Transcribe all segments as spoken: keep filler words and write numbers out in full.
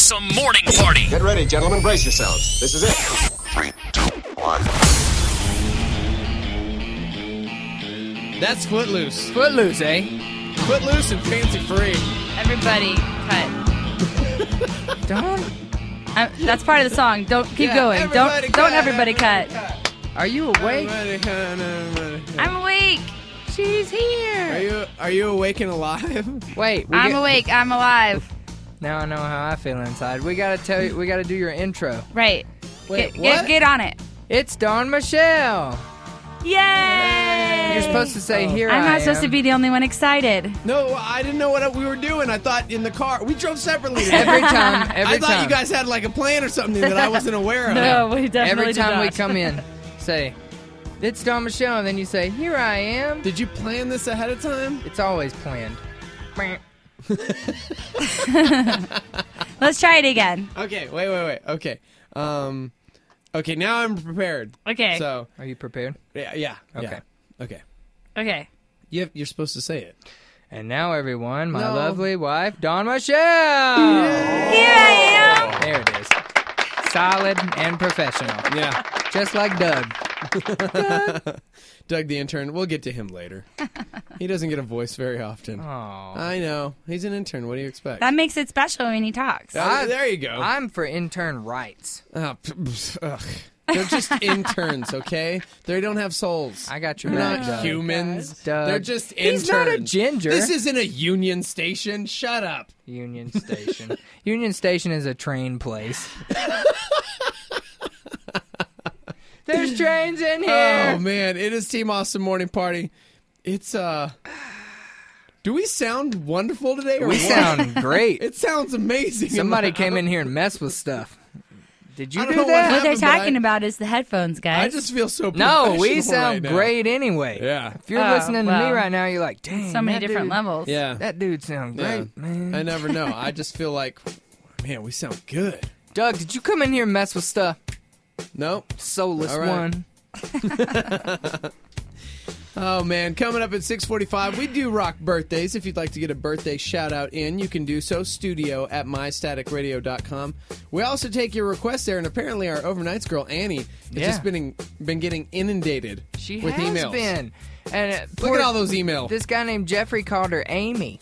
Awesome Morning Party. Get ready, gentlemen. Brace yourselves. This is it. Three, two, one. That's Footloose. Footloose, eh? Footloose and Fancy Free. Everybody cut. Don't. Uh, that's part of the song. Don't keep Yeah, going. everybody Don't cut, don't everybody, everybody cut. Are you awake? Everybody cut, everybody cut. I'm awake. She's here. Are you are you awake and alive? Wait. We I'm get- awake. I'm alive. Now I know how I feel inside. We gotta tell you. We gotta do your intro. Right. Wait, get, what? get get on it. It's Dawn Michelle. Yay! You're supposed to say, "Here I'm I not am." supposed to be the only one excited. No, I didn't know what we were doing. I thought in the car. We drove separately today. Every time. Every I thought time. you guys had like a plan or something that I wasn't aware of. No, we definitely Every did time we not. come in, say, "It's Dawn Michelle," and then you say, "Here I am." Did you plan this ahead of time? It's always planned. Let's try it again. Okay, wait, wait, wait. Okay. Um, okay, now I'm prepared. Okay. So, Are you prepared? yeah, yeah. Okay. yeah. Okay. Okay. You have, you're supposed to say it. And now, everyone, my No. lovely wife, Dawn Michelle. Here I am. There it is. Solid and professional, Yeah. just like Doug. Doug the intern. We'll get to him later. He doesn't get a voice very often. Oh, I know. He's an intern. What do you expect? That makes it special when he talks. Ah, there you go. I'm for intern rights. Oh, p- p- ugh. They're just interns, okay? They don't have souls. I got your They're back, not Doug. humans. Doug. They're just interns. He's not a ginger. This isn't a union station. Shut up. Union Station. Union Station is a train place. There's trains in here. Oh, man. It is Team Awesome Morning Party. It's, uh... Do we sound wonderful today? Or We what? sound great. It sounds amazing. Somebody came in here and messed with stuff. Did you I don't do know what that? What they're happened, but talking I- about is the headphones, I guys. just feel so No, we professional sound right now. great anyway. Yeah. If you're Oh, listening to me well. right now, you're like, dang, so many that different dude- levels. Yeah. That dude sounds Yeah. great, man. I never know. I just feel like, man, we sound good. Doug, did you come in here and mess with stuff? Nope. Soulless All right. one. Oh, man. Coming up at six forty-five, we do rock birthdays. If you'd like to get a birthday shout-out in, you can do so. Studio at my static radio dot com. We also take your requests there, and apparently our overnights girl, Annie, has Yeah. just been been getting inundated She with has emails. been. And uh, Look poor- at all those emails. This guy named Jeffrey called her Amy.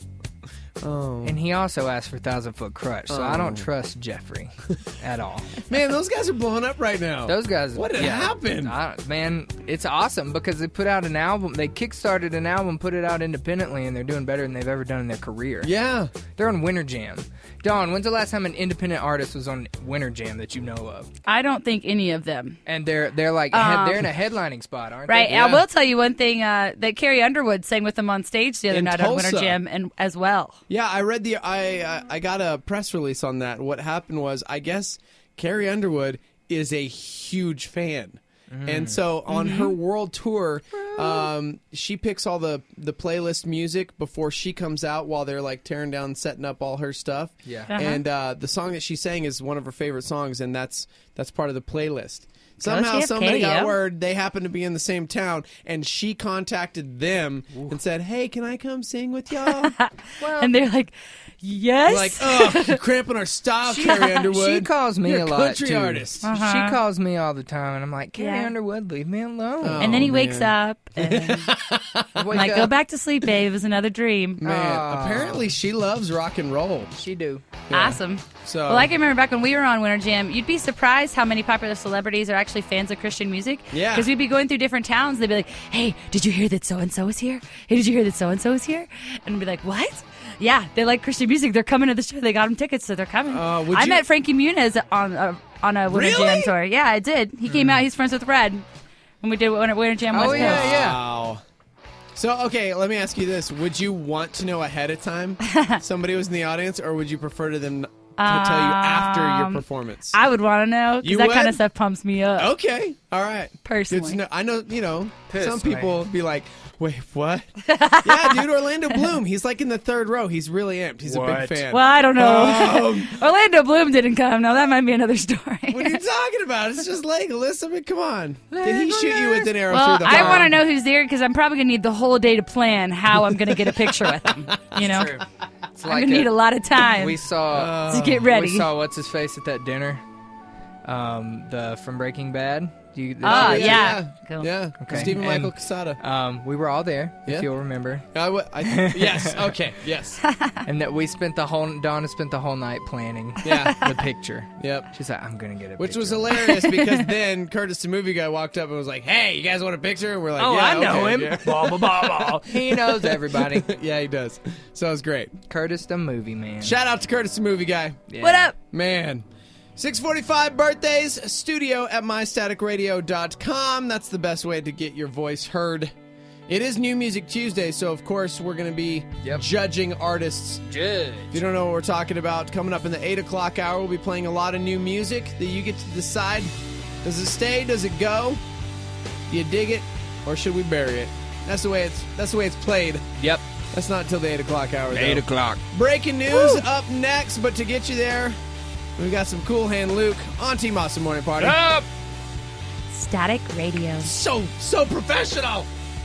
Oh. And he also asked for Thousand Foot Crutch, so I Oh. don't trust Jeffrey at all. Man, those guys are blowing up right now. Those guys. What had yeah, happened? I, man, it's awesome because they put out an album. They kickstarted an album, put it out independently, and they're doing better than they've ever done in their career. Yeah. They're on Winter Jam. Dawn, when's the last time an independent artist was on Winter Jam that you know of? I don't think any of them. And they're they're like Um, they're in a headlining spot, aren't Right. they? I Yeah. will tell you one thing uh, that Carrie Underwood sang with them on stage the other In night on Winter Tulsa. Jam and as well. Yeah, I read the I uh, I got a press release on that. What happened was, I guess Carrie Underwood is a huge fan. And so on her world tour, um, she picks all the, the playlist music before she comes out while they're like tearing down, setting up all her stuff. Yeah. Uh-huh. And uh, the song that she sang is one of her favorite songs, and that's that's part of the playlist. Somehow J F K, somebody got yeah. word they happen to be in the same town, and she contacted them and said, "Hey, can I come sing with y'all?" Well, And they're like, yes. Like, oh, you're cramping our style, Carrie Underwood. She calls me You're a a lot country too. artist. Uh-huh. She calls me all the time, and I'm like, Carrie Yeah. Underwood, leave me alone. Oh, and then he wakes man. up and I'm Wake like, up. go back to sleep, babe. It was another dream. Man, Aw. apparently she loves rock and roll. She do. Awesome. So, Well, I can remember back when we were on Winter Jam, you'd be surprised how many popular celebrities are actually fans of Christian music. Yeah. Because we'd be going through different towns. They'd be like, hey, did you hear that so-and-so is here? Hey, did you hear that so-and-so is here? And we'd be like, what? Yeah, they like Christian music. They're coming to the show. They got them tickets, so they're coming. Uh, would I you- met Frankie Muniz on a, on a Winter Really? Jam tour. Yeah, I did. He came out. He's friends with Red when we did Winter, Winter Jam Oh, West yeah, Coast. yeah. wow. So, okay, let me ask you this. Would you want to know ahead of time somebody was in the audience, or would you prefer to them to tell you after your Um, performance? I would want to know You because that kind would? of stuff pumps me up. Okay, all right. Personally. Good to know. I know, you know, Piss, some people man. be like, Wait, what? Yeah, dude, Orlando Bloom. He's like in the third row. He's really amped. He's a What? big fan. Well, I don't know. Um, Orlando Bloom didn't come. Now that might be another story. What are you talking about? It's just Legolas. I mean, come on. Did he shoot you with an arrow Well, through the I heart? want to know who's there because I'm probably gonna need the whole day to plan how I'm gonna get a picture with him. You know, True. It's I'm like gonna need a- a lot of time We saw to get ready. we saw what's his face at that dinner. Um, the from Breaking Bad. Do you, did Oh, you- yeah. Yeah. Cool. Yeah. Okay. Stephen And- Michael Quesada. Um, we were all there, Yeah. if you'll remember, I w- I, yes. Okay. Yes. and that we spent the whole Donna spent the whole night planning Yeah. the picture. Yep. She's like, I'm gonna get a Which picture. was hilarious because then Curtis, the movie guy, walked up and was like, "Hey, you guys want a picture?" And we're like, Oh, "Yeah, I know okay, him. yeah." Blah, blah, blah, blah. He knows everybody. Yeah, he does. So it was great. Curtis the movie man. Shout out to Curtis, the movie guy. Yeah. What up? Man. six forty-five birthdays, studio at my static radio dot com. That's the best way to get your voice heard. It is New Music Tuesday, so of course we're going to be Yep. judging artists. Judge. If you don't know what we're talking about, coming up in the eight o'clock hour, we'll be playing a lot of new music that you get to decide. Does it stay? Does it go? Do you dig it? Or should we bury it? That's the way it's that's the way it's played. Yep. That's not until the eight o'clock hour, though. Eight o'clock. Breaking news up next, but to get you there, we got some Cool Hand Luke on Team Awesome Morning Party. Up. Static Radio. So, so professional.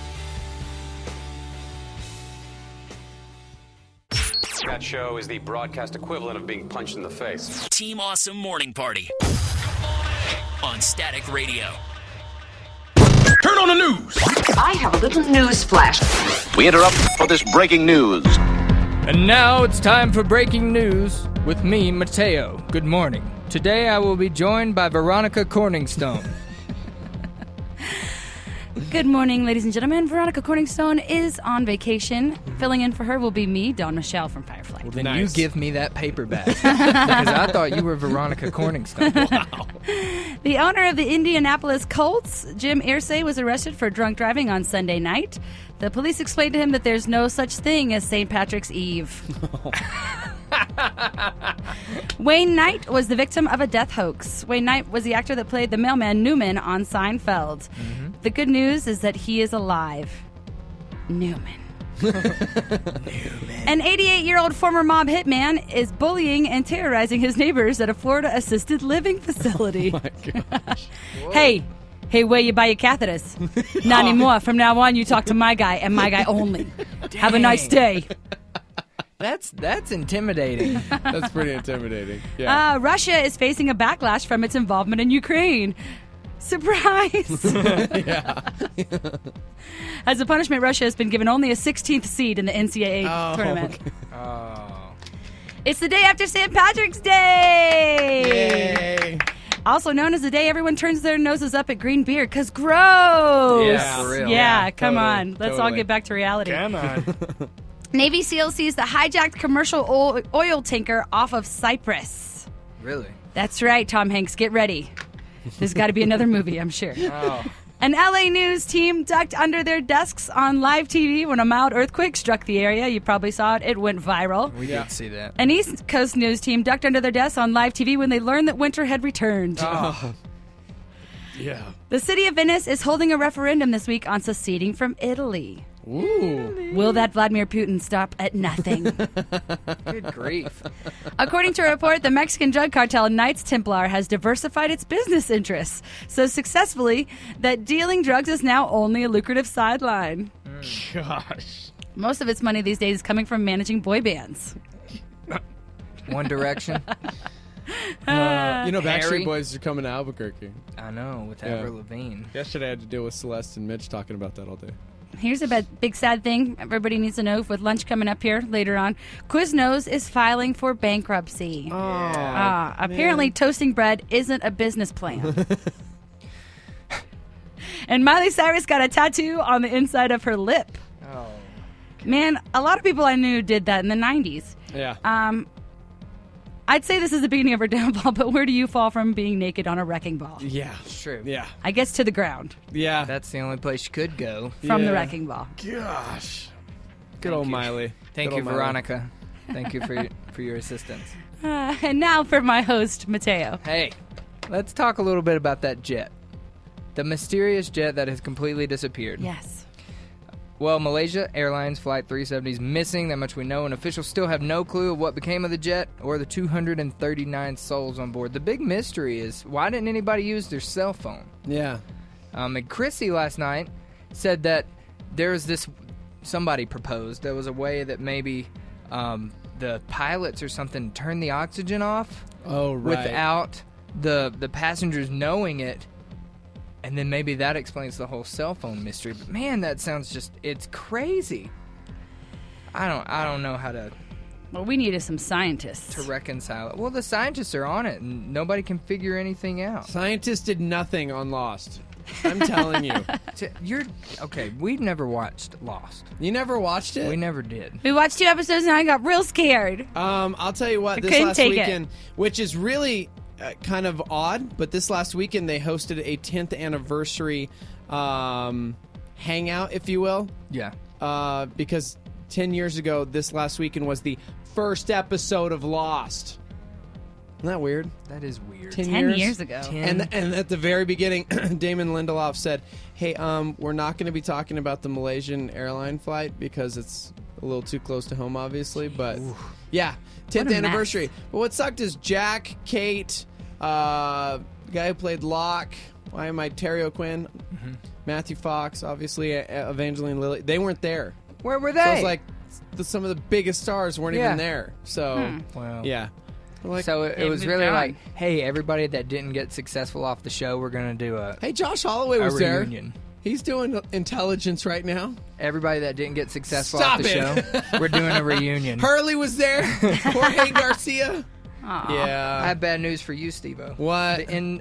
That show is the broadcast equivalent of being punched in the face. Team Awesome Morning Party on Static Radio. Turn on the news! I have a little news flash. We interrupt for this breaking news. And now it's time for breaking news with me, Mateo. Good morning. Today I will be joined by Veronica Corningstone. Good morning, ladies and gentlemen. Veronica Corningstone is on vacation. Filling in for her will be me, Dawn Michelle from Firefly. Then Nice. you give me that paper back. Because I thought you were Veronica Corningstone. Wow. The owner of the Indianapolis Colts, Jim Irsay, was arrested for drunk driving on Sunday night. The police explained to him that there's no such thing as Saint Patrick's Eve. Wayne Knight was the victim of a death hoax. Wayne Knight was the actor that played the mailman Newman on Seinfeld. Mm-hmm. The good news is that he is alive. Newman. An eighty-eight-year-old former mob hitman is bullying and terrorizing his neighbors at a Florida assisted living facility. My gosh. Hey, hey, where you buy your catheters? Not anymore. From now on, you talk to my guy and my guy only. Have a nice day. That's that's intimidating. That's pretty intimidating. Yeah. Uh, Russia is facing a backlash from its involvement in Ukraine. Surprise! yeah. As a punishment, Russia has been given only a sixteenth seed in the N C double A Oh, tournament. okay. Oh. It's the day after Saint Patrick's Day! Yay. Also known as the day everyone turns their noses up at green beer, because gross! Yeah, for real. Yeah, Yeah, come totally, on. Let's all totally. get back to reality. Come on. Navy SEAL sees the hijacked commercial oil, oil tanker off of Cyprus. Really? That's right, Tom Hanks. Get ready. There's got to be another movie, I'm sure. Oh. An L A news team ducked under their desks on live T V when a mild earthquake struck the area. You probably saw it. It went viral. We did see that. An East Coast news team ducked under their desks on live T V when they learned that winter had returned. Oh. Yeah. The city of Venice is holding a referendum this week on seceding from Italy. Ooh. Will that Vladimir Putin stop at nothing? Good grief. According to a report, the Mexican drug cartel Knights Templar has diversified its business interests so successfully that dealing drugs is now only a lucrative sideline. Gosh. Most of its money these days is coming from managing boy bands. One Direction. Uh, you know, Backstreet Harry? Boys are coming to Albuquerque. I know, with Yeah. Avril Lavigne. Yesterday I had to deal with Celeste and Mitch talking about that all day. Here's a big, big sad thing everybody needs to know with lunch coming up here later on. Quiznos is filing for bankruptcy. Oh, Ah, apparently, toasting bread isn't a business plan. And Miley Cyrus got a tattoo on the inside of her lip. Oh. Man, a lot of people I knew did that in the nineties. Yeah. Um, I'd say this is the beginning of her downfall, but where do you fall from being naked on a wrecking ball? yeah. It's true. Yeah. I guess to the ground Yeah. That's the only place you could go. from the Yeah. wrecking ball. Gosh. Good Thank old you. Miley. Thank Good you, old Miley. Veronica. Thank you for your, for your assistance. Uh, and now for my host, Mateo. Hey, let's talk a little bit about that jet. The mysterious jet that has completely disappeared. Yes. Well, Malaysia Airlines Flight three seventy is missing. That much we know, and officials still have no clue of what became of the jet or the two hundred thirty-nine souls on board. The big mystery is, why didn't anybody use their cell phone? Yeah. Um, and Chrissy last night said that there was this, somebody proposed, there was a way that maybe um, the pilots or something turned the oxygen off Oh, right. without the the passengers knowing it. And then maybe that explains the whole cell phone mystery. But man, that sounds just, it's crazy. I don't I don't know how to, Well, we needed some scientists. to reconcile it. Well, the scientists are on it, and nobody can figure anything out. Scientists did nothing on Lost. I'm telling you. T- You're, okay, we've never watched Lost. You never watched it? We never did. We watched two episodes and I got real scared. Um, I'll tell you what, I this couldn't last take it. weekend, which is really uh, kind of odd, but this last weekend they hosted a tenth anniversary um, hangout, if you will, Yeah. uh, because ten years ago, this last weekend was the first episode of Lost. Isn't that weird? That is weird. Ten, Ten years? years ago. Ten. And and at the very beginning, Damon Lindelof said, "Hey, um, we're not going to be talking about the Malaysian airline flight because it's a little too close to home, obviously." But yeah, tenth What a mess. anniversary. But what sucked is Jack, Kate, uh, the guy who played Locke. Why am I Terry O'Quinn? Mm-hmm. Matthew Fox, obviously, uh, Evangeline Lilly. They weren't there. Where were they? So it's like the, some of the biggest stars weren't Yeah. even there. So Hmm. Wow. yeah. Like, So it, They it was moved really on. like, hey, everybody that didn't get successful off the show, we're going to do a, hey, Josh Holloway a was there. reunion. He's doing intelligence right now. Everybody that didn't get successful Stop off the it. show, we're doing a reunion. Hurley was there. Jorge Garcia. Aw. I Yeah. have bad news for you, Steve-O. What? The N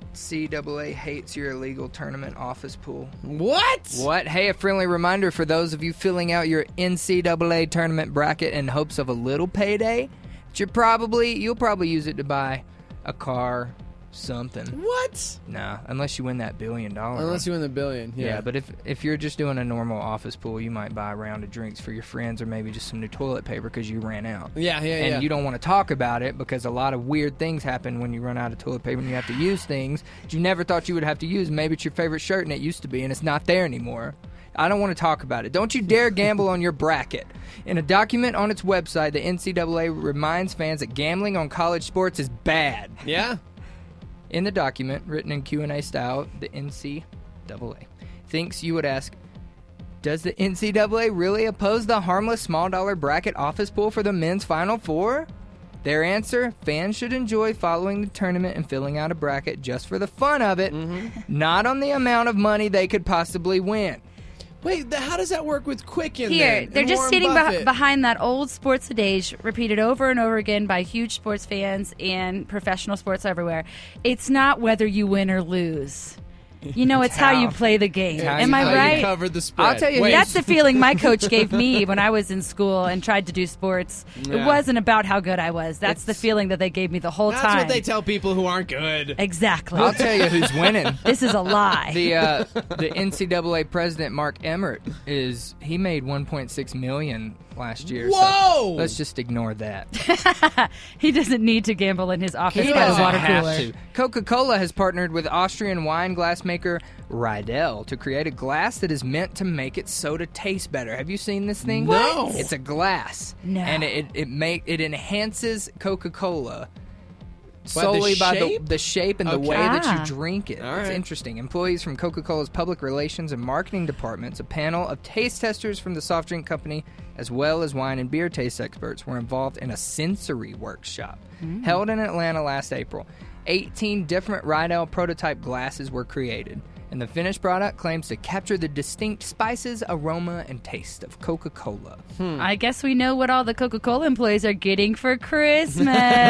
C double A hates your illegal tournament office pool. What? What? Hey, a friendly reminder for those of you filling out your N C double A tournament bracket in hopes of a little payday. You're probably you'll probably use it to buy a car, something. What? Nah, unless you win that billion dollars. Unless you win the billion. Yeah. Yeah, but if if you're just doing a normal office pool, you might buy a round of drinks for your friends, or maybe just some new toilet paper because you ran out. yeah, yeah, And yeah. you don't want to talk about it because a lot of weird things happen when you run out of toilet paper and you have to use things that you never thought you would have to use. Maybe it's your favorite shirt and it used to be and it's not there anymore. I don't want to talk about it. Don't you dare gamble on your bracket. In a document on its website, the N C double A reminds fans that gambling on college sports is bad. yeah. In the document, written in Q and A style, the N C double A thinks you would ask, does the N C double A really oppose the harmless small dollar bracket office pool for the men's Final Four? Their answer, fans should enjoy following the tournament and filling out a bracket just for the fun of it, not on the amount of money they could possibly win. Wait, th- how does that work with Quicken? Here, then? they're And just Warren sitting beh- Buffett? behind that old sports adage repeated over and over again by huge sports fans and professional sports everywhere. It's not whether you win or lose. You know, it's how you play the game. how Am you I play How right? you covered the spread. I'll tell you Wait, That's the feeling my coach gave me when I was in school and tried to do sports. Yeah. It wasn't about how good I was. That's the It's- feeling that they gave me the whole that's time. what they tell people who aren't good. Exactly. I'll tell you who's winning. This is a lie. The uh, the N C double A president Mark Emmert is he made one point six million last year. so Whoa! let's just ignore that. He doesn't need to gamble in his office He by the doesn't water have cooler. to. Coca-Cola has partnered with Austrian wine glass maker Riedel to create a glass that is meant to make its soda taste better. Have you seen this thing? No. It's a glass. No. And it it make it enhances Coca-Cola the solely by the, shape? the shape and the Okay. way that Ah. you drink it. All It's right. interesting. Employees from Coca-Cola's public relations and marketing departments, a panel of taste testers from the soft drink company, as well as wine and beer taste experts, were involved in a sensory workshop held in Atlanta last April. eighteen different Riedel prototype glasses were created, and the finished product claims to capture the distinct spices, aroma, and taste of Coca-Cola. I guess we know what all the Coca-Cola employees are getting for Christmas.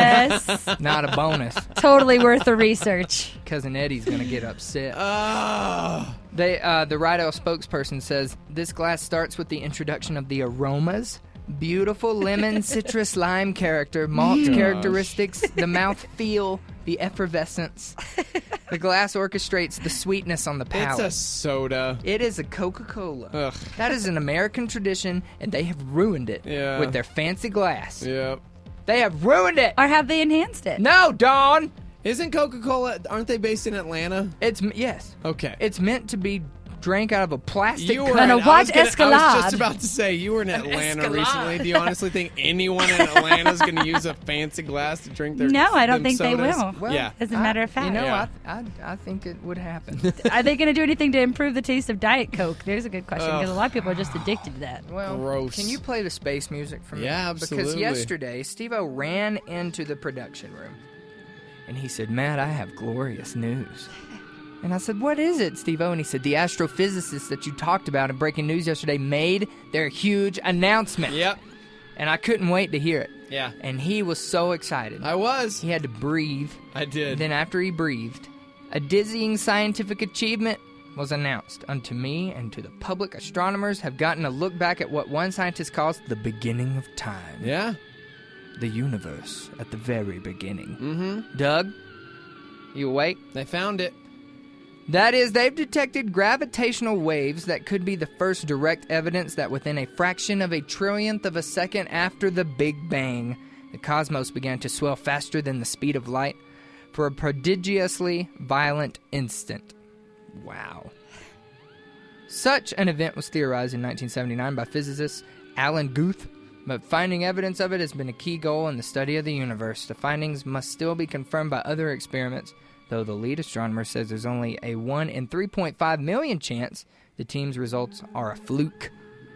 Not a bonus. Totally worth the research. Cousin Eddie's going to get upset. Oh. They, uh, the Riedel spokesperson says this glass starts with the introduction of the aromas, beautiful lemon, citrus, lime character, malt characteristics, the mouth feel, the effervescence. The glass orchestrates the sweetness on the It's palate. a soda. It is a Coca-Cola. Ugh. That is an American tradition, and they have ruined it Yeah. with their fancy glass. Yep. They have ruined it. Or have they enhanced it? No, Dawn. Isn't Coca-Cola, aren't they based in Atlanta? It's yes. Okay. It's meant to be drank out of a plastic You were cup. And a in- I what was gonna- I Escalade? was just about to say, you were in Atlanta Escalade. recently. Do you honestly think anyone in Atlanta is going to use a fancy glass to drink their No, I don't them think they sodas? will. Well, yeah. As a matter of fact. You know, Yeah. I, I, I think it would happen. Are they going to do anything to improve the taste of Diet Coke? There's a good question because a Ugh. lot of people are just addicted to that. Well, Gross. can you play the space music for me? Yeah, Because absolutely. yesterday, Steve-O ran into the production room, and he said, Matt, I have glorious news. And I said, what is it, Steve-O? And he said, the astrophysicists that you talked about in Breaking News yesterday made their huge announcement. Yep. And I couldn't wait to hear it. Yeah. And he was so excited. I was. He had to breathe. I did. Then after he breathed, a dizzying scientific achievement was announced. Unto me and to the public, astronomers have gotten a look back at what one scientist calls the beginning of time. Yeah. The universe at the very beginning. Mm-hmm. Doug, you awake? They found it. That is, they've detected gravitational waves that could be the first direct evidence that within a fraction of a trillionth of a second after the Big Bang, the cosmos began to swell faster than the speed of light for a prodigiously violent instant. Wow. Such an event was theorized in nineteen seventy-nine by physicist Alan Guth, but finding evidence of it has been a key goal in the study of the universe. The findings must still be confirmed by other experiments, though the lead astronomer says there's only a one in three point five million chance the team's results are a fluke.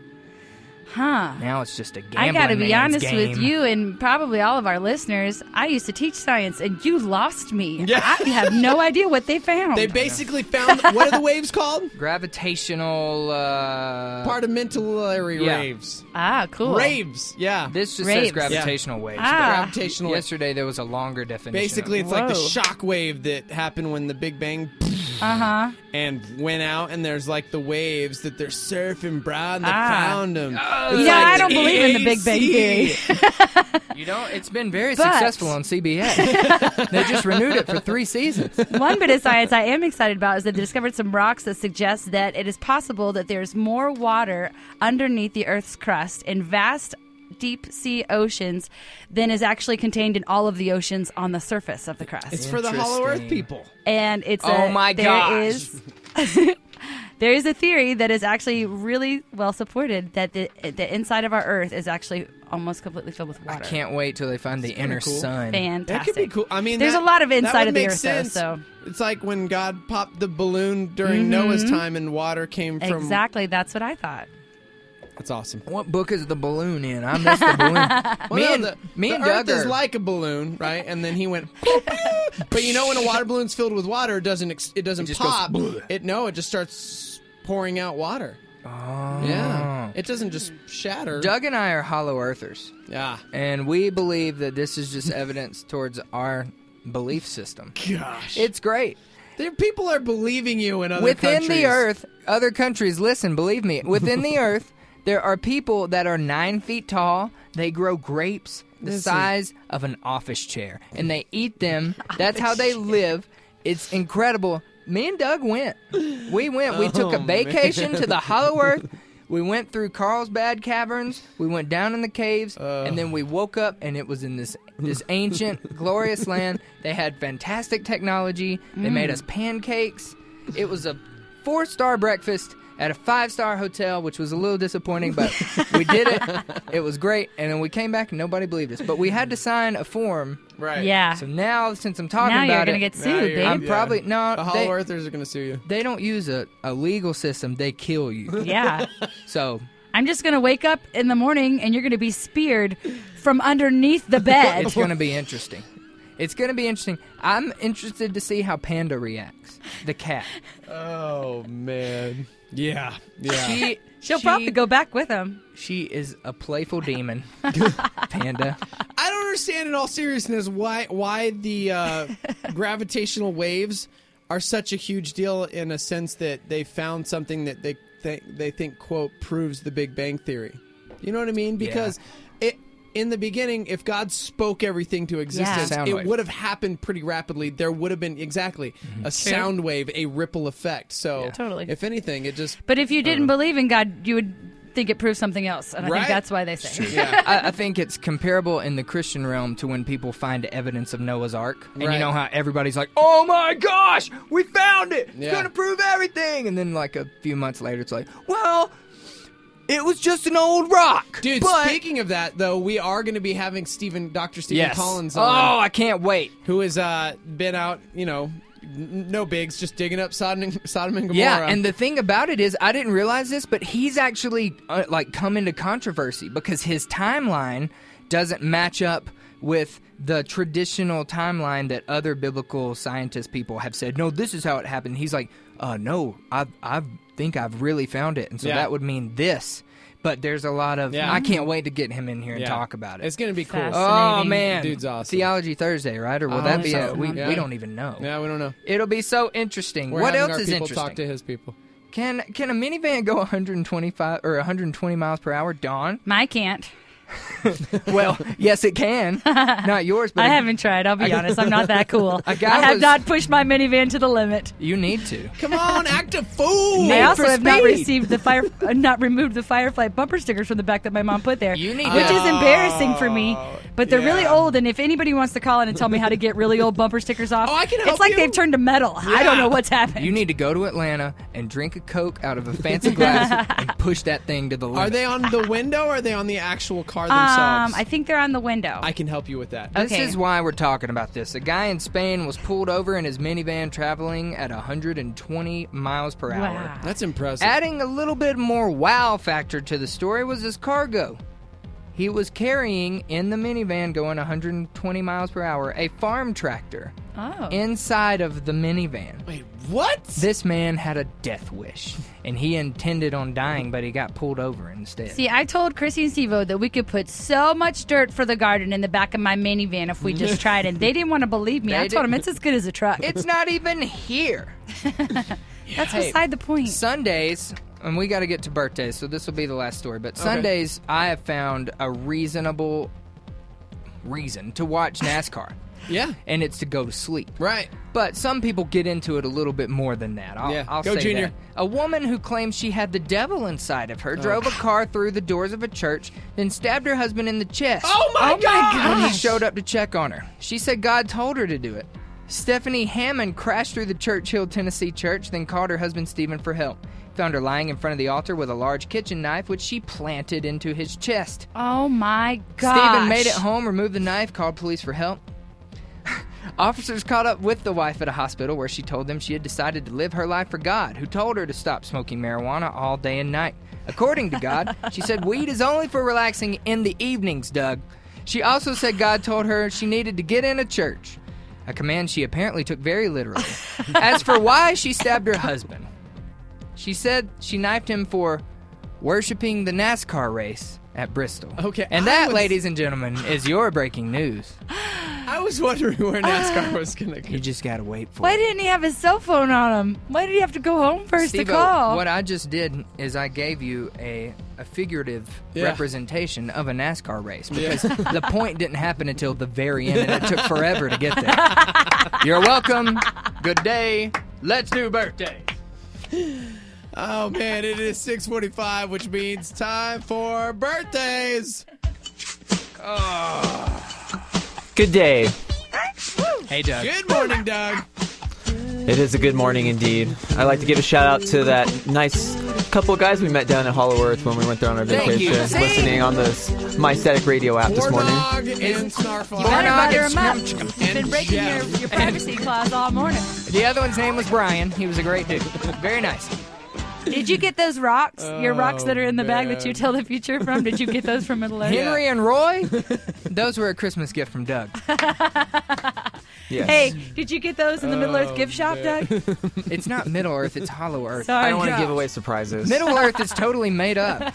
Huh. Now it's just a gambling I got to be man's honest game. with you and probably all of our listeners. I used to teach science, and you lost me. Yeah. I have no idea what they found. They basically found, what are the waves called? Gravitational, uh... Partimentary Yeah. waves. ah, cool. Raves. Yeah. This just Raves. says gravitational waves. Ah. Gravitational but waves. yesterday there was a longer definition. Basically, of it's like the Whoa. shock wave that happened when the Big Bang Uh-huh. and went out, and there's like the waves that they're surfing, bro, and they Ah. found them. You know, I don't believe in the Big Bang Theory. it. You know, it's been very But- successful on C B S. They just renewed it for three seasons. One bit of science I am excited about is that they discovered some rocks that suggest that it is possible that there's more water underneath the Earth's crust in vast deep sea oceans than is actually contained in all of the oceans on the surface of the crust. It's for the Hollow Earth Interesting. people. And it's Oh a, my there gosh. is there is a theory that is actually really well supported that the the inside of our Earth is actually almost completely filled with I water. can't wait till they find the inner cool. sun. Fantastic. That could be cool. I mean, There's that- a lot of that inside would of the make Earth, though, sense. so- It's like when God popped the balloon during Noah's time, and water came from. Exactly, that's what I thought. That's awesome. What book is the balloon in? I missed the balloon. Well, me no, and, the, me the and Earth Doug is are- like a balloon, right? And then he went. But you know, when a water balloon's filled with water, it doesn't. Ex- it doesn't It just goes pop. bleh. It no. It just starts pouring out water. Oh. Yeah. It doesn't just shatter. Doug and I are hollow earthers, Yeah. and we believe that this is just evidence towards our belief system. Gosh. It's great. There, people are believing you in other Within countries. the earth, other countries, listen, believe me, within the earth, there are people that are nine feet tall. They grow grapes the This is- size of an office chair, and they eat them. That's how they live. It's incredible. Me and Doug went. We went. We took a Oh, vacation man. to the Hollow Earth. We went through Carlsbad Caverns. We went down in the caves, and then we woke up, and it was in this this ancient, glorious land. They had fantastic technology. They made us pancakes. It was a four-star breakfast at a five-star hotel, which was a little disappointing, but we did it. It was great, and then we came back, and nobody believed us. But we had to sign a form. Right. Yeah. So now, since I'm talking Now about you're going it, to get Now sued, you're- babe. I'm Yeah. probably no. The they, Hollow Earthers are going to sue you. they don't use a, a legal system; they kill you. Yeah. So I'm just going to wake up in the morning and you're going to be speared from underneath the bed. it's going to be interesting. It's going to be interesting. I'm interested to see how Panda reacts, the cat. Oh man. Yeah. Yeah. She, She'll she- probably go back with him. She is a playful demon, Panda. I don't understand, in all seriousness, why why the uh, gravitational waves are such a huge deal, in a sense that they found something that they th- they think, quote, proves the Big Bang Theory. You know what I mean? Because it in the beginning, if God spoke everything to existence, Sound it wave. would have happened pretty rapidly. There would have been exactly a sound wave, a ripple effect. So, Totally. if anything, it just But if you didn't believe in God, you would think it proves something else, and I Right? think that's why they say. Yeah. I, I think it's comparable in the Christian realm to when people find evidence of Noah's Ark. And Right. you know how everybody's like, oh my gosh, we found it. It's Yeah. going to prove everything. And then like a few months later, it's like, well, it was just an old rock. Dude, but... speaking of that, though, we are going to be having Stephen, Doctor Stephen yes. Collins Oh, on, I can't wait. who has uh, been out, you know, n- no bigs, just digging up Sodom and, Sodom and Gomorrah. Yeah, and the thing about it is, I didn't realize this, but he's actually uh, like come into controversy because his timeline doesn't match up with the traditional timeline that other biblical scientist people have said. No, this is how it happened. He's like, uh, no, I I think I've really found it, and so Yeah. that would mean this. But there's a lot of. Yeah. I can't wait to get him in here and Yeah. talk about it. It's going to be cool. Fast. Oh Fascinating. man, Dude's awesome. Theology Thursday, right? Or will Oh, that be? A, something we like that. we don't even know. Yeah, we don't know. It'll be so interesting. We're what having else our is people interesting? talk to his people. Can can a minivan go one hundred twenty-five or one hundred twenty miles per hour, Dawn? I can't. Well, yes, it can. Not yours, but I a- haven't tried. I'll be honest. I'm not that cool. A guy I have was- not pushed my minivan to the limit. You need to. Come on, act a fool! Need I also for have not speed. received the fire, uh, not removed the Firefly bumper stickers from the back that my mom put there, You need which to- is embarrassing for me. But they're really yeah. old, and if anybody wants to call in and tell me how to get really old bumper stickers off, Oh, I can help it's like you. they've turned to metal. I don't know what's happened. You need to go to Atlanta and drink a Coke out of a fancy glass and push that thing to the limit. Are they on the window or are they on the actual car um, themselves? I think they're on the window. I can help you with that. This Okay. is why we're talking about this. A guy in Spain was pulled over in his minivan traveling at one hundred twenty miles per hour. Wow. That's impressive. Adding a little bit more wow factor to the story was his cargo. He was carrying in the minivan going one hundred twenty miles per hour a farm tractor Oh. inside of the minivan. Wait, what? This man had a death wish, and he intended on dying, but he got pulled over instead. See, I told Chrissy and Steve-O that we could put so much dirt for the garden in the back of my minivan if we just tried it. They didn't want to believe me. They I told them didn't. it's as good as a truck. It's not even here. That's Hey, beside the point. Sundays, and we got to get to birthdays, so this will be the last story. But Sundays, I have found a reasonable reason to watch NASCAR, Yeah, and it's to go to sleep. right. But some people get into it a little bit more than that. I'll, Yeah. I'll Go, say Junior. that. A woman who claims she had the devil inside of her drove a car through the doors of a church, then stabbed her husband in the chest. Oh my Oh my god! When he showed up to check on her. She said God told her to do it. Stephanie Hammond crashed through the Churchill, Tennessee church, then called her husband Stephen for help. Found her lying in front of the altar with a large kitchen knife, which she planted into his chest. Oh my gosh. Stephen made it home, removed the knife, called police for help. Officers caught up with the wife at a hospital where she told them she had decided to live her life for God, who told her to stop smoking marijuana all day and night. According to God, she said weed is only for relaxing in the evenings, Doug. She also said God told her she needed to get in a church, a command she apparently took very literally. As for why she stabbed her husband, she said she knifed him for worshiping the NASCAR race at Bristol. Okay, And I that, was- ladies and gentlemen, is your breaking news. I was wondering where NASCAR was gonna go. You just gotta wait for Why it. didn't he have his cell phone on him? Why did he have to go home first Steve-O, to call? what I just did is I gave you a, a figurative Yeah. representation of a NASCAR race because the point didn't happen until the very end and it took forever to get there. You're welcome. Good day. Let's do birthdays. Oh man, it is six forty-five, which means time for birthdays. Good day. Hey, Doug. Good morning, Doug. It is a good morning indeed. I'd like to give a shout out to that nice couple of guys we met down at Hollow Earth when we went there on our Thank vacation, you. See? listening on the My Static Radio app this morning. Warthog and Snarfall. Better Warnog butter and him up. Scrum- You've been breaking your, Jeff. your privacy clause all morning. The other one's name was Brian. He was a great dude. Very nice. Did you get those rocks? your rocks that are in the bag that you man. tell the future from? Did you get those from Middle Earth? Henry and Roy, those were a Christmas gift from Doug. Yes. Hey, did you get those in the Middle Earth Oh, gift shop, man. Doug? It's not Middle Earth, it's Hollow Earth. Sorry. I don't want to Josh. give away surprises. Middle Earth is totally made up.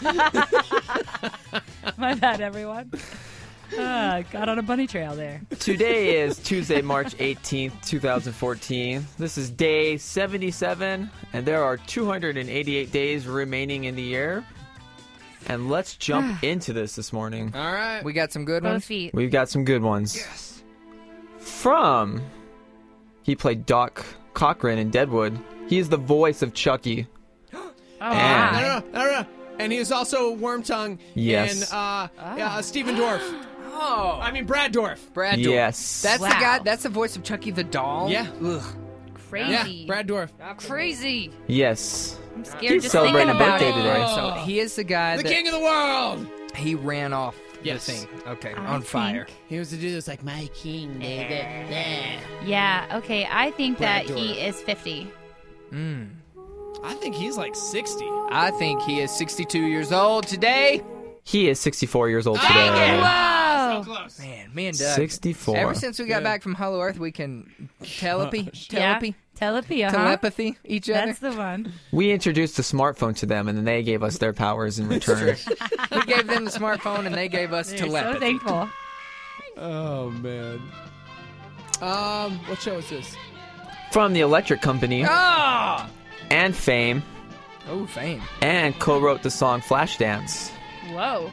My bad, everyone. Uh, got on a bunny trail there. Today is Tuesday, March eighteenth, twenty fourteen. This is day seventy-seven, and there are two hundred eighty-eight days remaining in the year. And let's jump into this this morning. All right. We got some good Both ones. feet. We've got some good ones. Yes. From, he played Doc Cochran in Deadwood. He is the voice of Chucky. Oh, And- No, my. no, no, no, no. and he was also Wormtongue Yes. in uh, uh, Stephen Dorff. Oh, I mean Brad Dorff. Brad Dorff. Yes. That's the Wow. guy. That's the voice of Chucky the doll. Yeah. Ugh. Crazy. Yeah, Brad Dorff. Crazy. Yes. I'm scared He's just celebrating thinking a about birthday it. today. So he is the guy The that king of the world. he ran off Yes. the thing. Okay, I on fire. think- He was the dude that's like, my king, baby. Yeah, okay. I think Brad that he Dorff. is fifty. Mm. I think he's like sixty. I think he is sixty-two years old today. He is sixty-four years old Dang today. it. Whoa! Close. Man, me and Doug. sixty-four. Ever since we got Good. back from Hollow Earth, we can telepathy, Yeah. telepathy, Telepathy, uh-huh. telepathy each other. That's the one. We introduced the smartphone to them, and then they gave us their powers in return. We gave them the smartphone, and they gave us They're so telepathy. thankful. Oh man. Um, what show is this? From the Electric Company Ah! and Fame, Oh, fame. and co-wrote the song Flashdance. Whoa.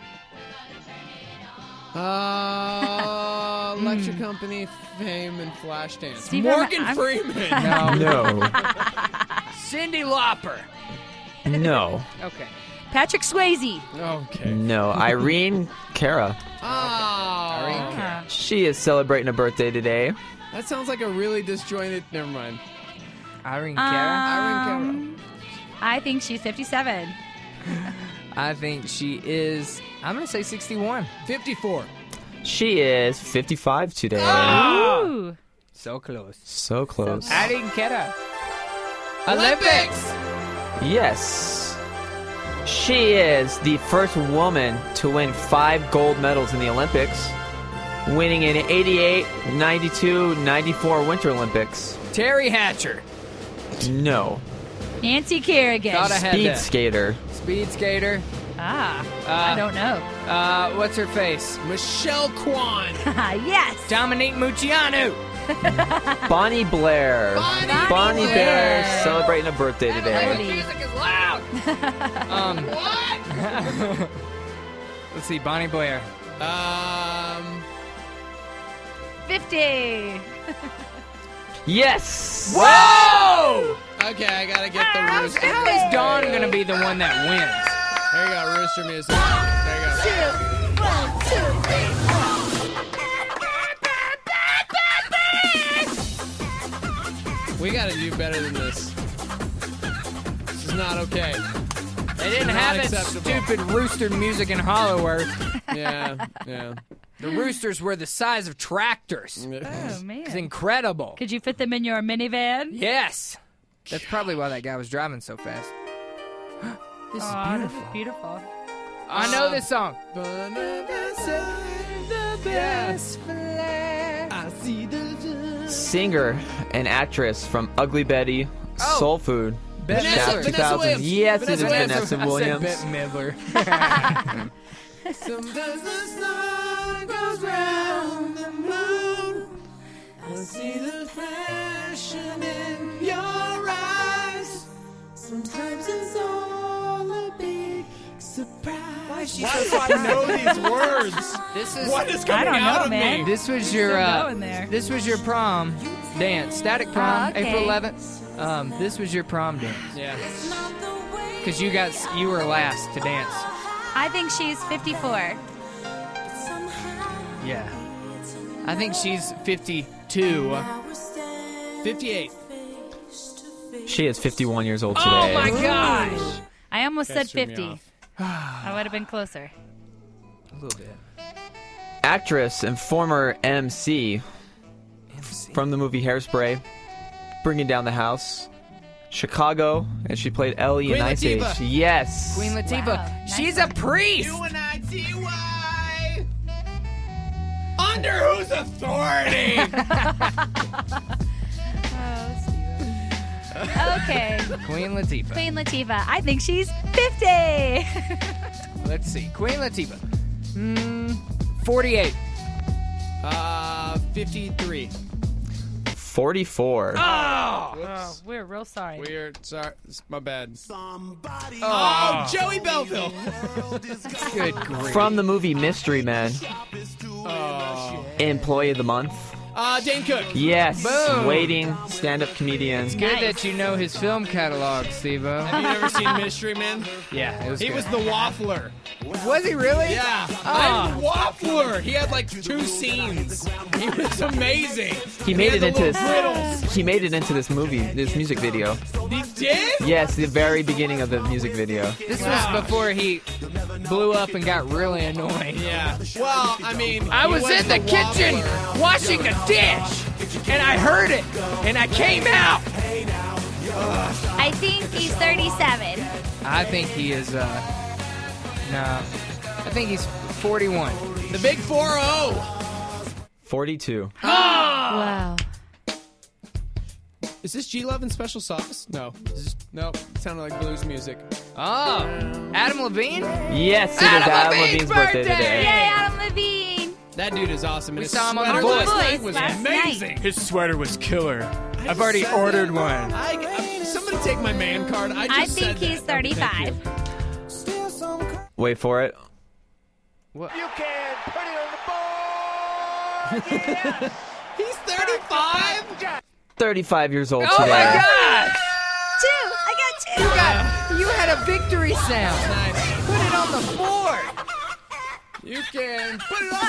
Uh, Lecture Company, Fame, and Flashdance. Steve, Morgan I'm- Freeman. No. No. Cindy Lauper. No. Okay. Patrick Swayze. Okay. No. Irene Cara. Oh, Ah. She is celebrating a birthday today. that sounds like a really disjointed. Never mind. Irene Cara. Um, I think she's fifty-seven. I think she is. I'm gonna say sixty-one. fifty-four. She is fifty-five today. Ooh. So close. So close. Irene Cara. Olympics. Yes. She is the first woman to win five gold medals in the Olympics, winning in eighty-eight, ninety-two, ninety-four Winter Olympics. Terry Hatcher. No. Nancy Kerrigan. Thought I had Speed that. skater. Speed skater. Ah. Uh, I don't know. Uh, what's her face? Michelle Kwan. Yes. Dominique Mucciano. Bonnie Blair. Bonnie Bonnie Blair. Blair celebrating a birthday today. Howdy. Music is loud. um, What? let's see, Bonnie Blair. um. fifty. Yes. Whoa! Okay, I gotta get the Ah, rooster. How is Dawn gonna be the one that wins? There you go, rooster music. There you go. One, two, three, We gotta do better than this. This is not okay. They didn't Not have that acceptable. stupid rooster music in Hollow Earth. Yeah, yeah. The roosters were the size of tractors. Oh, It's man. incredible. Could you fit them in your minivan? Yes. That's probably why that guy was driving so fast. This is Aw, beautiful. This is beautiful. I know this song. I see the Singer and actress from Ugly Betty, Oh. Soul Food, Vanessa- Shaft Vanessa two thousand. Williams. Yes, it is Vanessa Vanessa I said Williams. Bette Midler. Sometimes the sun goes round the moon. I see the passion in your eyes. Sometimes it's all a big surprise. Why is she so I know these words? This is What is I coming don't out know, of man. me? this was your Still uh, going there. this was your prom dance, Static Prom, Ah, okay. April eleventh. Um, this was your prom dance Yeah. because you got you were last to dance. I think she's fifty-four. Yeah, I think she's fifty-two. fifty-eight. She is fifty-one years old today. Oh my gosh! I almost Guys said threw me fifty. off. I would have been closer. A little bit. Actress and former M C from the movie Hairspray, Bringing Down the House, Chicago, and she played Ellie in Queen Ice Latifah. Age. Yes. Queen Latifah. Wow, nice She's one. a priest. U N I T Y. Under whose authority? Okay. Queen Latifah. Queen Latifah. I think she's fifty. Let's see. Queen Latifah. Hmm. forty-eight. uh, fifty-three. forty-four. Oh, we're real sorry. Weird. Sorry, it's my bad. Oh, Oh, Joey Belville. good grief. From the movie Mystery Men, Oh. Employee of the Month. Uh, Dane Cook. Yes. Boom. Waiting stand-up comedian. Good Nice. that you know his film catalog, Steve-O. Have you ever seen Mystery Men? Yeah, it was He good. was the waffler. Was he really? Yeah. Oh. I'm the waffler. He had like two scenes. He was amazing. He made had it the into little this. riddles. He made it into this movie, this music video. He did? Yes, the very beginning of the music video. This was before he blew up and got really annoying. Yeah. Well, I mean, I he was in the, the kitchen waffler. washing a dish, and I heard it, and I came out. I think he's thirty-seven. I think he is, uh, no, I think he's forty-one. The big four oh. forty-two. Wow. Is this G Love and Special Sauce? No. Is this, no. It sounded like blues music. Oh, Adam Levine? Yes, it is Adam Adam Levine's Levine's birthday birthday! today. Yay, Adam Levine. That dude is awesome. And We his saw him on sweater The last Voice. night was Last amazing. night. His sweater was killer. I I've already said ordered that. one. I, I, somebody take my man card. I just I said think he's that. Okay, thank thirty-five. you. Wait for it. What? He's thirty-five? thirty-five years old Oh today. my gosh! Two. I got two. You got, you had a victory sound. Nice. Put it on the board. You can put it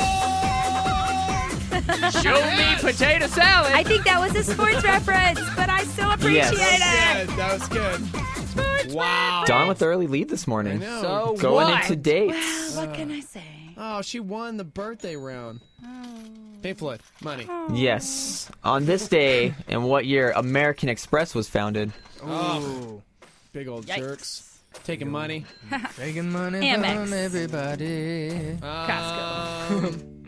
on the board. Show me potato salad. I think that was a sports reference, but I still appreciate Yes. it. Good. That was good. Wow. Dawn with the early lead this morning. I know. So Going what? into dates. What can I say? Oh, she won the birthday round. Pink Floyd. Money. Yes. On this day, in what year American Express was founded? Oh, big old Yikes. jerks. Taking money. Taking money Amex. from everybody. Um,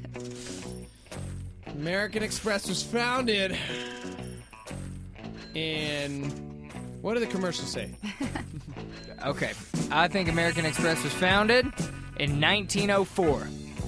American Express was founded in. What do the commercials say? Okay, I think American Express was founded in nineteen oh four.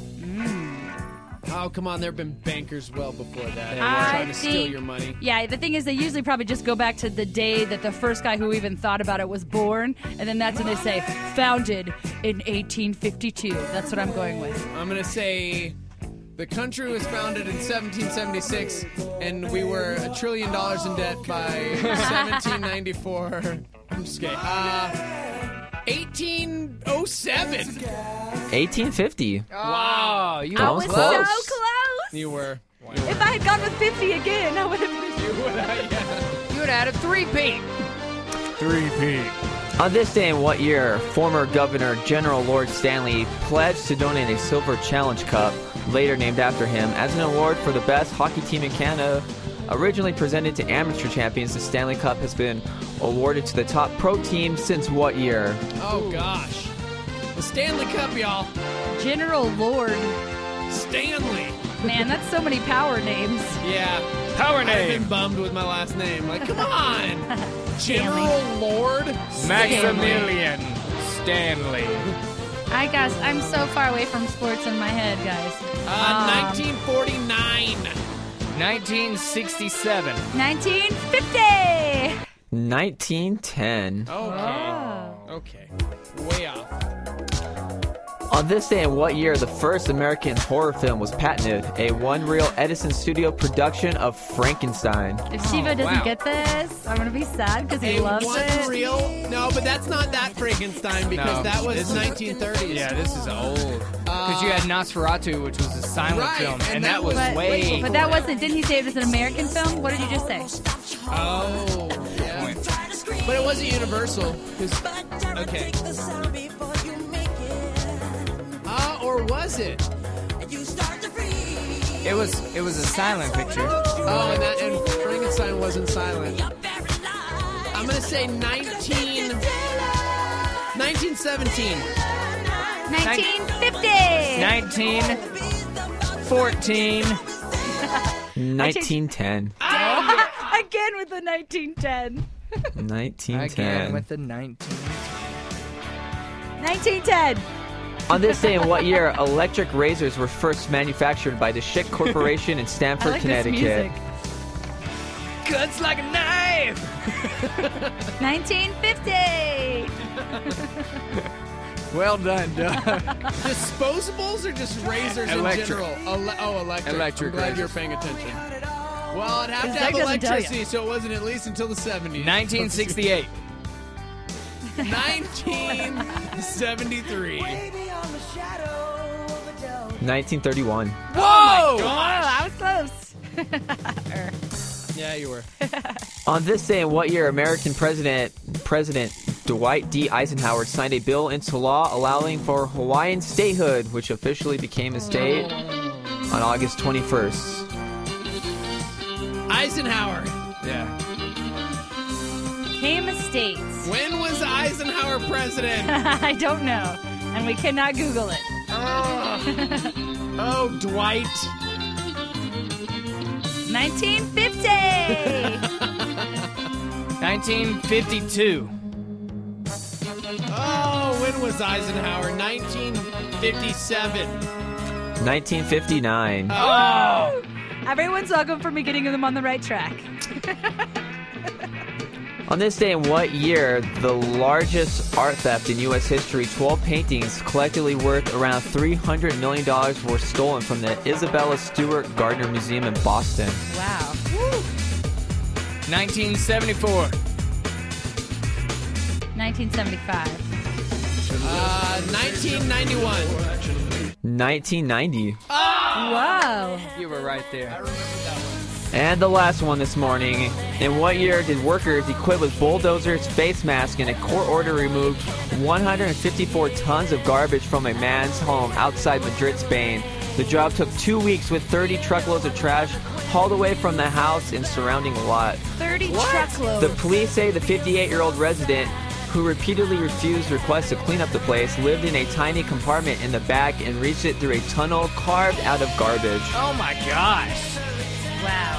Oh, come on. There have been bankers well before that. I Trying to steal think- your money. Yeah, the thing is, they usually probably just go back to the day that the first guy who even thought about it was born, and then that's when they say, founded in eighteen fifty-two. That's what I'm going with. I'm going to say the country was founded in seventeen seventy-six, and we were a trillion dollars in debt by seventeen ninety-four. I'm just kidding. Uh, eighteen oh seven. eighteen fifty. Wow, you I That were was was close. so close. You were. If I had gone with fifty again, I would have been. You would, uh, yeah. You would have had a three-peat. Three-peat. On this day in what year, former Governor General Lord Stanley pledged to donate a Silver Challenge Cup, later named after him, as an award for the best hockey team in Canada. Originally presented to amateur champions, the Stanley Cup has been awarded to the top pro team since what year? Oh, gosh. The Stanley Cup, y'all. General Lord. Stanley. Man, that's so many power names. Yeah. Power I've been bummed with my last name. Like, come on. General Lord Maximilian Stanley. I guess I'm so far away from sports in my head, guys. Uh, nineteen forty-nine. nineteen sixty-seven. nineteen fifty. nineteen ten. Okay. Okay. Way off. On this day in what year, the first American horror film was patented, a one-reel Edison Studio production of Frankenstein. If Shiva doesn't wow. get this, I'm gonna be sad because he A loves one it. reel? No, but that's not that Frankenstein because No, that this was is- nineteen thirties. Yeah, this is old. Because you had Nosferatu, which was a silent Right, film, and and, that that was was But, way. but that wasn't. Didn't he say it was an American film? What did you just say? Oh, yeah. But it wasn't Universal. 'cause- okay. Ah, or was it? It was. It was a silent picture. Oh, and, that, and Frankenstein wasn't silent. I'm gonna say nineteen, nineteen seventeen. nineteen fifty. Nineteen fourteen. nineteen ten. Again with the nineteen ten. nineteen Again ten. with the nineteen. nineteen ten. On this day in what year, electric razors were first manufactured by the Schick Corporation in I Stamford, like this Connecticut? music. Cuts like a knife. nineteen fifty. Well done, Doug. Disposables or just razors Electric. in general? Ele- oh, electric. Electric I'm glad razors. you're paying attention. Well, it had His to have leg doesn't tell electricity, so it wasn't at least until the seventies. nineteen sixty-eight. nineteen seventy-three. nineteen thirty-one. Whoa! Oh, I was close. Yeah, you were. On this day in what year, American President President Dwight D. Eisenhower signed a bill into law allowing for Hawaiian statehood, which officially became a state on August twenty-first. Eisenhower. Yeah. Came States. When was Eisenhower president? I don't know. And we cannot Google it. Oh, Dwight. nineteen fifty. nineteen fifty-two. Oh, when was Eisenhower? nineteen fifty-seven. nineteen fifty-nine. Oh! Everyone's welcome for me getting them on the right track. On this day in what year, the largest art theft in U S history, twelve paintings collectively worth around three hundred million dollars were stolen from the Isabella Stewart Gardner Museum in Boston. Wow. nineteen seventy-four. nineteen seventy-five. Uh, nineteen ninety-one. nineteen ninety. Whoa. You were right there. And the last one this morning. In what year did workers equipped with bulldozers, face masks, and a court order removed one hundred fifty-four tons of garbage from a man's home outside Madrid, Spain? The job took two weeks with thirty truckloads of trash hauled away from the house and surrounding lot. thirty truckloads. The police say the fifty-eight-year-old resident, who repeatedly refused requests to clean up the place, lived in a tiny compartment in the back and reached it through a tunnel carved out of garbage. Oh my gosh. Wow.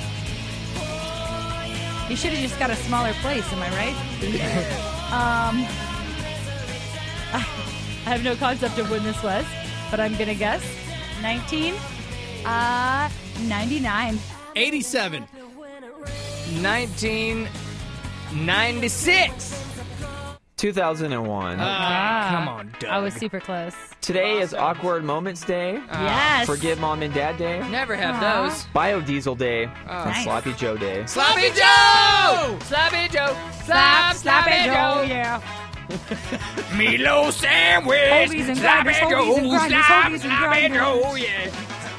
You should have just got a smaller place, am I right? um, I have no concept of when this was, but I'm going to guess nineteen ninety-nine. eighty-seven. nineteen ninety-six. two thousand one. Ah, Come on, Doug. I was super close. Today is Awkward Moments Day. Yes. Forgive Mom and Dad Day. Never have Aw. those. Biodiesel Day. And Nice. Sloppy Joe Day. Sloppy Joe! Sloppy Joe! Slap, Sloppy Joe! yeah. Milo sandwich! Hoagies and grinders, Sloppy hoagies and Joe! grinders, Slap, hoagies and Sloppy grinders. Joe, yeah.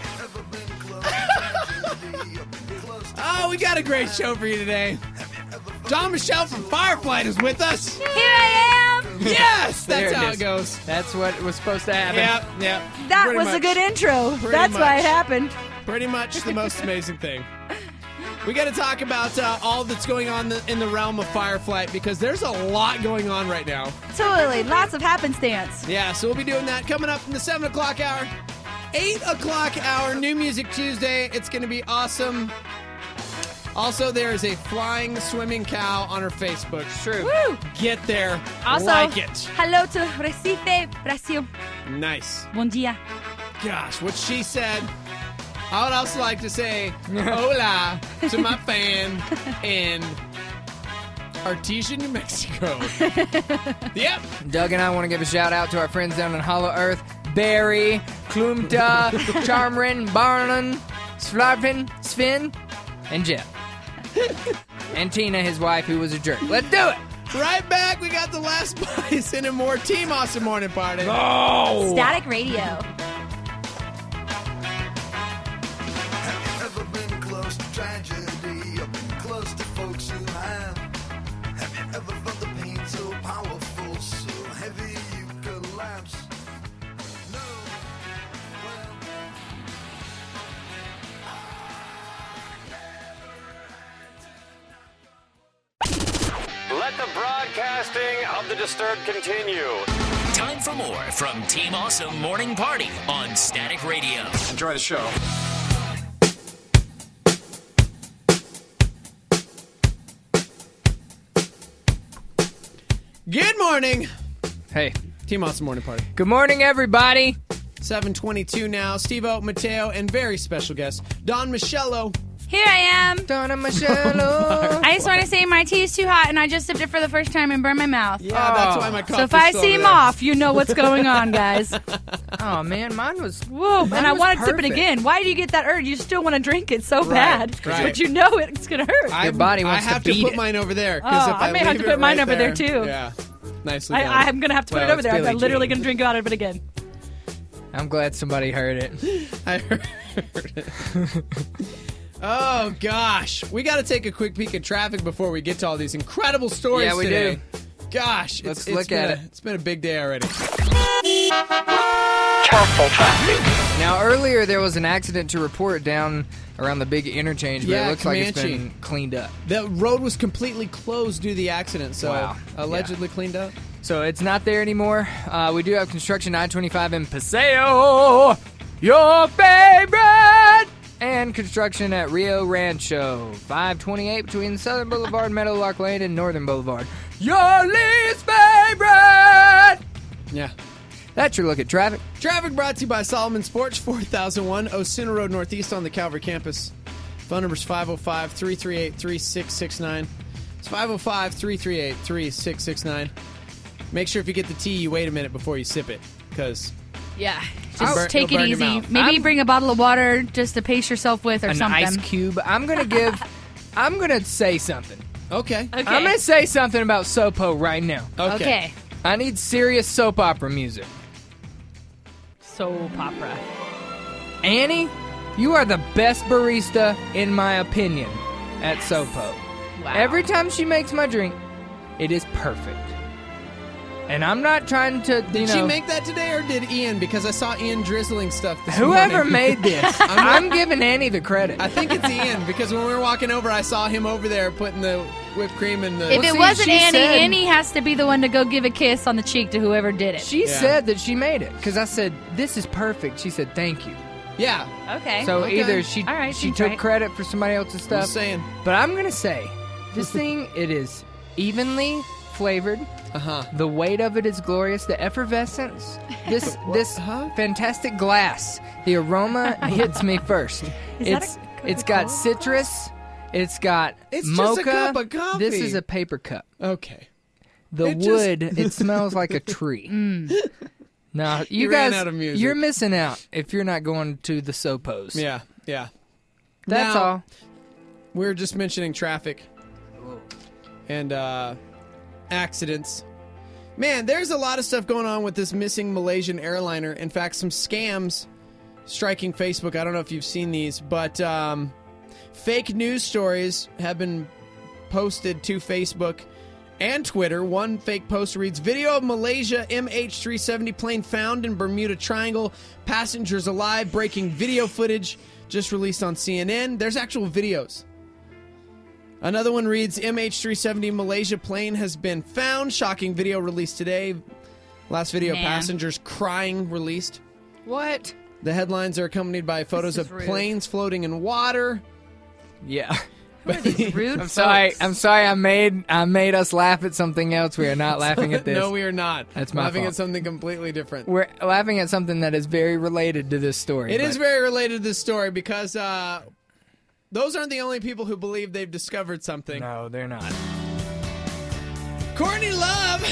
Oh, we got a great show for you today. John Michelle from Fireflight is with us. Here I am. Yes, There that's it how is. it goes. That's what was supposed to happen. Yep, yep. That Pretty was a much. good intro. Pretty That's why much. it happened. Pretty much the most amazing thing. We got to talk about uh, all that's going on the, in the realm of Fireflight because there's a lot going on right now. Totally. Lots of happenstance. Yeah, so we'll be doing that coming up in the seven o'clock hour. eight o'clock hour, New Music Tuesday. It's going to be awesome. Also, there is a flying swimming cow on her Facebook. True. Woo! Get there. Also, like it. hello to Recife, Brasil. Nice. Bon dia. Gosh, what she said. I would also like to say hola to my fan in Artesia, New Mexico. Yep. Doug and I want to give a shout out to our friends down in Hollow Earth. Barry, Klumta, Charmrin, Barnon, Slarpin, Sven, and Jeff. And Tina, his wife, who was a jerk. Let's do it! Right back. We got the last bison and more Team Awesome Morning Party. Oh! Static Radio. Ever been close to tragedy? Or been close to folks who have? Have you ever felt the pain so powerful, so heavy you collapse? No. Well. Let the broadcasting of the Disturbed continue. Time for more from Team Awesome Morning Party on Static Radio. Enjoy the show. Good morning. Hey, Team Awesome Morning Party. good morning, everybody. seven twenty-two now. Steve-O, Mateo, and very special guest, Don Michello. Here I am. Donna Michelle. I just want to say my tea is too hot, and I just sipped it for the first time and burned my mouth. Yeah, that's why my cough So if is I still seem there. off, you know what's going on, guys. Oh, man, mine was... Whoa, mine and I was want to sip it perfect. again. Why do you get that urge? You still want to drink it so Right, bad, right. but you know it's going to hurt. I, Your body I wants to have to, beat put it. mine over there. 'cause Oh, if I I may have leave to it put mine right over there, too. Yeah. Nicely I, done. I'm going to have to put Well, it over it's there. Billie I'm literally Jean. going to drink out of it again. I'm glad somebody heard it. I heard it. Oh, gosh. We got to take a quick peek at traffic before we get to all these incredible stories Yeah, we today. do. Gosh. It's, Let's it's look been at a- it. It's been a big day already. Now, earlier there was an accident to report down around the big interchange, but Yeah, it looks like it's Comanche. been cleaned up. The road was completely closed due to the accident, so Wow. allegedly cleaned up. So it's not there anymore. Uh, we do have construction I twenty-five in Paseo, your favorite, and construction at Rio Rancho, five twenty-eight between Southern Boulevard, Meadowlark Lane, and Northern Boulevard. Your least favorite. Yeah. That's your look at traffic. Traffic brought to you by Solomon Sports, four thousand one Osuna Road Northeast on the Calvary campus. Phone number is five oh five, three three eight, three six six nine. It's five oh five, three three eight, three six six nine. Make sure if you get the tea, you wait a minute before you sip it, because Yeah, It'll just burn- take it'll it burn your easy. mouth. Maybe I'm- bring a bottle of water just to pace yourself with or An something. ice cube. I'm gonna give. I'm gonna say something. okay. Okay. I'm gonna say something about Sopo right now. Okay. Okay. I need serious soap opera music. Soap opera. Annie, you are the best barista, in my opinion, at Sopo. Wow. Every time she makes my drink, it is perfect. And I'm not trying to, you Did know, she make that today, or did Ian? Because I saw Ian drizzling stuff this whoever morning. made this, I'm giving Annie the credit. I think it's Ian, because when we were walking over, I saw him over there putting the whipped cream in the... If Well, it see, wasn't she Annie, said- Annie has to be the one to go give a kiss on the cheek to whoever did it. She Yeah. said that she made it because I said this is perfect. She said thank you. Yeah, Okay. So Okay. either she All right, she seems took right. credit for somebody else's I'm stuff, just saying. but I'm gonna say this thing it is evenly flavored. Uh-huh. The weight of it is glorious. The effervescence, this this Huh? fantastic glass, the aroma hits me first. Is that it's a it's got citrus. It's got It's just a mocha. cup of coffee. This is a paper cup. Okay. The It just- wood, it smells like a tree. Now, you You ran guys, out of music. you're missing out if you're not going to the Sopos. Yeah, yeah. That's Now- all. We were just mentioning traffic and uh, accidents. Man, there's a lot of stuff going on with this missing Malaysian airliner. In fact, some scams striking Facebook. I don't know if you've seen these, but um, fake news stories have been posted to Facebook and Twitter. One fake post reads, video of Malaysia M H three seventy plane found in Bermuda Triangle. Passengers alive. Breaking video footage just released on C N N. There's actual videos. Another one reads, M H three seventy Malaysia plane has been found. Shocking video released today. Last video, Man. passengers crying released. What? The headlines are accompanied by photos is of rude. planes floating in water. Yeah. Who are these rude I'm sorry. folks? I'm sorry. I made I made us laugh at something else. We are not laughing at this. No, we are not. That's my laughing fault. at something completely different. We're laughing at something that is very related to this story. It is but- very related to this story because uh, those aren't the only people who believe they've discovered something. No, they're not. Courtney Love,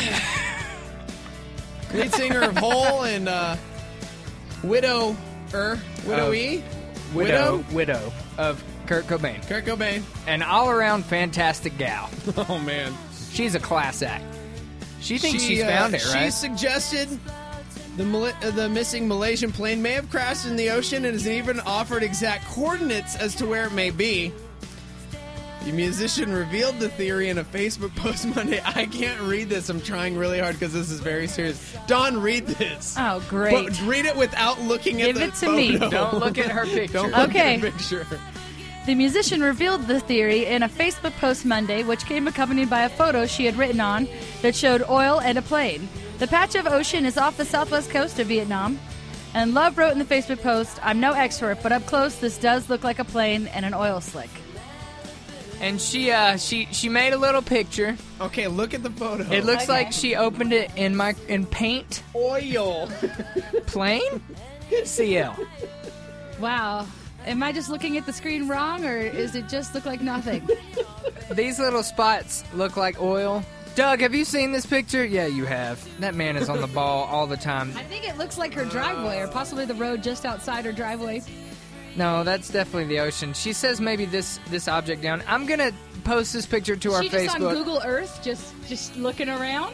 lead singer of Hole and uh, Widow, er, Widowy, Widow, widow of Kurt Cobain, Kurt Cobain. an all-around fantastic gal. Oh man, She's a class act. She thinks She, she's uh, found it, She right? suggested the Mal- uh, the missing Malaysian plane may have crashed in the ocean and has even offered exact coordinates as to where it may be. The musician revealed the theory in a Facebook post Monday. I can't read this. I'm trying really hard because this is very serious. Dawn, read this. Oh, great. But read it without looking Give at the it to me. photo. Don't look at her picture. Don't look Okay. at the picture. The musician revealed the theory in a Facebook post Monday, which came accompanied by a photo she had written on that showed oil and a plane. The patch of ocean is off the southwest coast of Vietnam. And Love wrote in the Facebook post, I'm no expert, but up close this does look like a plane and an oil slick. And she uh she she made a little picture. Okay, look at the photo. It looks Okay. like she opened it in my in paint. oil. Plain? C L. Wow. Am I just looking at the screen wrong, or is it just look like nothing? These little spots look like oil. Doug, have you seen this picture? Yeah, you have. That man is on the ball all the time. I think it looks like her driveway, or possibly the road just outside her driveway. No, that's definitely the ocean. She says maybe this this object down. I'm gonna post this picture to our she Facebook. just on Google Earth, just just looking around.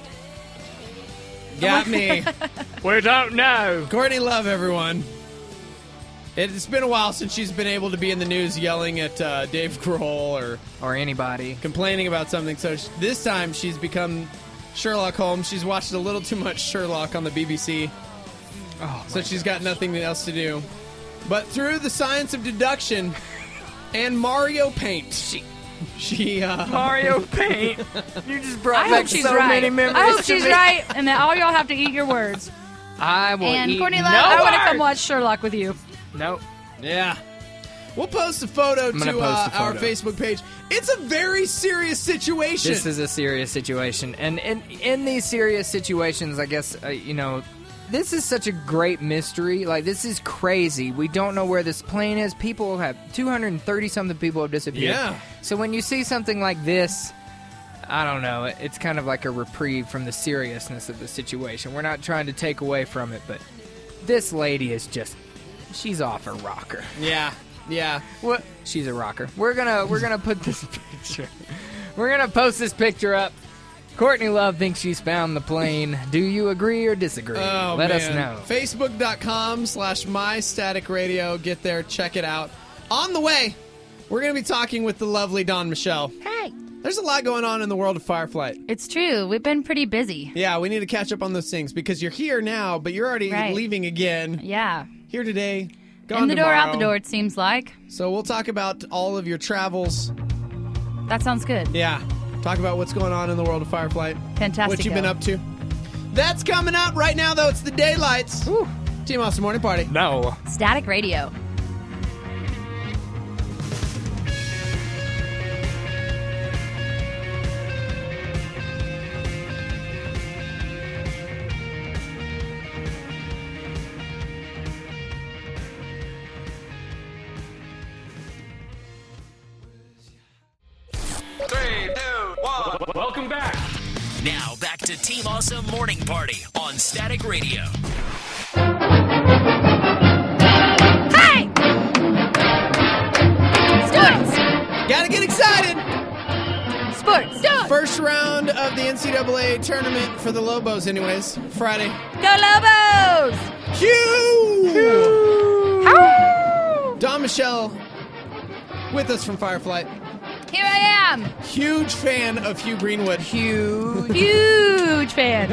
Got me. We don't know. Courtney Love, everyone. It's been a while since she's been able to be in the news yelling at uh, Dave Grohl or or anybody complaining about something. So sh- this time she's become Sherlock Holmes. She's watched a little too much Sherlock on the B B C. Oh, so she's got nothing else to do. But through the science of deduction and Mario Paint, she, she uh, Mario Paint. You just brought I back hope she's so right. many memories. I hope to she's me. right, and that all y'all have to eat your words. I will and eat Courtney no Love, I want to words. come watch Sherlock with you. Nope. Yeah. We'll post a photo I'm gonna to post uh, a our photo. Facebook page. It's a very serious situation. This is a serious situation, and in in these serious situations, I guess uh, you know, this is such a great mystery. Like, this is crazy. We don't know where this plane is. People have two hundred thirty something people have disappeared. Yeah. So when you see something like this, I don't know. It's kind of like a reprieve from the seriousness of the situation. We're not trying to take away from it, but this lady is just, she's off her rocker. Yeah. Yeah. What? She's a rocker. We're gonna we're gonna put this picture. We're gonna post this picture up. Courtney Love thinks she's found the plane. Do you agree or disagree? Oh, Let man. us know. Facebook.com slash My Static Radio. Get there. Check it out. On the way, we're going to be talking with the lovely Dawn Michelle. Hey. There's a lot going on in the world of Fireflight. It's true. We've been pretty busy. Yeah, we need to catch up on those things because you're here now, but you're already Right. leaving again. Yeah. Here today, gone In the door, tomorrow. out the door, it seems like. So we'll talk about all of your travels. That sounds good. Yeah. Talk about what's going on in the world of Fireflight. Fantastic. What you've been up to. That's coming up right now, though. It's the Daylights. Ooh. Team Austin Morning Party. No. Static Radio. Three, two, one. Welcome back. Now back to Team Awesome Morning Party on Static Radio. Hey! Sports! Gotta get excited. Sports! Do it! First round of the N C double A tournament for the Lobos, anyways. Friday. Go Lobos! Hugh! How? Dawn Michelle with us from Fireflight. Here I am! Huge fan of Hugh Greenwood. Huge. Huge fan.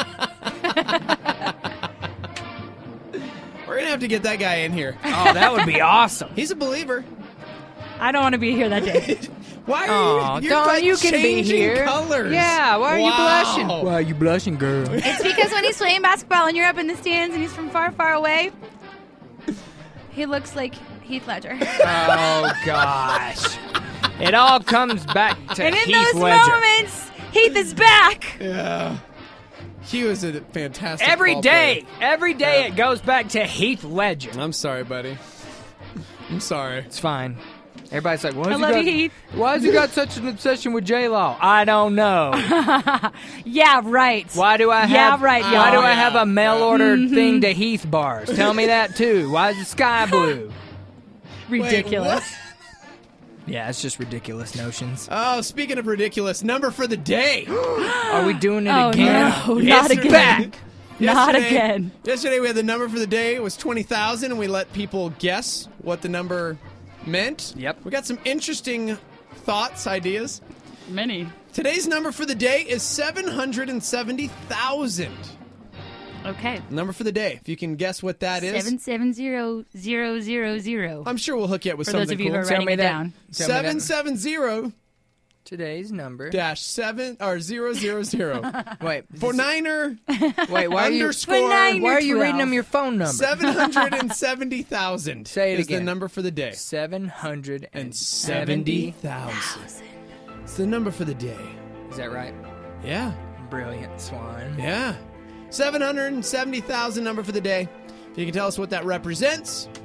We're going to have to get that guy in here. Oh, that would be awesome. He's a believer. I don't want to be here that day. Why are Oh, you you're Dawn, like you can be changing here. colors? Yeah, why are you Wow. blushing? Why are you blushing, girl? It's because when he's playing basketball and you're up in the stands and he's from far, far away, he looks like Heath Ledger. Oh, gosh. It all comes back to and in Heath those Ledger. moments, Heath is back. Yeah. Hugh is a fantastic Every ball day, player. every day Yeah. it goes back to Heath Ledger. I'm sorry, buddy. I'm sorry. It's fine. Everybody's like, why I has he love got, you, Heath. why has he got such an obsession with J-Law? I don't know. Yeah, right. Why do I have Yeah, right, Why y'all. do I Yeah. have a mail order Mhm. thing to Heath bars? Tell me that too. Why is the sky blue? Ridiculous. Wait, what? Yeah, it's just ridiculous notions. Oh, speaking of ridiculous, number for the day. Are we doing it Oh, again? no, It's not again. back. Not Yesterday- again. Yesterday we had the number for the day. It was twenty thousand, and we let people guess what the number meant. Yep. We got some interesting thoughts, ideas. Many. Today's number for the day is seven hundred seventy thousand. Okay. Number for the day. If you can guess what that is, Seven seven zero zero zero zero. I'm sure we'll hook you up with For something those of you cool. who are Tell writing me it that. down. Tell me Seven that. seven zero Today's number. dash seven or zero zero zero. Wait, For Niner wait. Why are you? underscore nine- Why are you twelve. reading them your phone number? seven hundred seventy thousand. Say it is the again. number for the day. Seven hundred And and seventy seventy. thousand. It's the number for the day. Is that right? Yeah. Brilliant, Swan. Yeah. seven hundred seventy thousand number for the day. If you can tell us what that represents,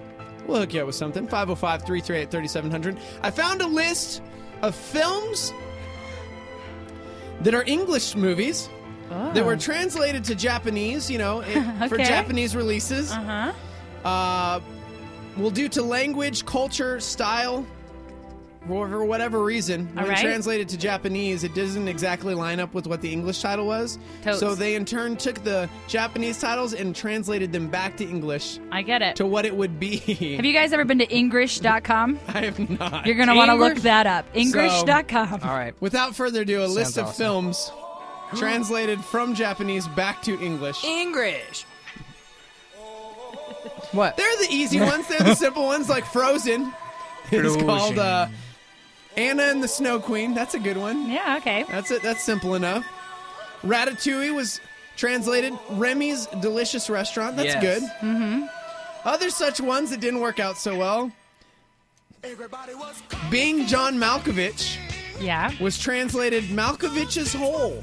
We'll hook you up with something. five oh five, three three eight, three seven zero zero. I found a list of films that are English movies Oh. that were translated to Japanese, you know, it, for Okay. Japanese releases. Uh-huh. Uh, we'll do to language, culture, style. For whatever reason, All when right. translated to Japanese, it doesn't exactly line up with what the English title was. Totes. So they in turn took the Japanese titles and translated them back to English I get it. to what it would be. Have you guys ever been to English dot com? I have not. You're going to want to look English? that up. English dot com. All right. Without further ado, a list of awesome. films translated from Japanese back to English. English. What? They're the easy ones. They're the simple ones, like Frozen. It's Frozen. called uh, Anna and the Snow Queen. That's a good one. Yeah, okay. That's it. That's simple enough. Ratatouille was translated Remy's Delicious Restaurant. That's Yes. good. Mm-hmm. Other such ones that didn't work out so well. Being John Malkovich Yeah. was translated Malkovich's Hole.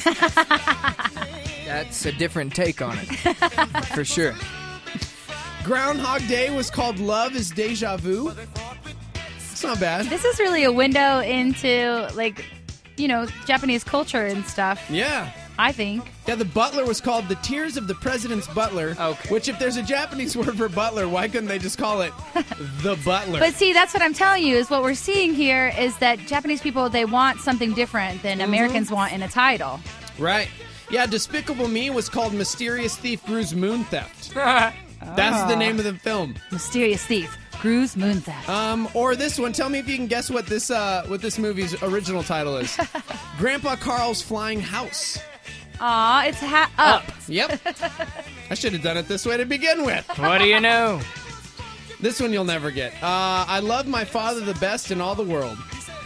That's a different take on it. For sure. Groundhog Day was called Love is Deja Vu. It's not bad. This is really a window into, like, you know, Japanese culture and stuff, Yeah. I think. Yeah, the butler was called The Tears of the President's Butler. Okay. Which, if there's a Japanese word for butler, why couldn't they just call it The Butler? But see, that's what I'm telling you, is what we're seeing here is that Japanese people, they want something different than Mm-hmm. Americans want in a title. Right. Yeah, Despicable Me was called Mysterious Thief Gru's Moon Theft. That's the name of the film. Mysterious Thief, Gru's Moon Theft. Um, or this one. Tell me if you can guess what this uh, what this movie's original title is. Grandpa Carl's Flying House. Aw, it's ha- up. Yep. I should have done it this way to begin with. What do you know? This one you'll never get. Uh, I Love My Father the Best in All the World.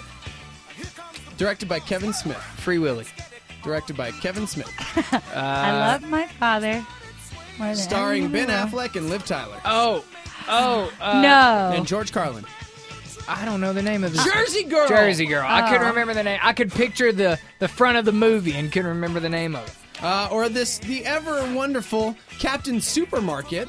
Directed by Kevin Smith. Free Willy. Directed by Kevin Smith. I love my father. more than Starring anyone Ben else. Affleck and Liv Tyler. Oh. Oh. Uh, No. And George Carlin. I don't know the name of this. Jersey Girl. Jersey Girl. I couldn't Oh. remember the name. I could picture the, the front of the movie and couldn't remember the name of it. Uh, or this, the ever wonderful Captain Supermarket.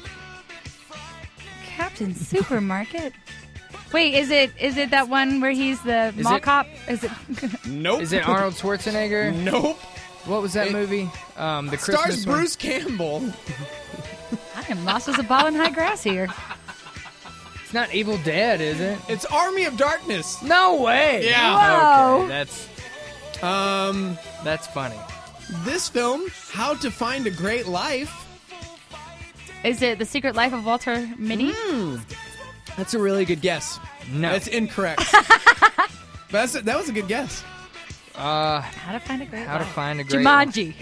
Captain Supermarket. Wait, is it is it that one where he's the Is mall it- cop? Is it? Nope. Is it Arnold Schwarzenegger? Nope. What was that It- movie? Um, the Christmas Stars one? Bruce Campbell. I am lost as a ball in high grass here. It's not Evil Dead, is it? It's Army of Darkness. No way. Yeah. Whoa. Okay, that's Um, that's funny. this film, How to Find a Great Life. Is it The Secret Life of Walter Mitty? That's a really good guess. No. That's incorrect. That's a, that was a good guess. Uh, How to Find a Great How to Life. Find a Great Jumanji.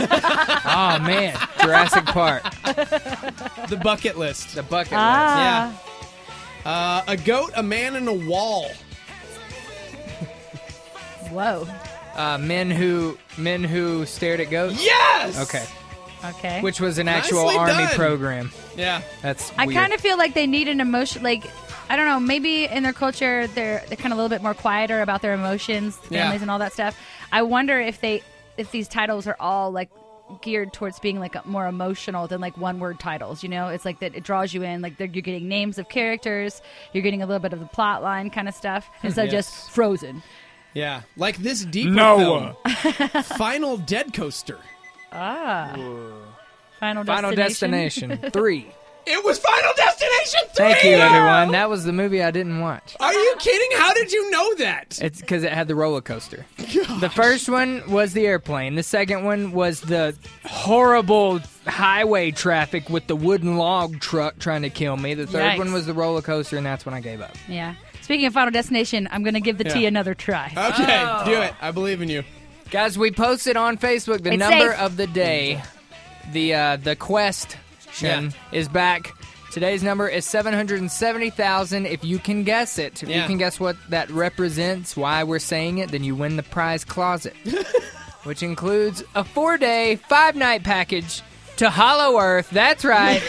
Oh man, Jurassic Park. The bucket list. The bucket ah. Yeah. Uh, a goat, a man, and a wall. Whoa. list. Uh, men who men who stared at goats. Yes. Okay. Okay. Which was an actual Nicely army done. program. Yeah. That's I weird. kind of feel like they need an emotion. Like, I don't know. Maybe in their culture, they're they're kind of a little bit more quieter about their emotions, families, Yeah. and all that stuff. I wonder if they if these titles are all like geared towards being like more emotional than like one word titles. You know, it's like that it draws you in. Like they're- you're getting names of characters, you're getting a little bit of the plot line kind of stuff instead of Yes. just Frozen. Yeah. Like this deeper Noah. film. Final Dead Coaster. Ah. Final, Final Destination. Destination three. It was Final Destination three. Thank you, everyone. That was the movie I didn't watch. Are you kidding? How did you know that? It's because it had the roller coaster. The first one was the airplane. The second one was the horrible highway traffic with the wooden log truck trying to kill me. The third Yikes. one was the roller coaster, and that's when I gave up. Yeah. Speaking of Final Destination, I'm going to give the T Yeah. another try. Okay, Oh. do it. I believe in you. Guys, we posted on Facebook the It's number safe. of the day. The uh, the question Yeah. is back. Today's number is seven hundred seventy thousand. If you can guess it, if you Yeah. can guess what that represents, why we're saying it, then you win the prize closet, which includes a four-day, five-night package to Hollow Earth. That's right.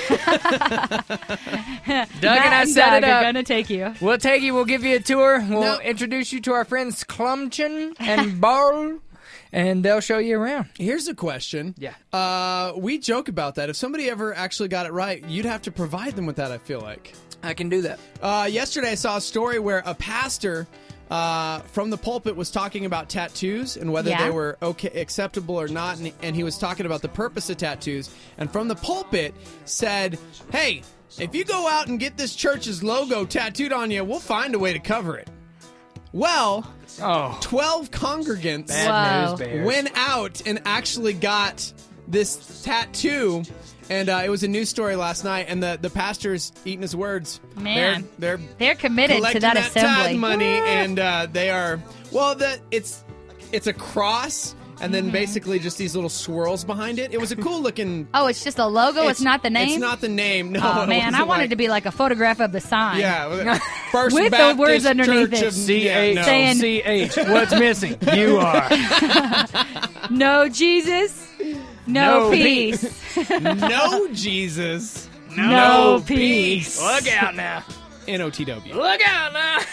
Doug and I set it Doug are up. going to take you. We'll take you. We'll give you a tour. We'll No. introduce you to our friends Clumchin and Barl, and they'll show you around. Here's a question. Yeah. Uh, we joke about that. If somebody ever actually got it right, you'd have to provide them with that, I feel like. I can do that. Uh, yesterday, I saw a story where a pastor uh, from the pulpit was talking about tattoos and whether Yeah. they were okay, acceptable or not, and, and he was talking about the purpose of tattoos. And from the pulpit, said, "Hey, if you go out and get this church's logo tattooed on you, we'll find a way to cover it." Well, Oh. twelve congregants Bad Whoa. news bears. went out and actually got this tattoo, and uh, it was a news story last night. And the, the pastor's eating his words. Man. they're they're They're committed to collecting that, that assembly. tithe money, and uh, they are well. The it's it's a cross, and then basically just these little swirls behind it. It was a cool looking. Oh, it's just a logo. It's, not the name. It's not the name. No, Oh it man, I wasn't wanted like- to be like a photograph of the sign. Yeah, First With the Baptist words underneath Church it. of- C yeah, H no. Saying- C H. What's missing? You are. No Jesus, no, No peace. no Jesus, No peace. Look out now. N O T W. Look out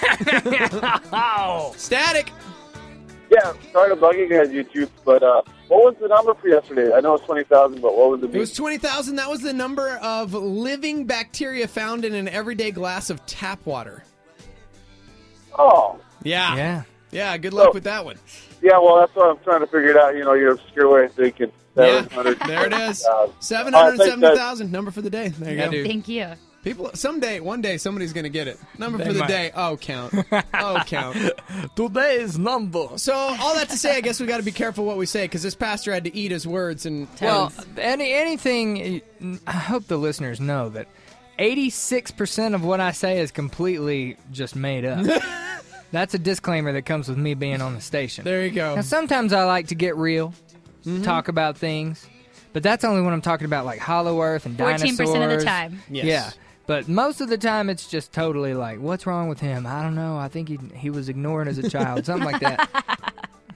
now. Static. Yeah, sorry to bug you guys, YouTube, but uh, what was the number for yesterday? I know it's twenty thousand, but what was the It was twenty thousand. That was the number of living bacteria found in an everyday glass of tap water. Oh, Yeah. Yeah. Yeah, good luck So- with that one. yeah, well, that's what I'm trying to figure it out. You know, your obscure way of thinking. Yeah, seven hundred there it is. thousand. seven All hundred right, seventy thanks, thousand, number for the day. There you Yeah, go. dude. Thank you. People, someday, one day, somebody's going to get it. Number They for the might. day. Oh, count. Oh, count. Today's number. So, all that to say, I guess we got to be careful what we say because this pastor had to eat his words and Well, any anything. I hope the listeners know that eighty-six percent of what I say is completely just made up. That's a disclaimer that comes with me being on the station. there you go. Now, sometimes I like to get real, talk about things, but that's only when I'm talking about like Hollow Earth and dinosaurs. Fourteen percent of the time. Yes. Yeah. But most of the time, it's just totally like, what's wrong with him? I don't know. I think he he was ignoring as a child, something like that.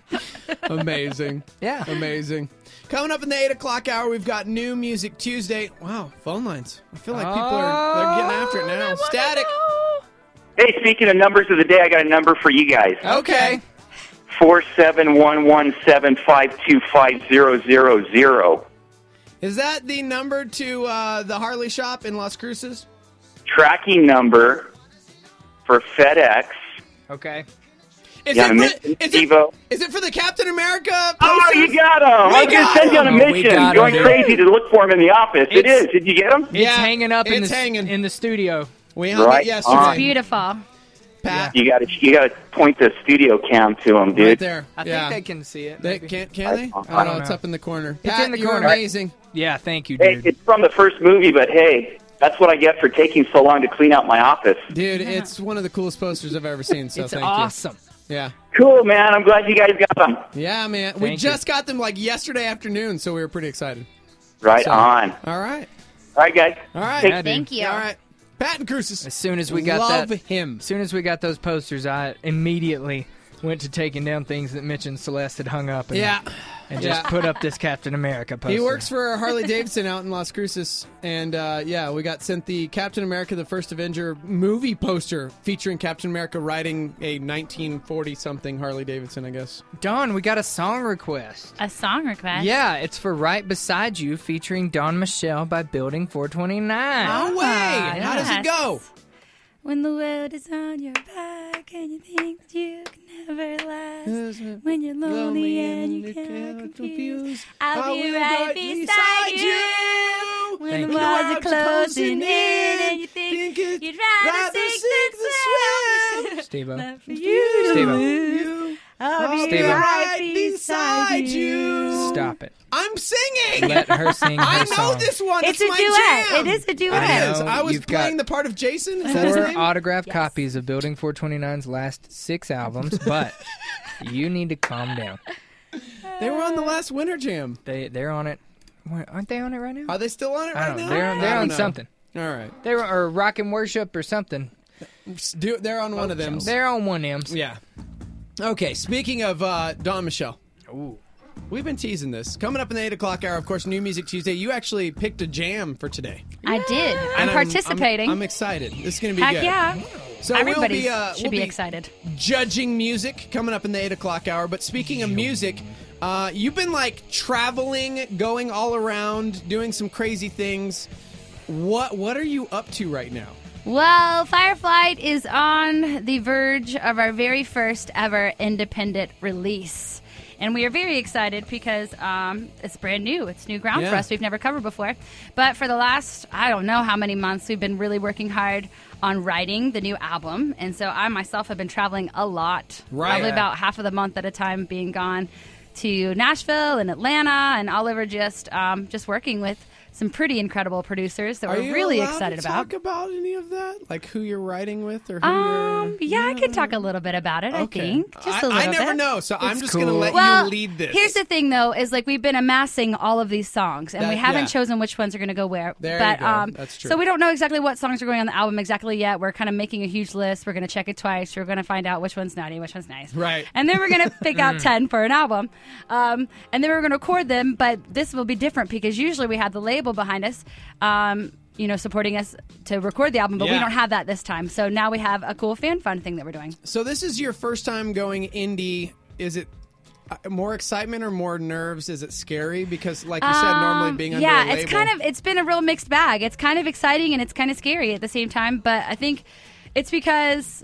Amazing. Yeah. Amazing. Coming up in the eight o'clock hour, we've got New Music Tuesday. Wow, phone lines. I feel like people are they're getting after it now. Static. Hey, speaking of numbers of the day, I got a number for you guys. Okay. Four seven one one seven five two five zero zero zero. Is that the number to uh, the Harley shop in Las Cruces? Tracking number for FedEx. Okay. Is, Yeah, it Miss for, is, it, Evo. is it for the Captain America Oh, posters? you got him! We I was going got to send you on a 'em. Oh, we mission, got 'em, going dude. crazy to look for him in the office. It It's- is. Did you get him? It's Yeah, hanging up in it's the hanging. in the studio. We hung Right it yesterday. on. Beautiful. Pat, You got to you got to point the studio cam to him, dude. right there. I yeah. think they can see it. They maybe. can can they? I don't, I know. don't It's know. up in the corner. It's Pat, in the you're corner. amazing. Yeah, thank you, Hey, dude. it's from the first movie, but hey, that's what I get for taking so long to clean out my office. Dude, it's one of the coolest posters I've ever seen, so It's thank awesome. you. Yeah. Cool, man. I'm glad you guys got them. Yeah, man. we Thank just got them like yesterday afternoon, so we were pretty excited. Right So- on. All right. All right, guys. All right. Yeah, dude. Thank you. All right. Pat and Cruces. As soon as we got Love that, him. as soon as we got those posters, I immediately went to taking down things that Mitch and Celeste had hung up. And, Yeah. and just Yeah. put up this Captain America poster. He works for Harley Davidson out in Las Cruces, and uh, yeah, we got sent the Captain America: The First Avenger movie poster featuring Captain America riding a nineteen forty something Harley Davidson, I guess. Dawn, we got a song request. A song request. Yeah, it's for Right Beside You, featuring Dawn Michelle by Building four twenty-nine. No way! How does it yes. go? When the world is on your back and you think that you can never last. When you're lonely and you can't confuse. I'll be right beside you. When Thank the you. walls are closing in and you think you'd rather sink the swim. Steve-O. Love for you to Steve-O. lose. I'll be Steve-O. right beside you. Stop it. I'm singing. Let her sing her I know song. this one. It's It's, a my duet. jam. It is a duet. I It is. know. I was You've playing got the part of Jason. Is that his Four name? autographed copies of Building four twenty-nine's last six albums, but you need to calm down. They were on the last Winter Jam. They they're on it. Wait, aren't they on it right now? Are they still on it I right don't know. now? They're on, I they're don't on know. something. All right. They were or Rock and Worship or something. Do, they're on one of them. They're on one M's. Yeah. Okay, speaking of uh, Dawn Michelle. Ooh. We've been teasing this. Coming up in the eight o'clock hour, of course, New Music Tuesday. You actually picked a jam for today. I did. I'm And participating. I'm, I'm excited. This is going to be Heck good. yeah. So Everybody we'll be, uh, should we'll be, be excited. judging music coming up in the eight o'clock hour. But speaking of music, uh, you've been like traveling, going all around, doing some crazy things. What What are you up to right now? Well, Fireflight is on the verge of our very first ever independent release. And we are very excited because um, it's brand new. It's new ground Yeah. for us. We've never covered before. But for the last, I don't know how many months, we've been really working hard on writing the new album. And so I myself have been traveling a lot. Right. Probably Yeah. about half of the month at a time, being gone to Nashville and Atlanta and all over, just um, just working with some pretty incredible producers that Are we're you really allowed excited to about. talk about any of that? Like who you're writing with or who Um, you're... yeah, I could talk a little bit about it, Okay. I think. Just a I, little I never bit. know, so I'm It's just cool. going to let Well, you lead this. here's the thing, though, is like we've been amassing all of these songs, and That- we haven't yeah. chosen which ones are going to go where. There you but, go. Um, That's true. So we don't know exactly what songs are going on the album exactly yet. We're kind of making a huge list. We're going to check it twice. We're going to find out which one's naughty, which one's nice. Right. And then we're going to pick out ten for an album. Um, and then we're going to record them, but this will be different because usually we have the label behind us. Um, you know, supporting us to record the album, but we Yeah. don't have that this time. So now we have a cool fan fun thing that we're doing. So this is your first time going indie. Is it uh, more excitement or more nerves? Is it scary? Because like you said, normally Um, being under yeah, a label. it's kind of it's been a real mixed bag. It's kind of exciting and it's kind of scary at the same time. But I think it's because,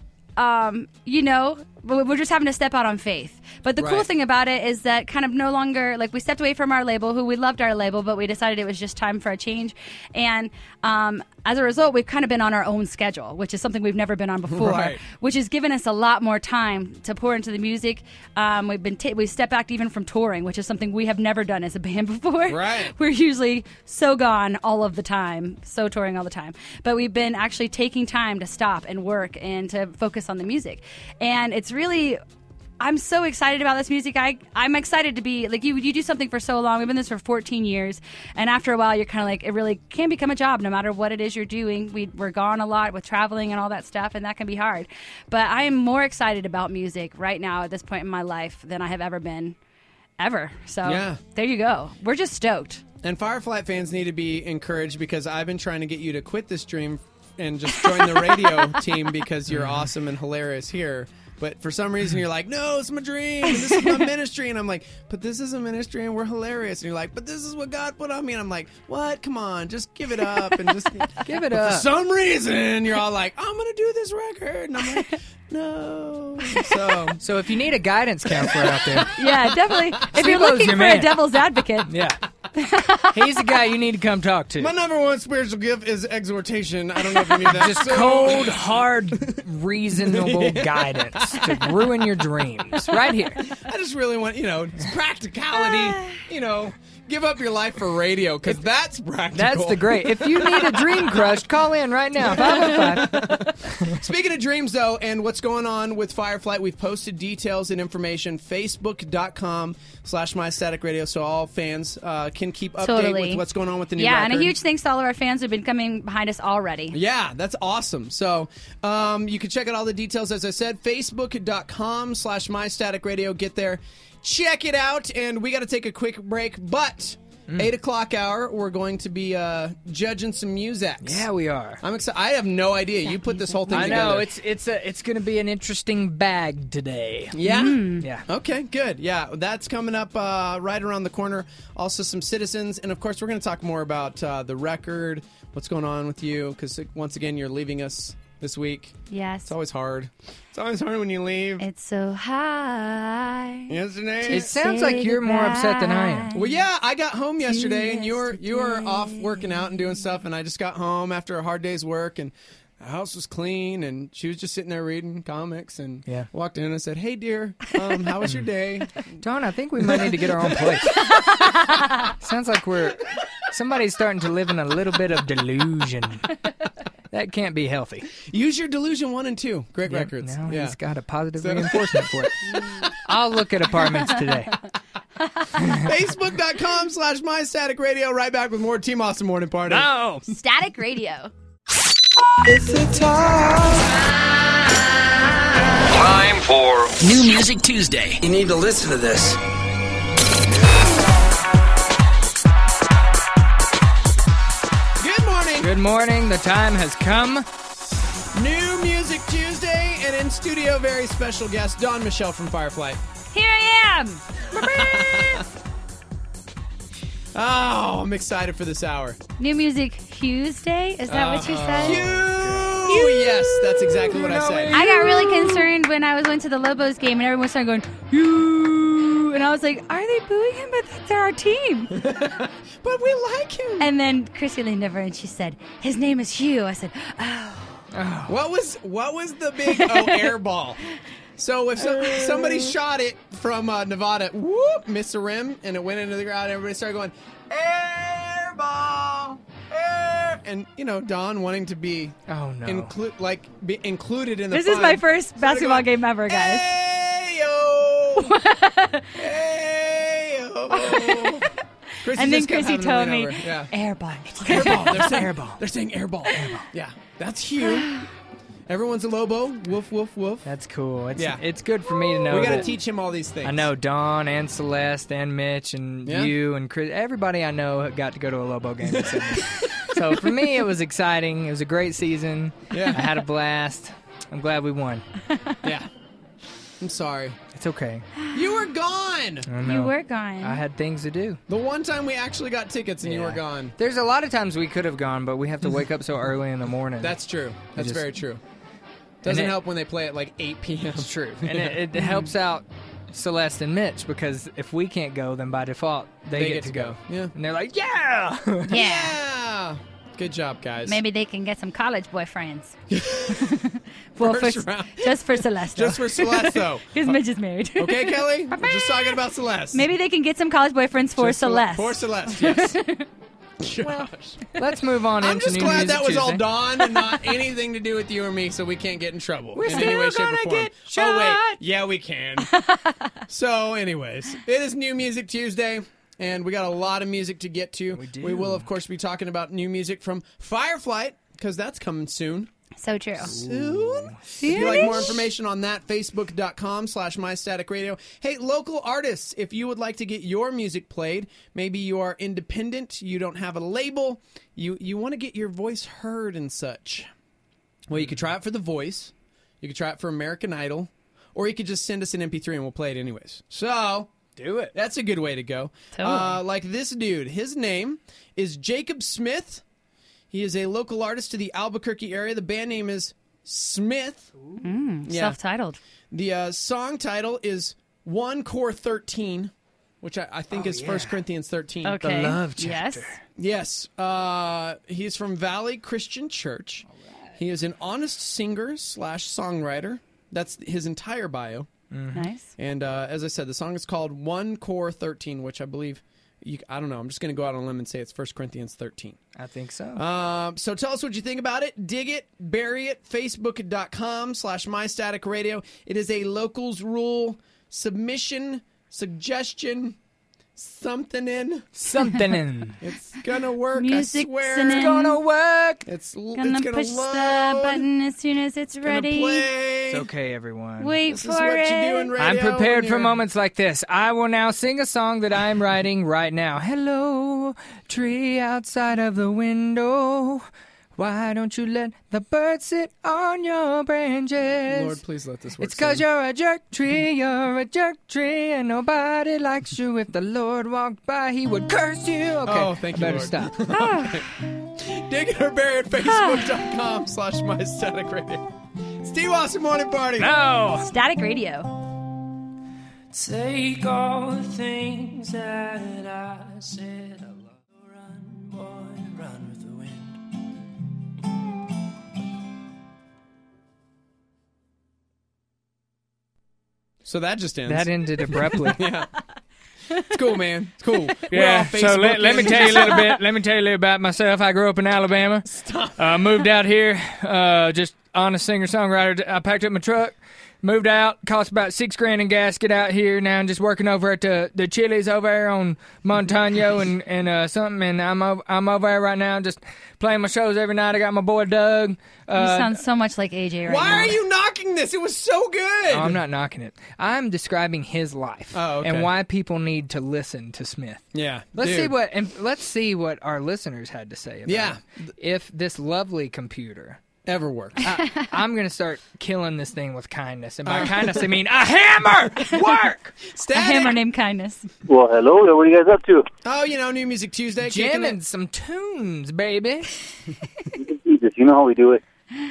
um, you know, we're just having to step out on faith. But the cool Right. thing about it is that kind of no longer, like we stepped away from our label, who we loved our label, but we decided it was just time for a change. And um, as a result, we've kind of been on our own schedule, which is something we've never been on before, Right. which has given us a lot more time to pour into the music. Um, we've been ta- we stepped back even from touring, which is something we have never done as a band before. Right. We're usually so gone all of the time, so touring all the time. But we've been actually taking time to stop and work and to focus on the music. And it's really, I'm so excited about this music. I, I'm excited to be, like, you You do something for so long. We've been this for fourteen years. And after a while, you're kind of like, it really can become a job no matter what it is you're doing. We, we're gone a lot with traveling and all that stuff, and that can be hard. But I am more excited about music right now at this point in my life than I have ever been, ever. So Yeah. there you go. We're just stoked. And Fireflight fans need to be encouraged because I've been trying to get you to quit this dream and just join the radio team because you're awesome and hilarious here. But for some reason, you're like, no, it's my dream. And this is my ministry. And I'm like, but this is a ministry and we're hilarious. And you're like, but this is what God put on me. And I'm like, what? Come on, just give it up. And just Give it but up. For some reason, you're all like, I'm going to do this record. And I'm like, no. So, So if you need a guidance counselor out there, Yeah, definitely. If you're Steve-O's looking your for a man. devil's advocate, yeah, he's the guy you need to come talk to. my number one spiritual gift is exhortation. I don't know if you need that. Just So- cold, hard, reasonable guidance to ruin your dreams. Right here. I just really want, you know, it's practicality. You know, give up your life for radio because that's practical. That's the great. If you need a dream crushed, call in right now. five one five. Speaking of dreams, though, and what's going on with Fireflight, we've posted details and information, facebook.com slash My Static Radio, so all fans uh, can keep update Totally. with what's going on with the new yeah, record. and a huge thanks to all of our fans who've been coming behind us already. Yeah, that's awesome. So um, you can check out all the details, as I said, facebook.com slash My Static Radio. Get there. Check it out, and we got to take a quick break, but eight o'clock hour, we're going to be uh, judging some musics. Yeah, we are. I'm excited. I have no idea. You put this whole thing I together. know it's it's a it's going to be an interesting bag today. Yeah? Yeah. Okay, good. Yeah, that's coming up uh, right around the corner. Also, some citizens. And, of course, we're going to talk more about uh, the record, what's going on with you, because, once again, you're leaving us this week. Yes. It's always hard. It's always hard when you leave. It's so high. Yesterday. It sounds like you're more upset than I am. Well, yeah, I got home yesterday, and you were you were off working out and doing stuff, and I just got home after a hard day's work, and the house was clean, and she was just sitting there reading comics, and Yeah. walked in and said, "Hey, dear, um, how was your day?" Dawn, I think we might need to get our own place. Sounds like we're somebody's starting to live in a little bit of delusion. That can't be healthy. Use your Delusion one and two. Great Yep, records. Now yeah. he's got a positive So- reinforcement for it. I'll look at apartments today. Facebook.com slash My Static Radio. Right back with more Team Awesome Morning Party. No. Static Radio. Time for New Music Tuesday. You need to listen to this. Good morning. Good morning. The time has come. New Music Tuesday, and in studio, very special guest, Dawn Michelle from Fireflight. Here I am. Oh, I'm excited for this hour. New Music Tuesday? Is that what you said? Oh, yes, that's exactly what I said. I got really concerned when I was went to the Lobos game and everyone started going, "You," and I was like, "Are they booing him? But they're our team." But we like him. And then Chrissy leaned over and she said, "His name is Hugh." I said, "Oh." Oh. What was what was the big oh air ball? So if some, somebody shot it from uh, Nevada, whoop, missed the rim, and it went into the ground, everybody started going, air ball, air, and you know Don wanting to be oh no, include like be included in the. This fun, is my first basketball going, game ever, guys. Hey-yo, hey-yo. And then Chrissy told me, yeah. air ball. Air ball. They're saying air ball. They're saying air ball. Air ball. Yeah, that's huge. Everyone's a Lobo. Woof, woof, woof. That's cool. It's, yeah. It's good for me to know. We got to that teach him all these things. I know Dawn and Celeste and Mitch and yeah. you and Chris. Everybody I know got to go to a Lobo game. So for me, it was exciting. It was a great season. Yeah. I had a blast. I'm glad we won. Yeah. I'm sorry. It's okay. You were gone. I know. You were gone. I had things to do. The one time we actually got tickets and yeah. you were gone. There's a lot of times we could have gone, but we have to wake up so early in the morning. That's true. That's just, very true. Doesn't it, help when they play at like eight p.m. It's true. And it, it helps out Celeste and Mitch because if we can't go, then by default, they, they get, get to to go. go. Yeah. And they're like, yeah! Yeah. Yeah. Good job, guys. Maybe they can get some college boyfriends. well, First for, round. Just for Celeste. Just for Celeste, though. Because Mitch is married. Okay, Kelly? We're just talking about Celeste. Maybe they can get some college boyfriends for just Celeste. For Celeste, yes. Well, let's move on I'm into just New glad Music that was Tuesday. all Dawn and not anything to do with you or me, so we can't get in trouble We're in still any way, shape, gonna or form. get Oh, wait. shot. Yeah, we can. So, anyways, it is New Music Tuesday, and we got a lot of music to get to. We do. We will, of course, be talking about new music from Fireflight, because that's coming soon. So true. Soon. If you'd like more information on that, facebook.com slash mystaticradio. Hey, local artists, if you would like to get your music played, maybe you are independent, you don't have a label, you, you want to get your voice heard and such. Well, you could try it for The Voice, you could try it for American Idol, or you could just send us an M P three and we'll play it anyways. So, do it. That's a good way to go. Totally. Uh, like this dude, his name is Jacob Smith. He is a local artist to the Albuquerque area. The band name is Smith. Mm, Yeah. Self-titled. The uh, song title is one Core thirteen, which I, I think Oh, is yeah. First Corinthians thirteen. Okay. The love chapter. Yes. Yes. Uh, he's from Valley Christian Church. He is an honest singer slash songwriter. That's his entire bio. Nice. And uh, as I said, the song is called one Core thirteen, which I believe... You, I don't know. I'm just going to go out on a limb and say it's First Corinthians thirteen. I think so. Um, so tell us what you think about it. Dig it, bury it, facebook.com slash mystaticradio. It is a locals rule submission, suggestion, something in. Something in. It's going to work, Music's I swear. in It's it. going Gonna work. It's, l- Gonna it's going push to the load. button as soon as it's It's gonna ready. play. It's okay, everyone. Wait This for is what it. you do in radio. I'm prepared when for you're- moments like this. I will now sing a song that I am writing right now. Hello, tree outside of the window. Why don't you let the birds sit on your branches? Lord, please let this work. It's cause you're a jerk tree, you're a jerk tree, and nobody likes you. If the Lord walked by, he would curse you. Okay, Oh, thank I you, better Lord. stop. Dig it or bury it, facebook.com slash mystaticradio. Steve Austin Morning Party. No! Static Radio. Take all the things that I said. I love to run, boy, run with the wind. So that just ends. That ended abruptly. Yeah. It's cool, man. It's cool. We're Yeah, on so let, Facebook let me and- tell you a little bit. Let me tell you a little about myself. I grew up in Alabama. Stop. Uh, moved out here, uh, just honest singer songwriter. I packed up my truck, moved out. Cost about six grand in gas. Get out here now. I'm just working over at the the Chili's over there on Montano and and uh, something. And I'm over, I'm over there right now, just playing my shows every night. I got my boy Doug. Uh, You sound so much like A J right Why now. are you knocking this? It was so good. Oh, I'm not knocking it. I'm describing his life Oh, okay. and why people need to listen to Smith. Yeah. Let's dude. see what and let's see what our listeners had to say about Yeah. it. If this lovely computer ever work. I, I'm going to start killing this thing with kindness. And by kindness, I mean a hammer! Work! A hammer named Kindness. Well, hello. What are you guys up to? Oh, you know, New Music Tuesday. kicking Jamming it. some tunes, baby. Jesus, you know how we do it.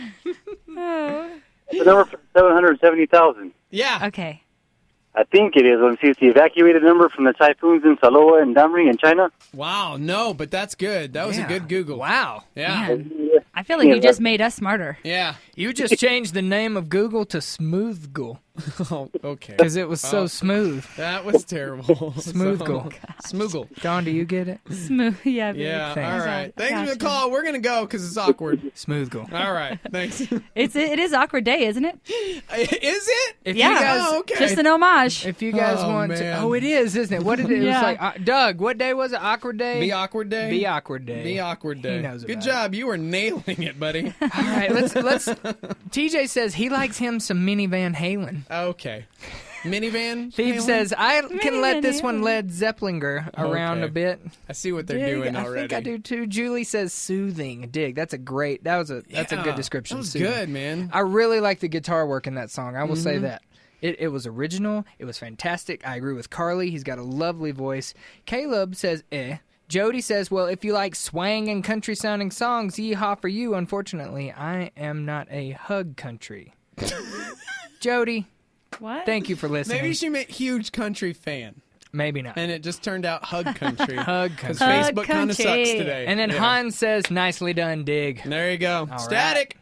Oh. The number for seven hundred seventy thousand. Yeah. Okay. I think it is. Let me see. It's the evacuated number from the typhoons in Saloa and Damri in China. Wow, no, but that's good. That was Yeah. a good Google. Wow. Yeah. Man. I feel like you just made us smarter. Yeah. You just changed the name of Google to Smoothgle. Oh, okay. Because it was so Oh. smooth. That was terrible. Smoothgle. Smoogle. Dawn, do you get it? Smooth. Yeah. very Yeah, good. all right. Thanks for the Gotcha. call. We're going to go because it's awkward. Smoothgle. All right. Thanks. It's it is awkward day, isn't it? Is it? If Yeah. you guys, Oh, okay. Just an homage. If you guys Oh, want man. to, oh, it is, isn't it? What did it? It Yeah. was like, uh, Doug. What day was it? Awkward day. Be awkward day. Be awkward day. Be awkward day. He knows Good about job. You were nailing it, buddy. All right, let's let's. T J says he likes him some Mini Van Halen. Okay. Minivan. Steve Halen? says I can Mini let Van this one Halen. Led Zeppelinger around Okay. a bit. I see what they're Dig, doing I already. think I do too. Julie says soothing. Dig. That's a great. That was a. That's a Yeah, good description. That was Soothing. good, man. I really like the guitar work in that song. I will say Mm-hmm. that. It, it was original. It was fantastic. I agree with Carly. He's got a lovely voice. Caleb says, eh. Jody says, well, if you like swang and country sounding songs, yeehaw for you. Unfortunately, I am not a hug country. Jody, What? thank you for listening. Maybe she meant huge country fan, Maybe not. and it just turned out hug country. Hug Because country. Hug Facebook kind of sucks country. today. And then Yeah. Hans says, nicely done, Dig. There you go. All Static.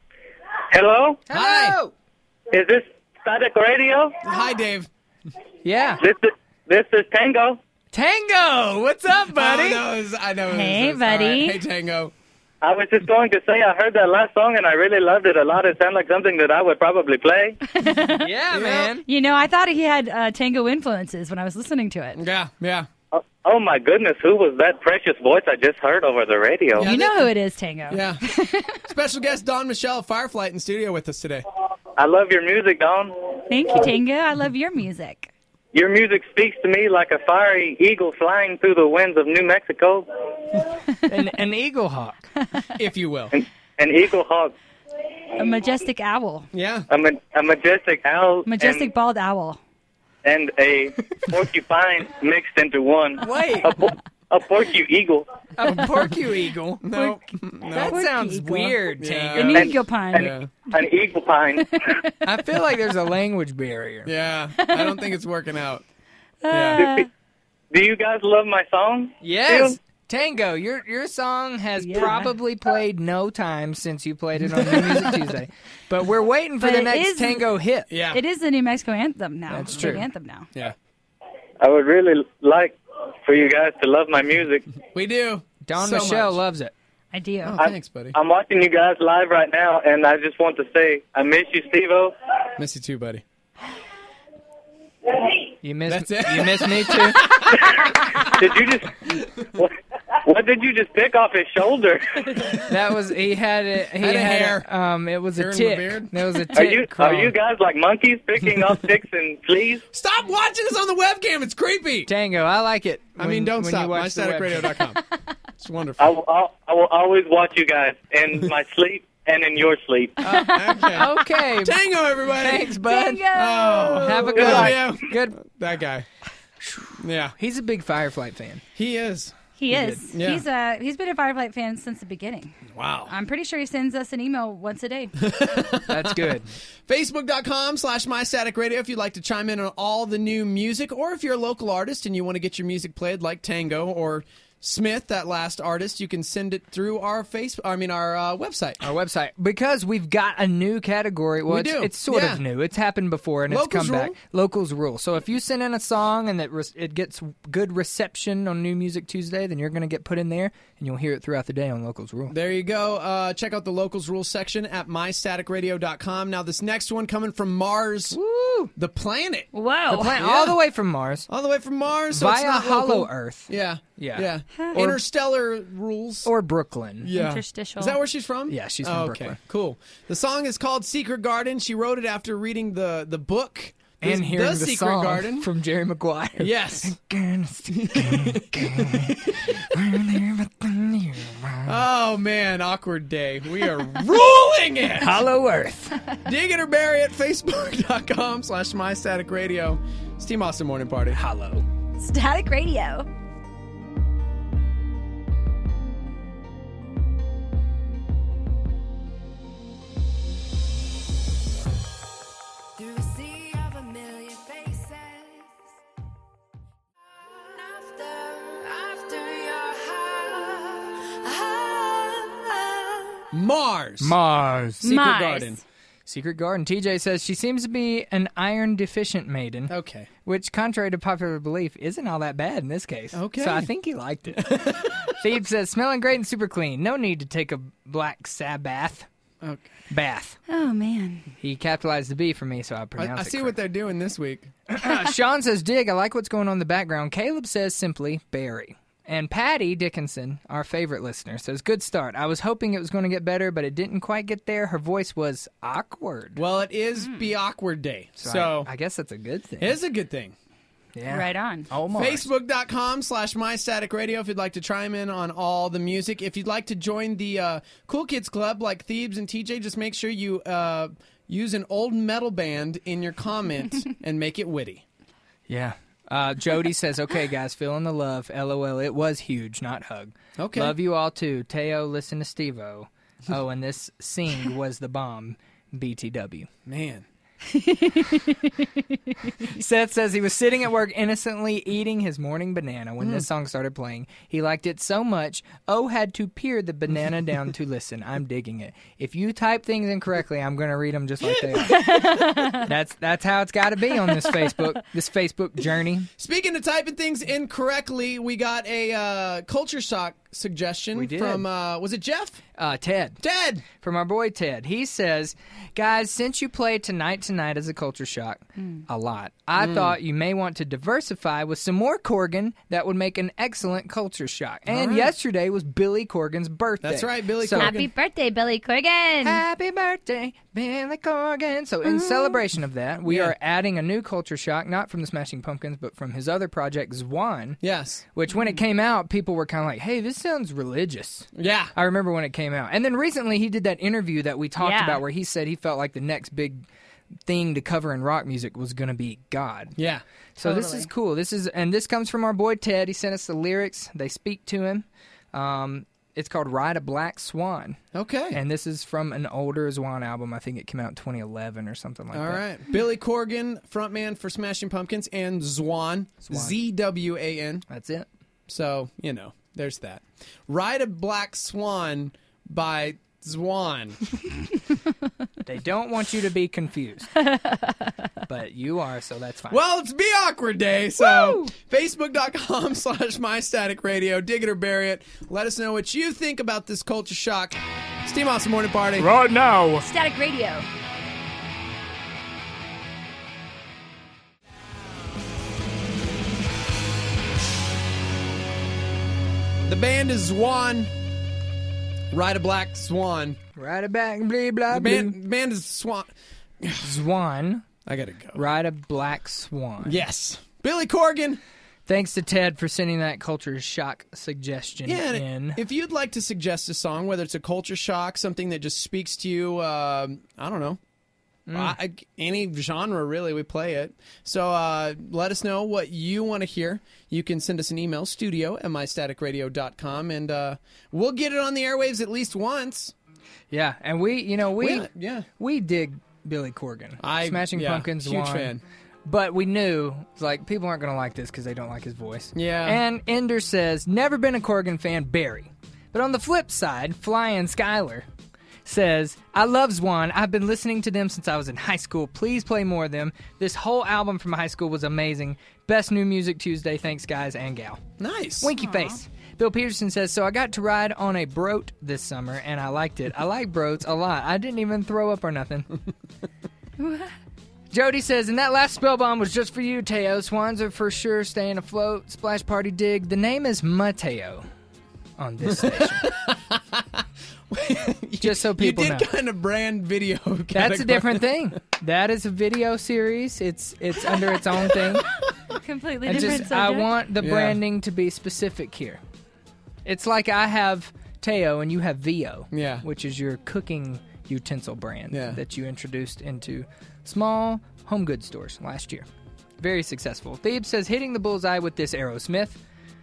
Hello? Hello. Is this Static Radio? Hi, Dave. Yeah. This is this is Tango. Tango, what's up, buddy? Oh, no, it was- I know. it was Hey, this. buddy. All right. Hey, Tango. I was just going to say I heard that last song and I really loved it a lot. It sounded like something that I would probably play. Yeah, man. You know, I thought he had uh, tango influences when I was listening to it. Yeah, yeah. Oh, oh my goodness, who was that precious voice I just heard over the radio? Yeah. You know who it is, Tango. Yeah. Special guest Don Michelle of Fireflight in studio with us today. I love your music, Dawn. Thank you, Tango. I love your music. Your music speaks to me like a fiery eagle flying through the winds of New Mexico. An, an eagle hawk. If you will. An, an eagle hawk, A majestic owl. Yeah. a, ma- a majestic owl, Majestic bald owl. and, and a porcupine mixed into one. Wait. A, por- a porcu eagle. A porcu eagle. No. That Porky sounds eagle. weird, Yeah. Tango. An eagle pine. Yeah. An eagle pine. I feel like there's a language barrier. Yeah. I don't think it's working out. Yeah. Uh, Do you guys love my song? Yes. Still? Tango, your your song has Yeah. probably played no time since you played it on New Music Tuesday. But we're waiting for But the it next is- Tango hit. Yeah. It is the New Mexico anthem now. That's It's a big true. anthem now. Yeah. I would really like for you guys to love my music. We do. Don So Michelle much. loves it. I do. Oh, thanks, buddy. I'm watching you guys live right now, and I just want to say I miss you, Steve-O. Miss you too, buddy. You miss That's it. you miss me too? Did you just what, what did you just pick off his shoulder? That was he had it he Had a had hair. A, um it was Hair a in the tick. beard? There was a tick. Are you are crawling. you guys like monkeys picking off ticks and fleas? Stop watching us on the webcam. It's creepy. Tango, I like it. I mean, when- don't when stop. you watch my the static radio webcam. dot com. It's wonderful. I will I'll, I will always watch you guys in my sleep and in your sleep. Okay. Okay. Tango, everybody. Thanks, bud. Tango! Oh, Have a we good love one. you. Good. That guy. Yeah, He's a big Fireflight fan. he is. He is. Yeah. He's uh he's been a Fireflight fan since the beginning. Wow. I'm pretty sure he sends us an email once a day. That's good. Facebook.com slash MyStaticRadio if you'd like to chime in on all the new music, or if you're a local artist and you want to get your music played like Tango or Smith, that last artist, you can send it through our face. I mean, our uh, website. Our website, because we've got a new category. Well, We it's, do. it's sort Yeah. of new. It's happened before, and Locals it's come back. rule. Locals rule. So if you send in a song and that re- it gets good reception on New Music Tuesday, then you're going to get put in there, and you'll hear it throughout the day on Locals Rule. There you go. Uh, check out the locals rules section at my static radio dot com. Now, this next one coming from Mars, Woo! the planet, Whoa. The planet, yeah. all the way from Mars all the way from Mars, so it's via not Hollow local. Earth. Yeah, Yeah. yeah. Or- Interstellar rules. Or Brooklyn. Yeah. Interstitial. Is that where she's from? Yeah, she's from oh, Brooklyn. Okay, cool. The song is called Secret Garden. She wrote it after reading the, the book And This- hearing The the, Secret song Garden. from Jerry Maguire. Yes. Oh, man. Awkward day. We are ruling it. Hollow Earth. Dig it or bury it. Facebook.com slash My Static Radio. It's Team Austin Morning Party. Hollow. Static Radio. Through a sea of a million faces. After, after your heart. Mars. Mars. Secret Mars. Garden. Secret Garden. T J says she seems to be an iron deficient maiden. Okay. Which, contrary to popular belief, isn't all that bad in this case. Okay. So I think he liked it. Steve says, smelling great and super clean. No need to take a black Sabbath Okay. bath. Oh, man. He capitalized the B for me, so I I, pronounced I it see correct. what they're doing this week. Sean says, dig, I like what's going on in the background. Caleb says simply, Barry. And Patty Dickinson, our favorite listener, says, good start. I was hoping it was going to get better, but it didn't quite get there. Her voice was awkward. Well, it is Be Awkward Day. So, So, I, I guess that's a good thing. it is a good thing. Yeah. Right on. Almost. Facebook.com slash My Static Radio if you'd like to chime in on all the music. If you'd like to join the uh, Cool Kids Club like Thebes and T J, just make sure you uh, use an old metal band in your comment and make it witty. Yeah. Uh, Jody says, okay, guys, feeling the love. LOL. It was huge, not hug. Okay. Love you all, too. Teo, listen to Steve-O. Oh, and this sing was the bomb. B T W. Man. Seth says he was sitting at work innocently eating his morning banana when this song started playing. He liked it so much, O had to peer the banana down to listen. I'm digging it. If you type things incorrectly, I'm going to read them just like they are. That's that's how it's got to be on this Facebook, this Facebook journey. Speaking of typing things incorrectly, we got a uh, culture shock suggestion We did. from, uh, was it Jeff? Uh, Ted. Ted! From our boy Ted. He says, guys, since you play Tonight Tonight as a culture shock a lot, I Mm. thought you may want to diversify with some more Corgan that would make an excellent culture shock. And right. yesterday was Billy Corgan's birthday. That's right, Billy So- Corgan. Happy birthday, Billy Corgan. Happy birthday, Billy Corgan. So in celebration of that, we Yeah. are adding a new culture shock, not from the Smashing Pumpkins, but from his other project, Zwan. Yes. Which when it came out, people were kind of like, hey, this sounds religious. Yeah. I remember when it came out. And then recently he did that interview that we talked Yeah. about where he said he felt like the next big thing to cover in rock music was going to be God. Yeah. So this Totally. is cool. This is and this comes from our boy Ted. He sent us the lyrics. They speak to him. Um, it's called Ride a Black Swan. Okay. And this is from an older Zwan album. I think it came out in twenty eleven or something like All that. right. Billy Corgan, frontman for Smashing Pumpkins, and Zwan, Zwan. Z W A N. That's it. So, you know, there's that. Ride a Black Swan by Zwan. They don't want you to be confused. But you are, so that's fine. Well, it's Be Awkward Day, so Facebook.com slash My Static Radio. Dig it or bury it. Let us know what you think about this culture shock. It's Team Awesome Morning Party. Right now. Static Radio. The band is Zwan. Ride a Black Swan. Ride a back, blah, blah, The band, band is Swan. Zwan. I gotta go. Ride a Black Swan. Yes. Billy Corgan. Thanks to Ted for sending that culture shock suggestion Yeah, in. and if you'd like to suggest a song, whether it's a culture shock, something that just speaks to you, um, I don't know, Mm. I, any genre really, we play it. So uh, let us know what you want to hear. You can send us an email, studio at my static radio dot com, and uh, we'll get it on the airwaves at least once. Yeah, and we, you know, we We- yeah. we dig Billy Corgan. I- Smashing yeah, Pumpkins, huge Zwan. fan. But we knew, it's like, people aren't going to like this because they don't like his voice. Yeah. And Ender says, never been a Corgan fan, Barry. But on the flip side, Flying Skylar says, I love Zwan. I've been listening to them since I was in high school. Please play more of them. This whole album from high school was amazing. Best new music Tuesday. Thanks, guys and gal. Nice. Winky face. Bill Peterson says, so I got to ride on a Broat this summer, and I liked it. I like Broats a lot. I didn't even throw up or nothing. Jody says, and that last spell bomb was just for you, Teo. Swans are for sure staying afloat. Splash Party dig. The name is Mateo on this station. Just so people you know. did kind of brand video. That's category. a different thing. That is a video series. It's it's under its own thing. Completely And different just, subject. I want the Yeah. branding to be specific here. It's like I have Teo and you have Vio, Yeah. which is your cooking utensil brand Yeah. that you introduced into small home goods stores last year. Very successful. Thebes says, hitting the bullseye with this Aerosmith.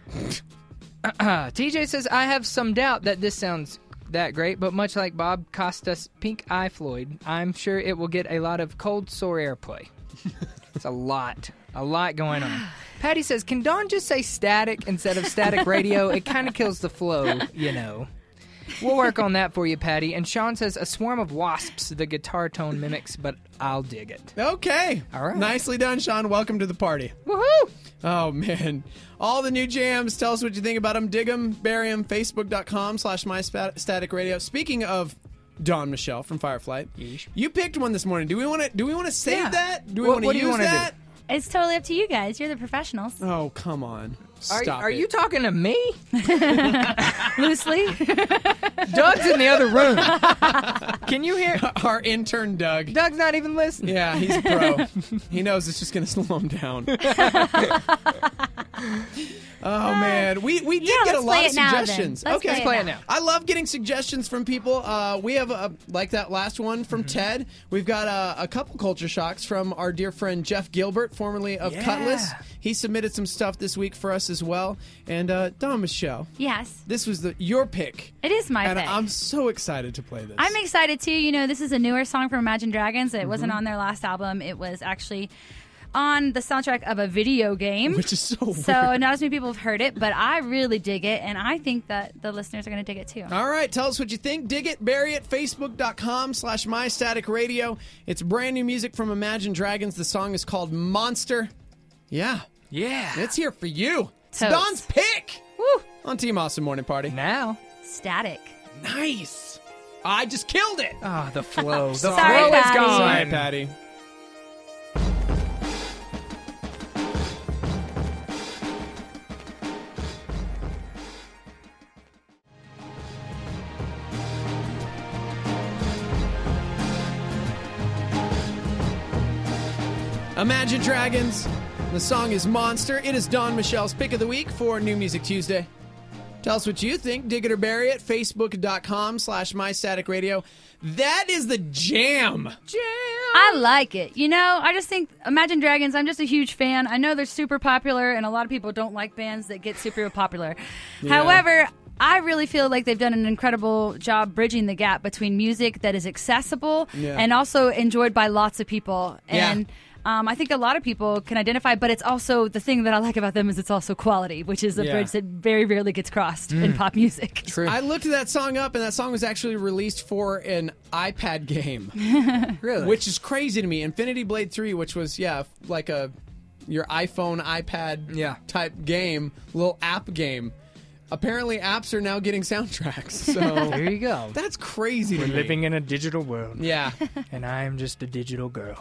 T J says, I have some doubt that this sounds that great, but much like Bob Costas' Pink Eye Floyd, I'm sure it will get a lot of cold sore airplay. It's a lot. A lot going on. Patty says, can Dawn just say static instead of static radio? It kind of kills the flow, you know. We'll work on that for you, Patty. And Sean says, a swarm of wasps the guitar tone mimics, but I'll dig it. Okay. All right. Nicely done, Sean. Welcome to the party. Woohoo! Oh, man. All the new jams. Tell us what you think about them. Dig them, bury them. Facebook.com slash My Static Radio. Speaking of Dawn Michelle from Fireflight, Yeesh. you picked one this morning. Do we want to Do we want to save Yeah. that? Do we What- want what to do you use wanna do? that? It's totally up to you guys. You're the professionals. Oh, come on. Are, Stop are it. you talking to me? Loosely. Doug's in the other room. Can you hear? Our intern, Doug. Doug's not even listening. Yeah, he's a pro. He knows it's just going to slow him down. Oh, man. We we did Yeah, get a let's lot play of it now, then. suggestions. Let's okay. play it Play it now. I love getting suggestions from people. Uh, we have, a, like that last one from Mm-hmm. Ted. We've got a, a couple culture shocks from our dear friend Jeff Gilbert, formerly of Yeah. Cutlass. He submitted some stuff this week for us as well. And uh, Dawn Michelle, Yes. this was the your pick. It is my and pick. I'm so excited to play this. I'm excited too. You know, this is a newer song from Imagine Dragons. It Mm-hmm. wasn't on their last album. It was actually on the soundtrack of a video game. Which is so weird. So not as many people have heard it, but I really dig it, and I think that the listeners are going to dig it too. All right, tell us what you think. Dig it, bury it, facebook.com slash mystaticradio. It's brand new music from Imagine Dragons. The song is called Monster. Yeah, Yeah. it's here for you. It's Totes. Dawn's pick. Woo! On Team Awesome Morning Party. Now. Static. Nice. I just killed it. Oh, the flow. The Sorry, flow is Patty. gone. Sorry, Patty. Imagine Dragons. The song is Monster. It is Dawn Michelle's pick of the week for New Music Tuesday. Tell us what you think. Dig it or bury it. Facebook.com slash mystaticradio. That is the jam. Jam. I like it. You know, I just think Imagine Dragons, I'm just a huge fan. I know they're super popular, and a lot of people don't like bands that get super popular. Yeah. However, I really feel like they've done an incredible job bridging the gap between music that is accessible Yeah. and also enjoyed by lots of people. Yeah. And um, I think a lot of people can identify, but it's also the thing that I like about them is it's also quality, which is a Yeah. bridge that very rarely gets crossed in pop music. True. I looked that song up, and that song was actually released for an iPad game, Really? which is crazy to me. Infinity Blade three, which was, yeah, like a your iPhone, iPad Yeah. type game, little app game. Apparently, apps are now getting soundtracks. So There you go. that's crazy to We're me. living in a digital world. Yeah. And I am just a digital girl.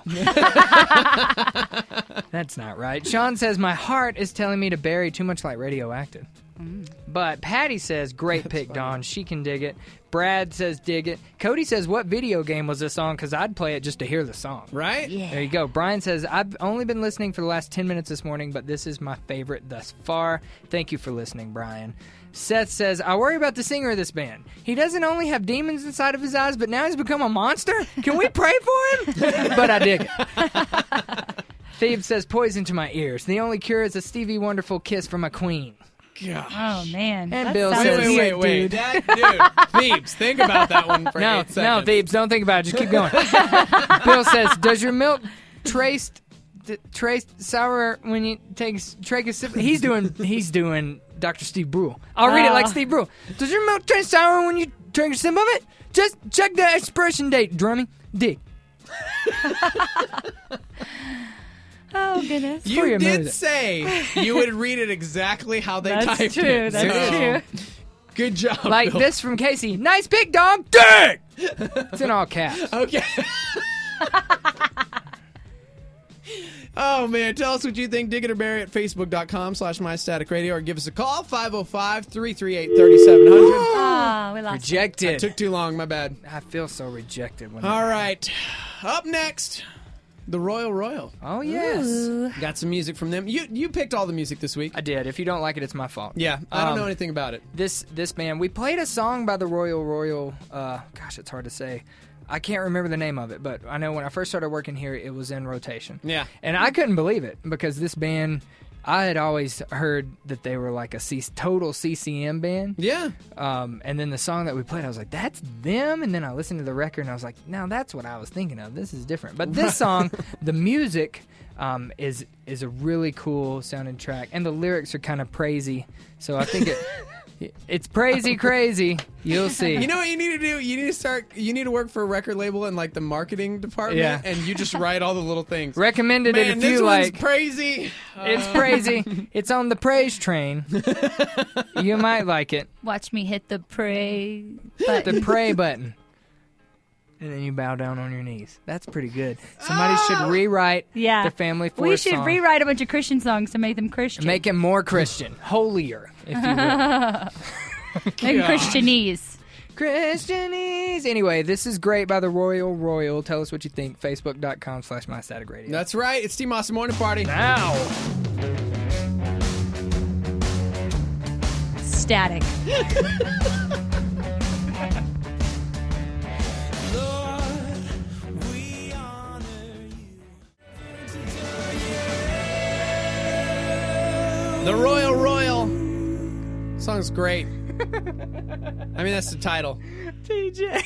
That's not right. Sean says, my heart is telling me to bury Too Much Like Radioactive. But Patty says, great pick, Dawn. She can dig it. Brad says, dig it. Cody says, what video game was this on? Because I'd play it just to hear the song. Right? Yeah. There you go. Brian says, I've only been listening for the last ten minutes this morning, but this is my favorite thus far. Thank you for listening, Brian. Seth says, I worry about the singer of this band. He doesn't only have demons inside of his eyes, but now he's become a monster? Can we pray for him? But I dig it. Thebes says, poison to my ears. The only cure is a Stevie Wonderful kiss from a queen. Gosh. Oh, man. And That Bill sounds says- Wait, wait, weird, wait, wait. dude. That, dude, Thebes, think about that one for No, eight no, seconds. Thebes, don't think about it. Just keep going. Bill says, does your milk trace t- trace sour when you take a s- take a sip? He's doing he's doing Doctor Steve Brule. I'll read it like Oh. Steve Brule. Does your milk taste sour when you drink a sip of it? Just check the expiration date, Drummy. Dig. Oh, goodness. for You your did music. say you would read it exactly how they That's typed true. it. That's so- true. Good job, Like Bill. this from Casey. Nice pick, dog. Dig. It's in all caps. Okay. Oh, man. Tell us what you think. Dig it or bury it. Facebook.com slash MyStaticRadio or give us a call. five oh five, three three eight, three seven zero zero. Oh, we lost. Rejected. It took too long. My bad. I feel so rejected. When All that- right. Up next, the Royal Royal. Oh, yes. Ooh. Got some music from them. You you picked all the music this week. I did. If you don't like it, it's my fault. Yeah, I don't Um, know anything about it. This this band, we played a song by the Royal Royal. Uh, gosh, it's hard to say. I can't remember the name of it, but I know when I first started working here, it was in rotation. Yeah. And I couldn't believe it because this band, I had always heard that they were like a C- total C C M band. Yeah. Um, and then the song that we played, I was like, that's them? And then I listened to the record and I was like, no, that's what I was thinking of. This is different. But this song, the music um, is is a really cool sounding track. And the lyrics are kind of praisey. So I think it... It's crazy, crazy. You'll see. You know what you need to do? You need to start. You need to work for a record label in like the marketing department, Yeah. and you just write all the little things. Recommended Man, it if this you one's like. crazy. It's Uh, crazy. It's on the praise train. You might like it. Watch me hit the pray The button. pray button. And then you bow down on your knees. That's pretty good. Somebody should rewrite Yeah. the Family Force We should song rewrite a bunch of Christian songs to make them Christian. and make it more Christian, holier, if you will. Make them Christianese. Christianese. Anyway, this is great by the Royal Royal. Tell us what you think. Facebook.com slash MyStaticRadio. That's right. It's Steve Austin Morning Party. Now. Static. The Royal Royal. Song's great. I mean, that's the title. T J.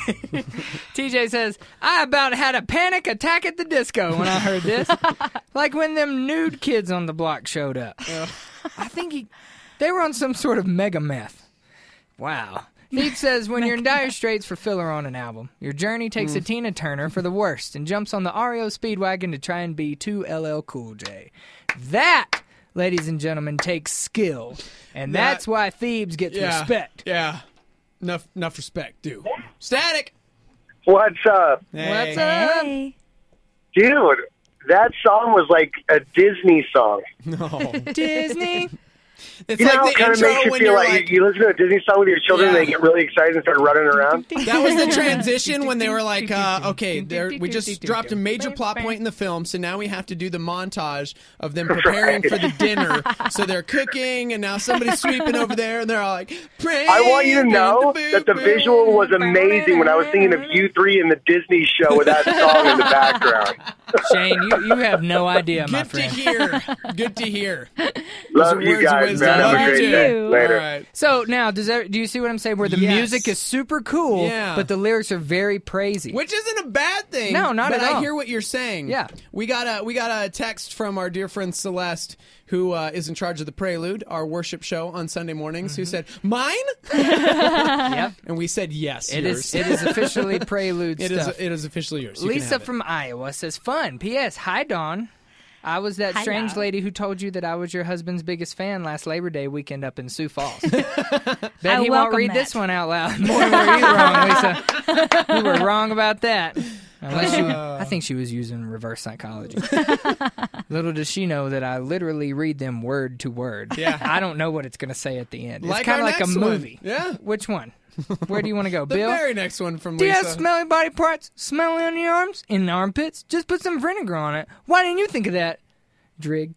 T J says, I about had a panic attack at the disco when I heard this. Like when them nude kids on the block showed up. I think he, they were on some sort of mega meth. Wow. Pete says, when you're in dire straits for filler on an album, your journey takes a Tina Turner for the worst and jumps on the R E O Speedwagon to try and be two L L Cool J. That, ladies and gentlemen, takes skill. And That- that's why Thebes gets Yeah. respect. Yeah. Enough, enough respect, dude. Static. What's up? Hey. What's up? Hey. Dude, that song was like a Disney song. No. Disney. It's You know like how the it kind of intro makes you when feel you're like, like, you, you listen to a Disney song with your children Yeah. and they get really excited and start running around? that was the transition when they were like, uh, okay, there- we just dropped a major plot point in the film, so now we have to do the montage of them preparing Right. for the dinner. So they're cooking, and now somebody's sweeping over there, and they're all like, "Praise I want you to know the that the visual was amazing when I was thinking of you three in the Disney show with that song in the background. Shane, you, you have no idea, my Good to friend. hear. Good to hear. Love Those are you words of guys, wisdom. man. Have Love a great you. day. Later. All right. So now, does that, do you see what I'm saying? Where the Yes. music is super cool, Yeah. but the lyrics are very praisey. Which isn't a bad thing. No, not but at I all. hear what you're saying. Yeah. we got a we got a text from our dear friend Celeste, who uh, is in charge of the Prelude, our worship show on Sunday mornings. Who said mine? Yep. And we said yes. It yours. is. It is officially prelude It is. stuff. It is officially yours. You can Lisa have it. from Iowa says, "Fun. P S. Hi, Dawn. I was that Hi, strange Dawn. lady who told you that I was your husband's biggest fan last Labor Day weekend up in Sioux Falls. Bet I he won't welcome read that. this one out loud. Boy, were you wrong, Lisa. You were wrong about that. Unless you, I think she was using reverse psychology. Little does she know that I literally read them word to word. Yeah. I don't know what it's going to say at the end. It's Like kind our of like a next one. movie. Yeah. Which one? Where do you want to go, The Bill? very next one from Do you Lisa. have smelly body parts? Smelly on your arms? In the armpits? Just put some vinegar on it. Why didn't you think of that? Drig.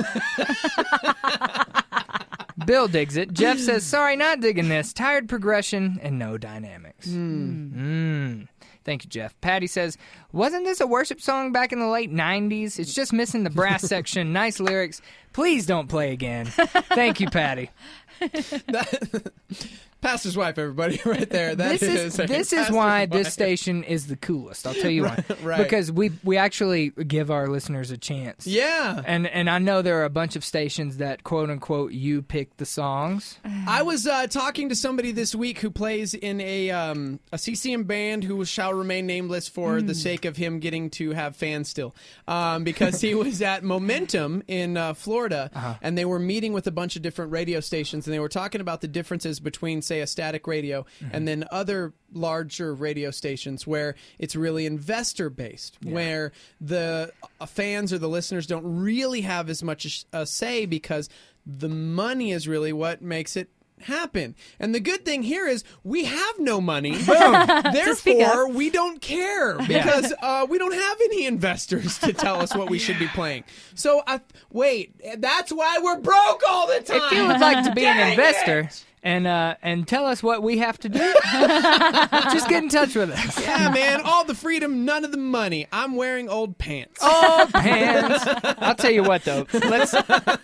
Bill digs it. Jeff says, sorry, not digging this. Tired progression and no dynamics. Mm. Thank you, Jeff. Patty says, wasn't this a worship song back in the late nineties? It's just missing the brass section. Nice lyrics. Please don't play again. Thank you, Patty. That- pastor's wife, everybody, right there. That this is, a this is pastor's why this wife. station is the coolest. I'll tell you why. Right, right. Because we we actually give our listeners a chance. Yeah. And and I know there are a bunch of stations that quote unquote you pick the songs. I was uh, talking to somebody this week who plays in a um, a C C M band who shall remain nameless for Hmm. the sake of him getting to have fans still, um, because he was at Momentum in uh, Florida, Uh-huh. and they were meeting with a bunch of different radio stations, and they were talking about the differences between, say, say a Static Radio, Mm-hmm. and then other larger radio stations where it's really investor based, where the uh, fans or the listeners don't really have as much a say because the money is really what makes it happen. And the good thing here is we have no money. Therefore, we don't care because uh, we don't have any investors to tell us what we should be playing. So, uh, wait, that's why we're broke all the time. If you would like to be an Dang investor it! and uh, and tell us what we have to do, just get in touch with us. Yeah, man, all the freedom, none of the money. I'm wearing old pants. Oh, pants. I'll tell you what, though. Let's...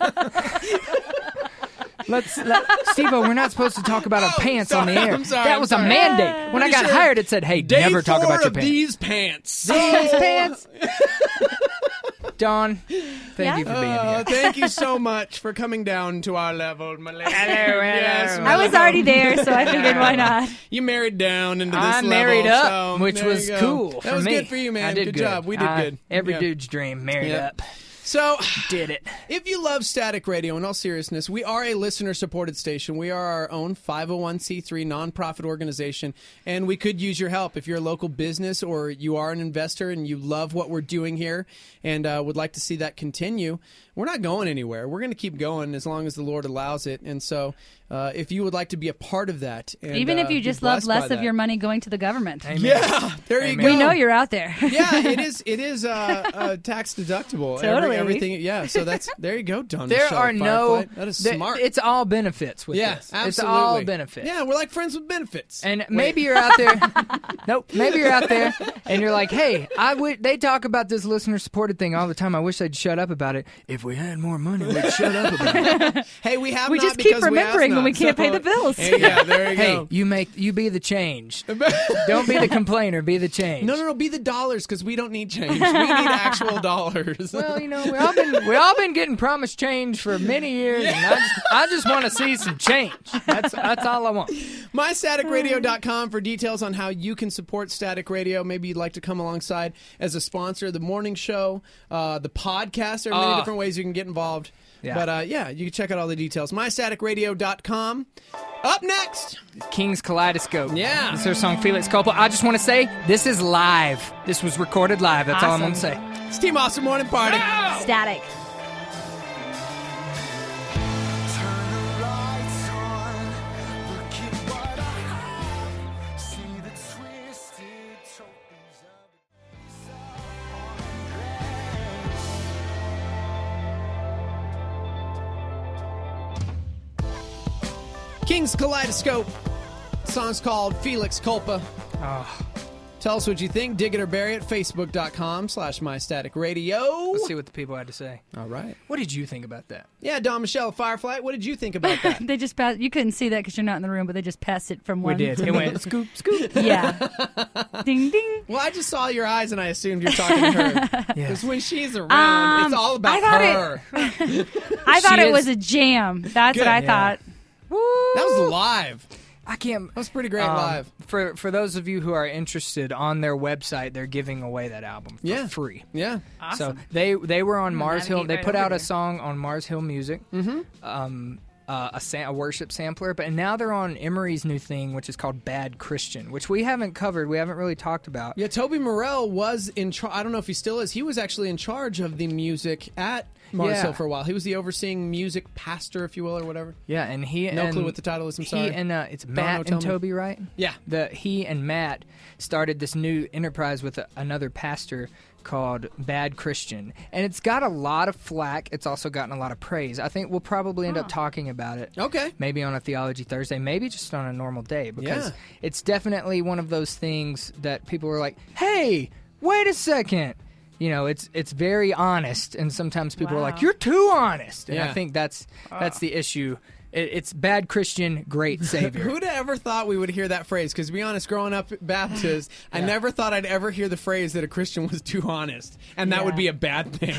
Let's, let, Steve-O, we're not supposed to talk about our Oh, pants sorry, on the air. I'm sorry, that I'm was sorry. a mandate. When I got Pretty sure hired, it said, hey, Day never talk four about your of pants. these pants. These pants. Dawn, thank Yeah? you for being Uh, here. thank you so much for coming down to our level, my lady. Hello, Yes, hello. I was already there, so I figured why not. You married down into this I level. married up, so which there was you go. cool That for was me. good for you, man. I did good, good. job. We did I- good. Every Yeah. dude's dream, married Yeah. up. So, Did it. if you love Static Radio, in all seriousness, we are a listener-supported station. We are our own five oh one c three nonprofit organization, and we could use your help. If you're a local business or you are an investor and you love what we're doing here and uh, would like to see that continue, we're not going anywhere. We're going to keep going as long as the Lord allows it. And so, uh, if you would like to be a part of that, and, Even if uh, you be just love blessed by less of that. your money going to the government. Amen. Yeah, there you Amen. go. We know you're out there. Yeah, it is. It is uh, uh, tax deductible. Every- Totally. everything. Yeah. So that's there you go, Don. There Michelle are no... Firefly. That is th- smart. It's all benefits with yeah, this. absolutely. It's all benefits. Yeah, we're like friends with benefits. And maybe you're out there. Nope. Maybe you're out there and you're like, hey, I w- they talk about this listener supported thing all the time. I wish they'd shut up about it. If we had more money, we'd shut up about it. Hey, we have We not just keep because we asked remembering when not, we can't so- pay the bills. Hey, yeah, there you Hey, go. you make you be the change. Don't be the complainer. Be the change. No, no, no. Be the dollars because we don't need change. We need actual dollars. Well, you know, we all been we all been getting promised change for many years, and I just, I just want to see some change. That's that's all I want. my static radio dot com for details on how you can support Static Radio. Maybe you'd like to come alongside as a sponsor of the morning show, uh, the podcast. There are many Oh. different ways you can get involved. Yeah. But uh, yeah, you can check out all the details. my static radio dot com. Up next. King's Kaleidoscope. Yeah. It's their song Felix Culpa. I just want to say this is live. This was recorded live. That's all I'm going to say. It's Team Awesome Morning Party. Static. Turn the lights on. Look at what I have. See the twisted trophies of King's Kaleidoscope. The song's called Felix Culpa. Oh, Tell us what you think. Dig it or bury it. Facebook dot com slash My Static Radio. let's see what the people had to say. All right. What did you think about that? Yeah, Don Michelle, Firefly, what did you think about that? They just passed. You couldn't see that because you're not in the room, but they just passed it from one. We did. It went scoop, scoop. Yeah. Ding ding. Well, I just saw your eyes and I assumed you're talking to her. Because when she's around, Um, it's all about I thought her. It, I thought She it is- was a jam. That's Good. what I Yeah. thought. That was live. I can't. That was pretty great um, live. For for those of you who are interested, on their website, they're giving away that album for Yeah. free. Yeah. Awesome. So they they were on I'm Mars Hill. navigate They right put over out there. a song on Mars Hill Music, mm-hmm. um, uh, a, sa- a worship sampler. But now they're on Emery's new thing, which is called Bad Christian, which we haven't covered. We haven't really talked about. Yeah, Toby Morrell was in charge. I don't know if he still is. He was actually in charge of the music at Mars Yeah. Hill for a while. He was the overseeing music pastor, if you will, or whatever. Yeah, and he No and clue what the title is, I'm sorry. He and uh, it's Don't Matt know, tell and me. Toby, right? Yeah. The he and Matt started this new enterprise with a, another pastor called Bad Christian, and it's got a lot of flack. It's also gotten a lot of praise. I think we'll probably end up talking about it. Okay. Maybe on a Theology Thursday, maybe just on a normal day, because Yeah. it's definitely one of those things that people are like, "Hey, wait a second." You know, it's it's very honest, and sometimes people are like, Wow. "You're too honest," and Yeah. I think that's that's the issue. It, it's bad Christian, great Savior. Who'd have ever thought we would hear that phrase? Because to be honest, growing up Baptist, I never thought I'd ever hear the phrase that a Christian was too honest, and that Yeah. would be a bad thing.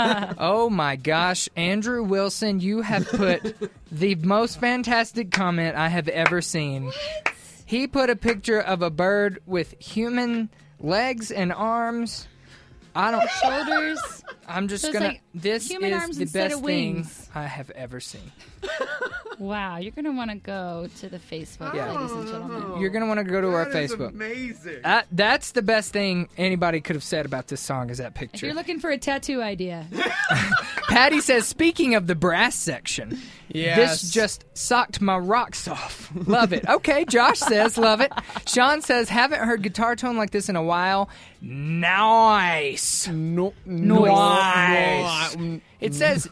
Oh my gosh, Andrew Wilson, you have put the most fantastic comment I have ever seen. He put a picture of a bird with human legs and arms. I don't. Shoulders. I'm just So it's gonna. like this human is arms the instead best of thing wings. I have ever seen. Wow, you're going to want to go to the Facebook, Yeah. ladies and gentlemen. You're going to want to go to our That is Facebook. amazing. That, that's the best thing anybody could have said about this song is that If picture. you're looking for a tattoo idea. Patty says, speaking of the brass section, Yes. this just socked my rocks off. Love it. Okay, Josh says, love it. Sean says, haven't heard guitar tone like this in a while. Nice. No, Nice. no, It says,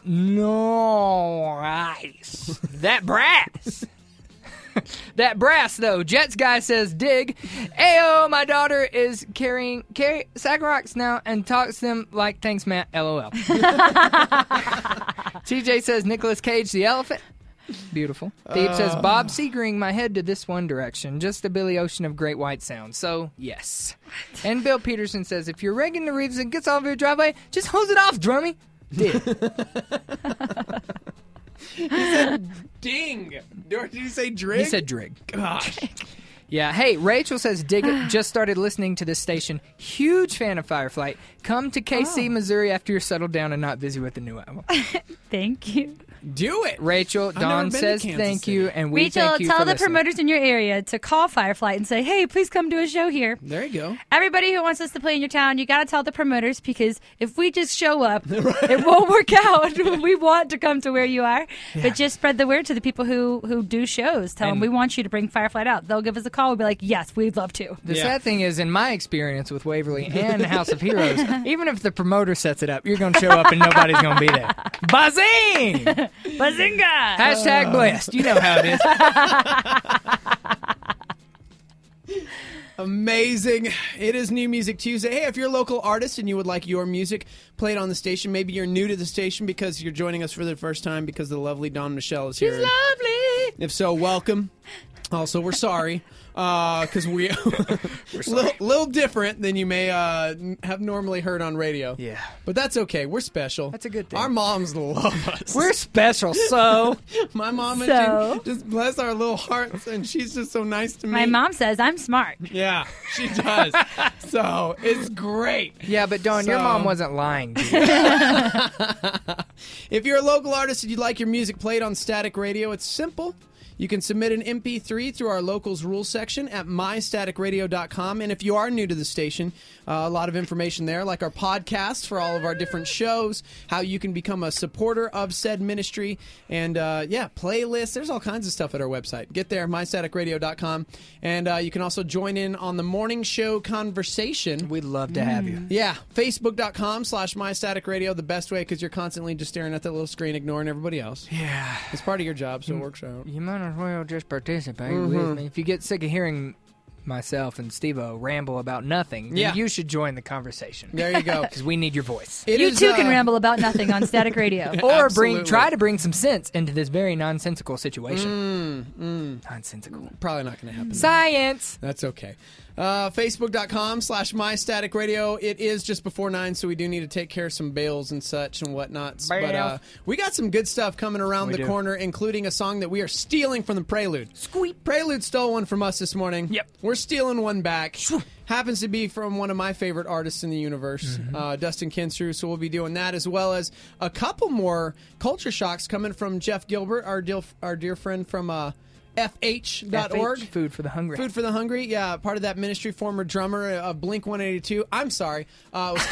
nice. That brass. That brass, though. Jets guy says, dig. Ayo, my daughter is carrying carry sack rocks now and talks to them like, thanks, Matt. LOL. T J says, Nicolas Cage, the elephant. Beautiful. Steve says, Bob Seagering my head to this one direction. Just a Billy Ocean of great white sound. So, yes. And Bill Peterson says, if you're rigging the reefs and gets off your driveway, just hose it off, drummy. Did. He said ding. Or did he say drig? He said drig. Gosh. Yeah. Hey, Rachel says, dig it. Just started listening to this station. Huge fan of Fireflight. Come to K C, Oh. Missouri after you're settled down and not busy with the new album. Thank you. Do it. Rachel, I've Dawn never been to says Kansas thank City. you, and we Rachel, thank you tell for the listening. promoters in your area to call Fireflight and say, hey, please come to a show here. There you go. Everybody who wants us to play in your town, you got to tell the promoters, because if we just show up, it won't work out. We want to come to where you are. But just spread the word to the people who, who do shows. Tell them And- we want you to bring Fireflight out. They'll give us a call. We'll be like, yes, we'd love to. The Yeah. sad thing is, in my experience with Waverly and House of Heroes, even if the promoter sets it up, you're going to show up and nobody's going to be there. Bazing! Bazinga! Hashtag blessed. You know how it is. Amazing. It is New Music Tuesday. Hey, if you're a local artist and you would like your music played on the station, maybe you're new to the station because you're joining us for the first time because the lovely Dawn Michelle is here. She's lovely. If so, welcome. Also, we're sorry because we we're little, little different than you may uh, have normally heard on radio. Yeah. But that's okay. We're special. That's a good thing. Our moms love us. We're special, so. My mom and So? she just bless our little hearts, and she's just so nice to me. My mom says I'm smart. Yeah, she does. So it's great. Yeah, but Dawn, your So- mom wasn't lying to you. If you're a local artist and you'd like your music played on Static Radio, it's simple. You can submit an M P three through our locals rules section at my static radio dot com. And if you are new to the station, uh, a lot of information there, like our podcast for all of our different shows, how you can become a supporter of said ministry, and uh, yeah, playlists. There's all kinds of stuff at our website. Get there, my static radio dot com. And uh, you can also join in on the morning show conversation. We'd love to have you. Yeah, facebook dot com slash mystaticradio, the best way because you're constantly just staring at that little screen, ignoring everybody else. Yeah. It's part of your job, so it works out. You might as well just participate Mhm. with me. If you get sick of hearing myself and Steve-O ramble about nothing, then Yeah. you should join the conversation. There you go. Because we need your voice. It you is, too can uh, ramble about nothing on Static Radio. Or bring Absolutely. try to bring some sense into this very nonsensical situation. Mm, mm, Nonsensical. probably not going to happen. Science! That's okay. Uh, facebook dot com slash mystaticradio. It is just before nine, so we do need to take care of some bails and such and whatnot. But uh, we got some good stuff coming around We the do. corner, including a song that we are stealing from the Prelude. Squeak. Prelude stole one from us this morning. Yep. We're stealing one back. Happens to be from one of my favorite artists in the universe, Mm-hmm. uh, Dustin Kinstrew, so we'll be doing that, as well as a couple more culture shocks coming from Jeff Gilbert, our dear, our dear friend from uh, F H dot org. F H, Food for the Hungry. Food for the Hungry, yeah, part of that ministry, former drummer of Blink one eighty-two. I'm sorry, uh, it was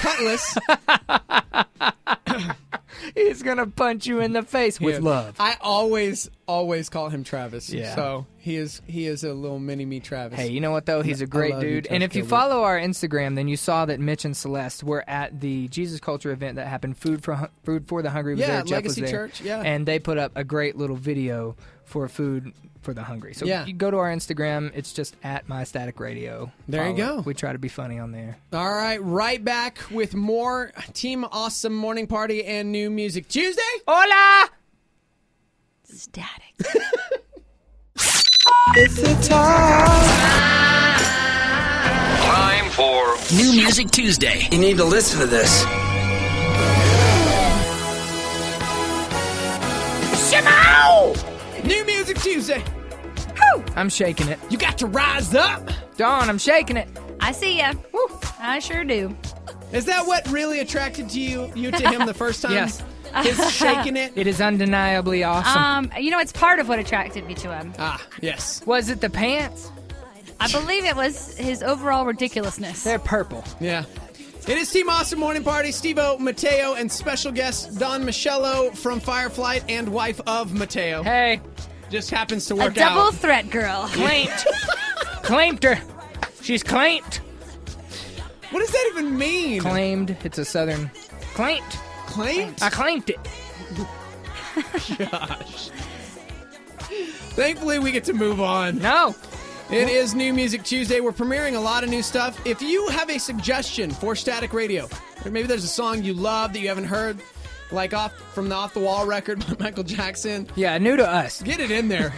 Cutlass. He's going to punch you in the face with Yeah. love. I always, always call him Travis. Yeah. So he is he is a little mini me Travis. Hey, you know what, though? He's a I great love you, dude. Jeff And if you Gilbert. follow our Instagram, then you saw that Mitch and Celeste were at the Jesus Culture event that happened, Food for Hu- Food for the Hungry was Yeah, there. Jeff Legacy was there. Church, yeah. And they put up a great little video for Food for the Hungry. So Yeah. you go to our Instagram. It's just at My Static Radio. There you Follow go. it. We try to be funny on there. All right, right back with more Team Awesome Morning Party and New Music Tuesday. Hola! Static. It's the time. Time for New Music Tuesday. You need to listen to this. New Music Tuesday. I'm shaking it. You got to rise up. Dawn, I'm shaking it. I see ya. Woo. I sure do. Is that what really attracted to you you to him the first time? Yes. His shaking it. It is undeniably awesome. Um, you know, it's part of what attracted me to him. Ah, yes. Was it the pants? I believe it was his overall ridiculousness. They're purple. Yeah. It is Team Awesome Morning Party. Steve-O, Mateo, and special guest Don Michello from Fireflight and wife of Mateo. Hey. Just happens to A work double out. threat girl. Claimed. Claimed her. She's claimed. What does that even mean? Claimed. It's a southern. Claimed. Claimed? I claimed it. Gosh. Thankfully, we get to move on. No. It is New Music Tuesday. We're premiering a lot of new stuff. If you have a suggestion for Static Radio, or maybe there's a song you love that you haven't heard, like off from the Off the Wall record by Michael Jackson. Yeah, new to us. Get it in there.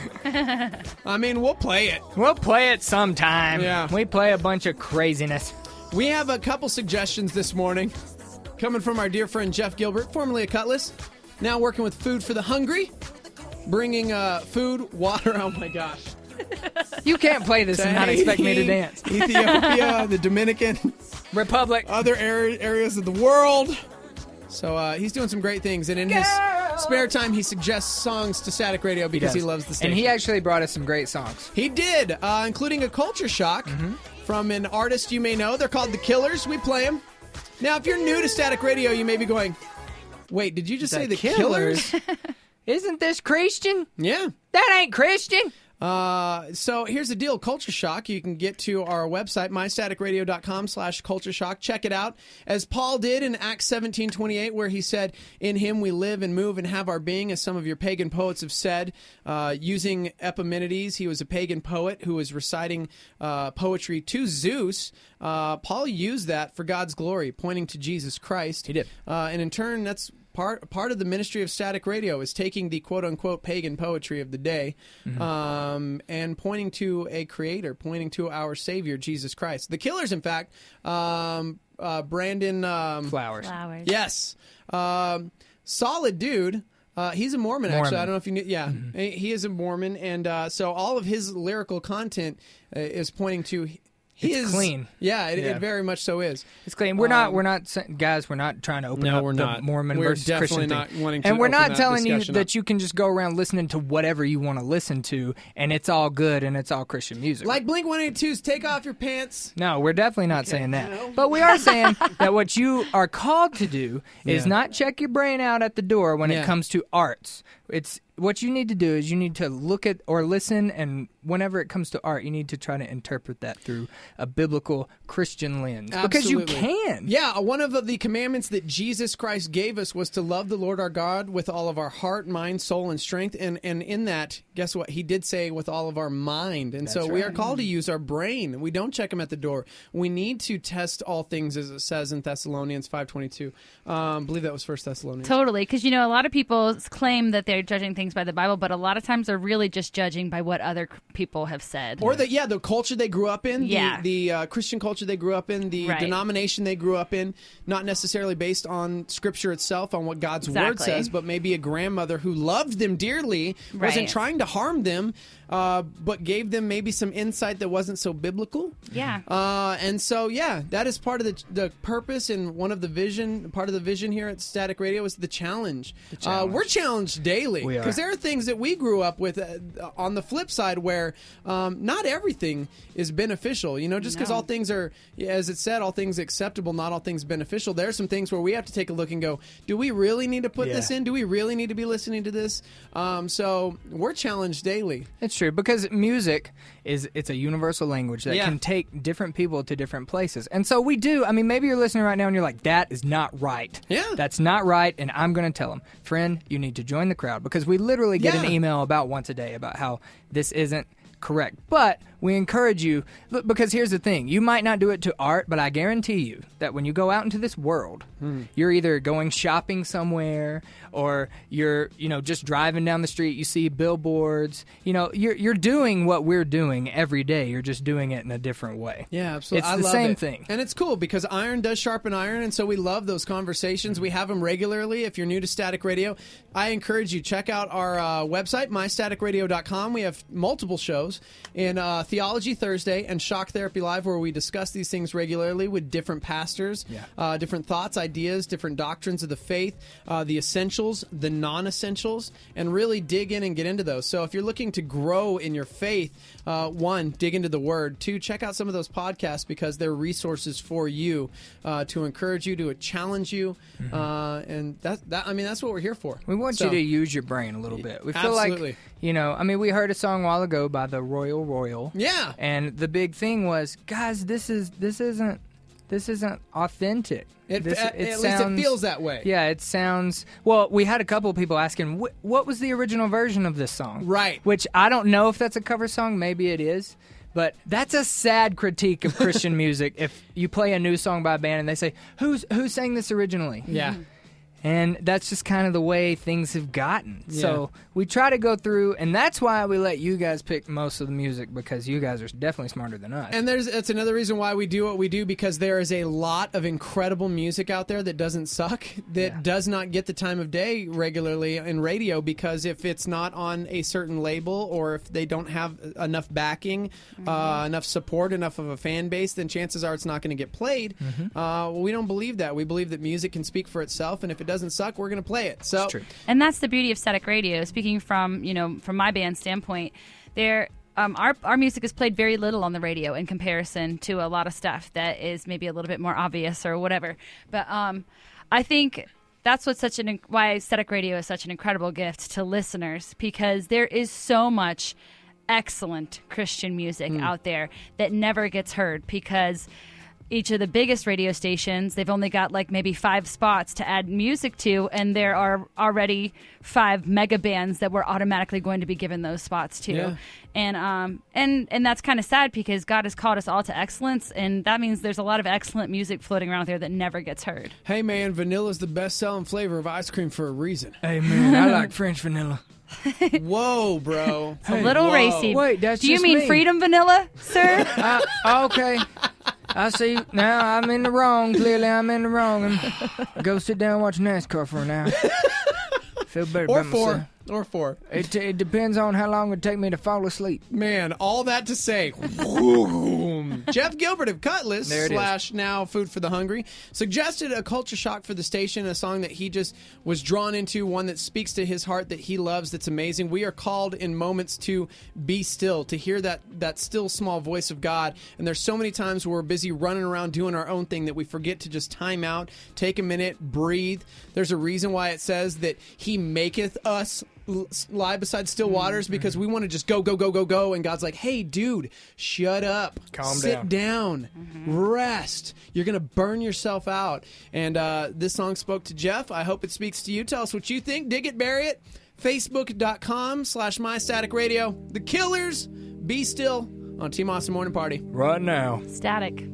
I mean, we'll play it. We'll play it sometime. Yeah. We play a bunch of craziness. We have a couple suggestions this morning coming from our dear friend Jeff Gilbert, formerly a Cutlass, now working with Food for the Hungry, bringing uh, food, water. Oh, my gosh. You can't play this and not expect me to dance. Ethiopia, the Dominican Republic, other area, areas of the world. So uh, he's doing some great things, and in his spare time, he suggests songs to Static Radio because he, he loves the station. And he actually brought us some great songs. He did, uh, including a culture shock mm-hmm. from an artist you may know. They're called The Killers. We play them. Now, if you're new to Static Radio, you may be going, wait, did you just The say The Killers? Killers? Isn't this Christian? Yeah. That ain't Christian. Uh, so here's the deal. Culture Shock. You can get to our website, my static radio dot com slash culture shock. Check it out. As Paul did in Acts seventeen twenty-eight, where he said, in him we live and move and have our being, as some of your pagan poets have said, uh, using Epimenides. He was a pagan poet who was reciting uh, poetry to Zeus. Uh, Paul used that for God's glory, pointing to Jesus Christ. He did. Uh, and in turn, that's Part part of the ministry of Static Radio is taking the quote-unquote pagan poetry of the day Mm-hmm. um, and pointing to a creator, pointing to our Savior, Jesus Christ. The Killers, in fact, um, uh, Brandon... Um, Flowers. Flowers. Yes. Um, solid dude. Uh, he's a Mormon, actually. Mormon. I don't know if you knew. Yeah, Mm-hmm. he he is a Mormon. And uh, so all of his lyrical content uh, is pointing to... He It's is clean. Yeah it, Yeah. it very much so is. It's clean. We're not. Um, We're not. sa- Guys, we're not trying to open No, up we're the not. Mormon We're versus definitely Christian not thing. wanting to and we're open not that telling you discussion that up. you can just go around listening to whatever you want to listen to, and it's all good and it's all Christian music. Like Blink one eighty-two's Take Off Your Pants. No, we're definitely not saying that. But we are saying that what you are called to do is Yeah. not check your brain out at the door when Yeah. it comes to arts. It's what you need to do is you need to look at or listen, and whenever it comes to art, you need to try to interpret that through a biblical Christian lens. Because you Absolutely. can. Yeah, one of the commandments that Jesus Christ gave us was to love the Lord our God with all of our heart, mind, soul, and strength. And and in that, guess what? He did say with all of our mind. And so That's we are right. called to use our brain. We don't check them at the door. We need to test all things, as it says in Thessalonians five twenty-two. Um, I believe that was First Thessalonians. Totally, because you know a lot of people claim that they're judging things by the Bible, but a lot of times they're really just judging by what other c- people have said. Or the yeah, the culture they grew up in, Yeah. the, the uh, Christian culture they grew up in, the Right. denomination they grew up in, not necessarily based on Scripture itself, on what God's Word Exactly. says, but maybe a grandmother who loved them dearly, wasn't Right. trying to harm them, uh, but gave them maybe some insight that wasn't so biblical. Yeah. Uh, and so, yeah, that is part of the the purpose and one of the vision, part of the vision here at Static Radio is the challenge. The challenge. Uh, we're challenged daily We are. because there are things that we grew up with uh, on the flip side where um, not everything is beneficial. You know, just because No. all things are, as it said, all things acceptable, not all things beneficial. There are some things where we have to take a look and go, do we really need to put Yeah. this in? Do we really need to be listening to this? Um, so we're challenged daily. It's true because music is it's a universal language that Yeah. can take different people to different places. And so we do. I mean, maybe you're listening right now and you're like, that is not right. Yeah. That's not right. And I'm going to tell them, friend, you need to join the crowd because we literally get Yeah. an email about once a day about how this isn't correct. But we encourage you, look, because here's the thing. You might not do it to art, but I guarantee you that when you go out into this world, Hmm. you're either going shopping somewhere or you're, you know, just driving down the street, you see billboards. You know, you're you're doing what we're doing every day. You're just doing it in a different way. Yeah, absolutely. It's I the love same it. thing. And it's cool because iron does sharpen iron, and so we love those conversations. We have them regularly. If you're new to Static Radio, I encourage you, check out our uh, website, my static radio dot com. We have multiple shows in uh, Theology Thursday and Shock Therapy Live, where we discuss these things regularly with different pastors, Yeah. uh, different thoughts, ideas, different doctrines of the faith, uh, the essentials, the non-essentials, and really dig in and get into those. So if you're looking to grow in your faith, uh, one, dig into the Word. Two, check out some of those podcasts because they're resources for you uh, to encourage you, to challenge you, Mm-hmm. uh, and that, that I mean that's what we're here for. We want So- you to use your brain a little bit. We feel Absolutely. like, you know, I mean, we heard a song a while ago by the Royal Royal. Yeah. And the big thing was, guys, this is this isn't this isn't authentic. It- This- at- at least it feels that way. Yeah, it sounds. Well, we had a couple of people asking, "Wh- what was the original version of this song? Right. Which I don't know if that's a cover song. Maybe it is. But that's a sad critique of Christian music if you play a new song by a band and they say, who's who sang this originally? Yeah. And that's just kind of the way things have gotten. Yeah. So we try to go through, and that's why we let you guys pick most of the music, because you guys are definitely smarter than us. And there's it's another reason why we do what we do, because there is a lot of incredible music out there that doesn't suck, that does not get the time of day regularly in radio, because if it's not on a certain label or if they don't have enough backing, uh, enough support, enough of a fan base, then chances are it's not going to get played. Mhm. Uh, well, we don't believe that. We believe that music can speak for itself, and if it doesn't suck, we're going to play it. So And that's the beauty of static radio. Speaking from, you know, from my band standpoint, there um, our our music is played very little on the radio in comparison to a lot of stuff that is maybe a little bit more obvious or whatever. But um, I think that's what's such an why static radio is such an incredible gift to listeners, because there is so much excellent Christian music Mm. out there that never gets heard, because each of the biggest radio stations, they've only got like maybe five spots to add music to, and there are already five mega bands that we're automatically going to be given those spots to. Yeah. And um and and that's kind of sad, because God has called us all to excellence, and that means there's a lot of excellent music floating around there that never gets heard. Hey, man, vanilla's the best-selling flavor of ice cream for a reason. Hey, man, I like French vanilla. Whoa, bro. It's a little Whoa. racy. Wait, that's Do you just mean me. Freedom Vanilla, sir? Uh, okay. I see. Now I'm in the wrong. Clearly, I'm in the wrong. And go sit down and watch NASCAR for an hour. Feel better Or about four. myself. Or four. It, it depends on how long it take me to fall asleep. Man, all that to say. Boom. Jeff Gilbert of Cutlass There it is. slash now Food for the Hungry suggested a culture shock for the station, a song that he just was drawn into, one that speaks to his heart, that he loves, that's amazing. We are called in moments to be still, to hear that, that still small voice of God. And there's so many times where we're busy running around doing our own thing that we forget to just time out, take a minute, breathe. There's a reason why it says that he maketh us l- lie beside still waters, because we want to just go, go, go, go, go. And God's like, hey, dude, shut up. Calm Sit down. Rest. You're going to burn yourself out. And uh, this song spoke to Jeff. I hope it speaks to you. Tell us what you think. Dig it, bury it. Facebook.com slash My Static Radio. The Killers, Be Still on Team Awesome Morning Party. Right now. Static.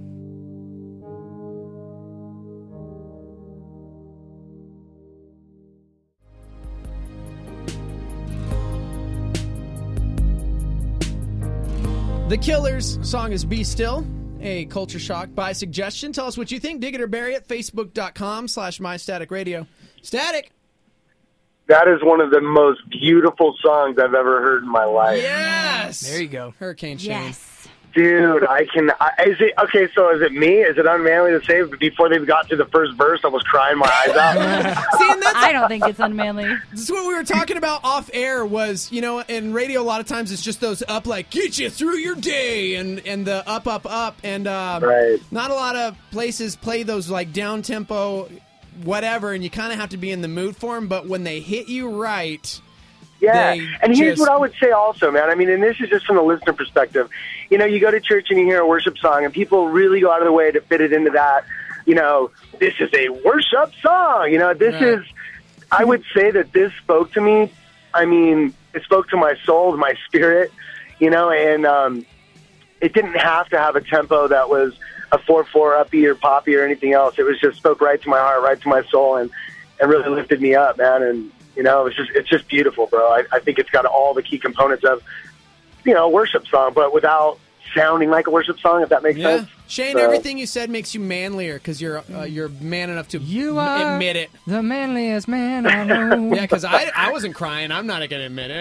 The Killers song is Be Still, a culture shock by suggestion. Tell us what you think. Dig it or bury it. Facebook.com slash My Static Radio. Static. That is one of the most beautiful songs I've ever heard in my life. Yes. There you go. Hurricane Shane. Yes. Dude, I can. I, is it okay? So is it me? Is it unmanly to say before they got to the first verse, I was crying my eyes out? See, and that's, I don't think it's unmanly. this is what we were talking about off air was, you know, in radio a lot of times it's just those up, like, get you through your day, and, and the up, up, up. And uh, Right. not a lot of places play those, like, down-tempo whatever, and you kind of have to be in the mood for them. But when they hit you right... Yeah, They and here's just- what I would say also, man. I mean, and this is just from the listener perspective. You know, you go to church and you hear a worship song, and people really go out of their way to fit it into that. You know, this is a worship song. You know, this Right. is. I would say that this spoke to me. I mean, it spoke to my soul, my spirit. You know, and um, it didn't have to have a tempo that was a four four uppy or poppy or anything else. It was just spoke right to my heart, right to my soul, and and really lifted me up, man. And you know, it's just it's just beautiful, bro. I, I think it's got all the key components of, you know, a worship song, but without sounding like a worship song, if that makes Yeah. sense. Shane, So- everything you said makes you manlier because you're uh, you're man enough to You m- are admit it. the manliest man I know. Yeah, because I, I wasn't crying. I'm not going to admit it.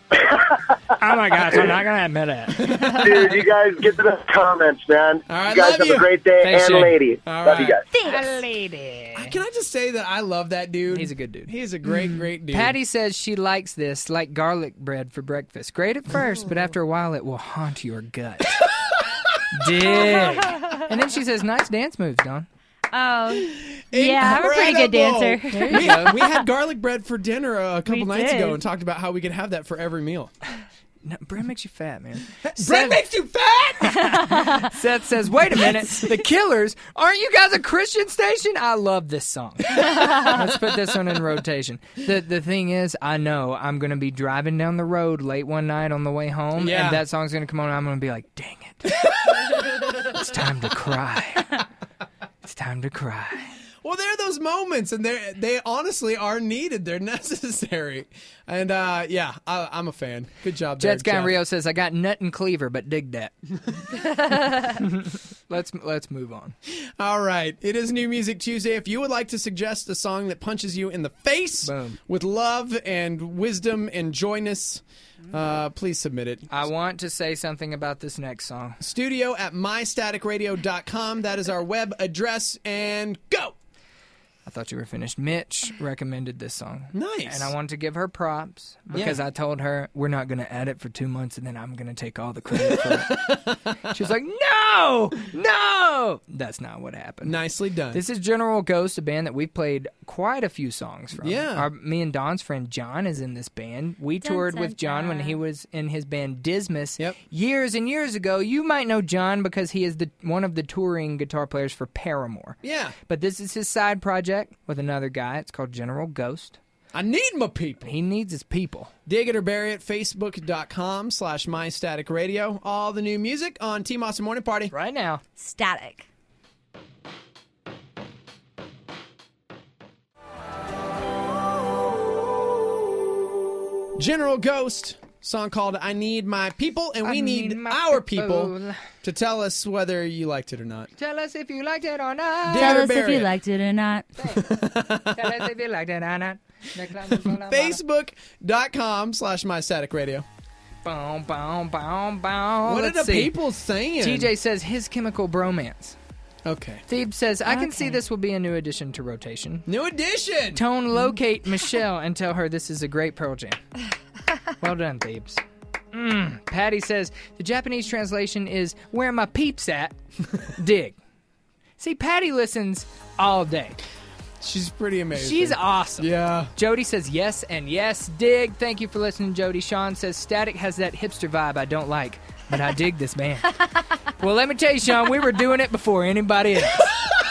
Oh my gosh, I'm not gonna admit it. Dude, you guys get to the comments, man. All right, you guys love have you. a great day, Thanks, and Shane. lady. All Love right. you guys. Thanks. Lady. Can I just say that I love that dude? He's a good dude. He's a great, great dude. Patty says she likes this like garlic bread for breakfast. Great at first, but after a while it will haunt your gut. Dig. And then she says, nice dance moves, Don. Oh, yeah, I'm a pretty good dancer. Incredible. we, we had garlic bread for dinner a couple We nights did. ago and talked about how we could have that for every meal. No, bread makes you fat, man. Bread Seth, makes you fat! Seth says, wait a minute. The Killers, aren't you guys a Christian station? I love this song. Let's put this one in rotation. The the thing is, I know I'm going to be driving down the road late one night on the way home, Yeah. and that song's going to come on, and I'm going to be like, dang it. It's time to cry. It's time to cry. Well, there are those moments, and they they honestly are needed. They're necessary. And, uh, yeah, I, I'm a fan. Good job there, Jets Guy in Jeff. Rio says, I got nut and cleaver, but dig that. let's let's move on. All right. It is New Music Tuesday. If you would like to suggest a song that punches you in the face Boom. with love and wisdom and joyness, uh, please submit it. I want to say something about this next song. Studio at my static radio dot com. That is our web address. And go! I thought you were finished. Mitch recommended this song. Nice. And I wanted to give her props because Yeah. I told her we're not going to add it for two months and then I'm going to take all the credit for it. She was like, no, no. That's not what happened. Nicely done. This is General Ghost, a band that we've played quite a few songs from. Yeah. Our, me and Don's friend John is in this band. We Dun, toured dun, with John when dun. he was in his band Dismas Yep. years and years ago. You might know John because he is the one of the touring guitar players for Paramore. Yeah. But this is his side project with another guy. It's called General Ghost. I need my people. He needs his people. Dig it or bury it. Facebook.com slash My Static Radio. All the new music on T-Moss and Morning Party. Right now. Static. General Ghost, song called I Need My People, and we I need, need my our people. people. to tell us whether you liked it or not. Tell us if you liked it or not. Dig Tell or us if bury you it. liked it or not. Tell us if you liked it or not. Facebook.com slash My Static Radio. Boom, boom, boom, boom. What Let's are the see. people saying? T J says His Chemical Bromance. Okay. Thebe says, I can Okay. see this will be a new addition to rotation. New edition. Tone locate Michelle and tell her this is a great Pearl Jam. Well done, Thebes. Mm. Patty says, the Japanese translation is where my peeps at. Dig. See, Patty listens all day. She's pretty amazing. She's awesome. Yeah. Jody says yes and yes. Dig. Thank you for listening, Jody. Sean says Static has that hipster vibe I don't like, but I dig this band. Well, let me tell you, Sean, we were doing it before anybody else.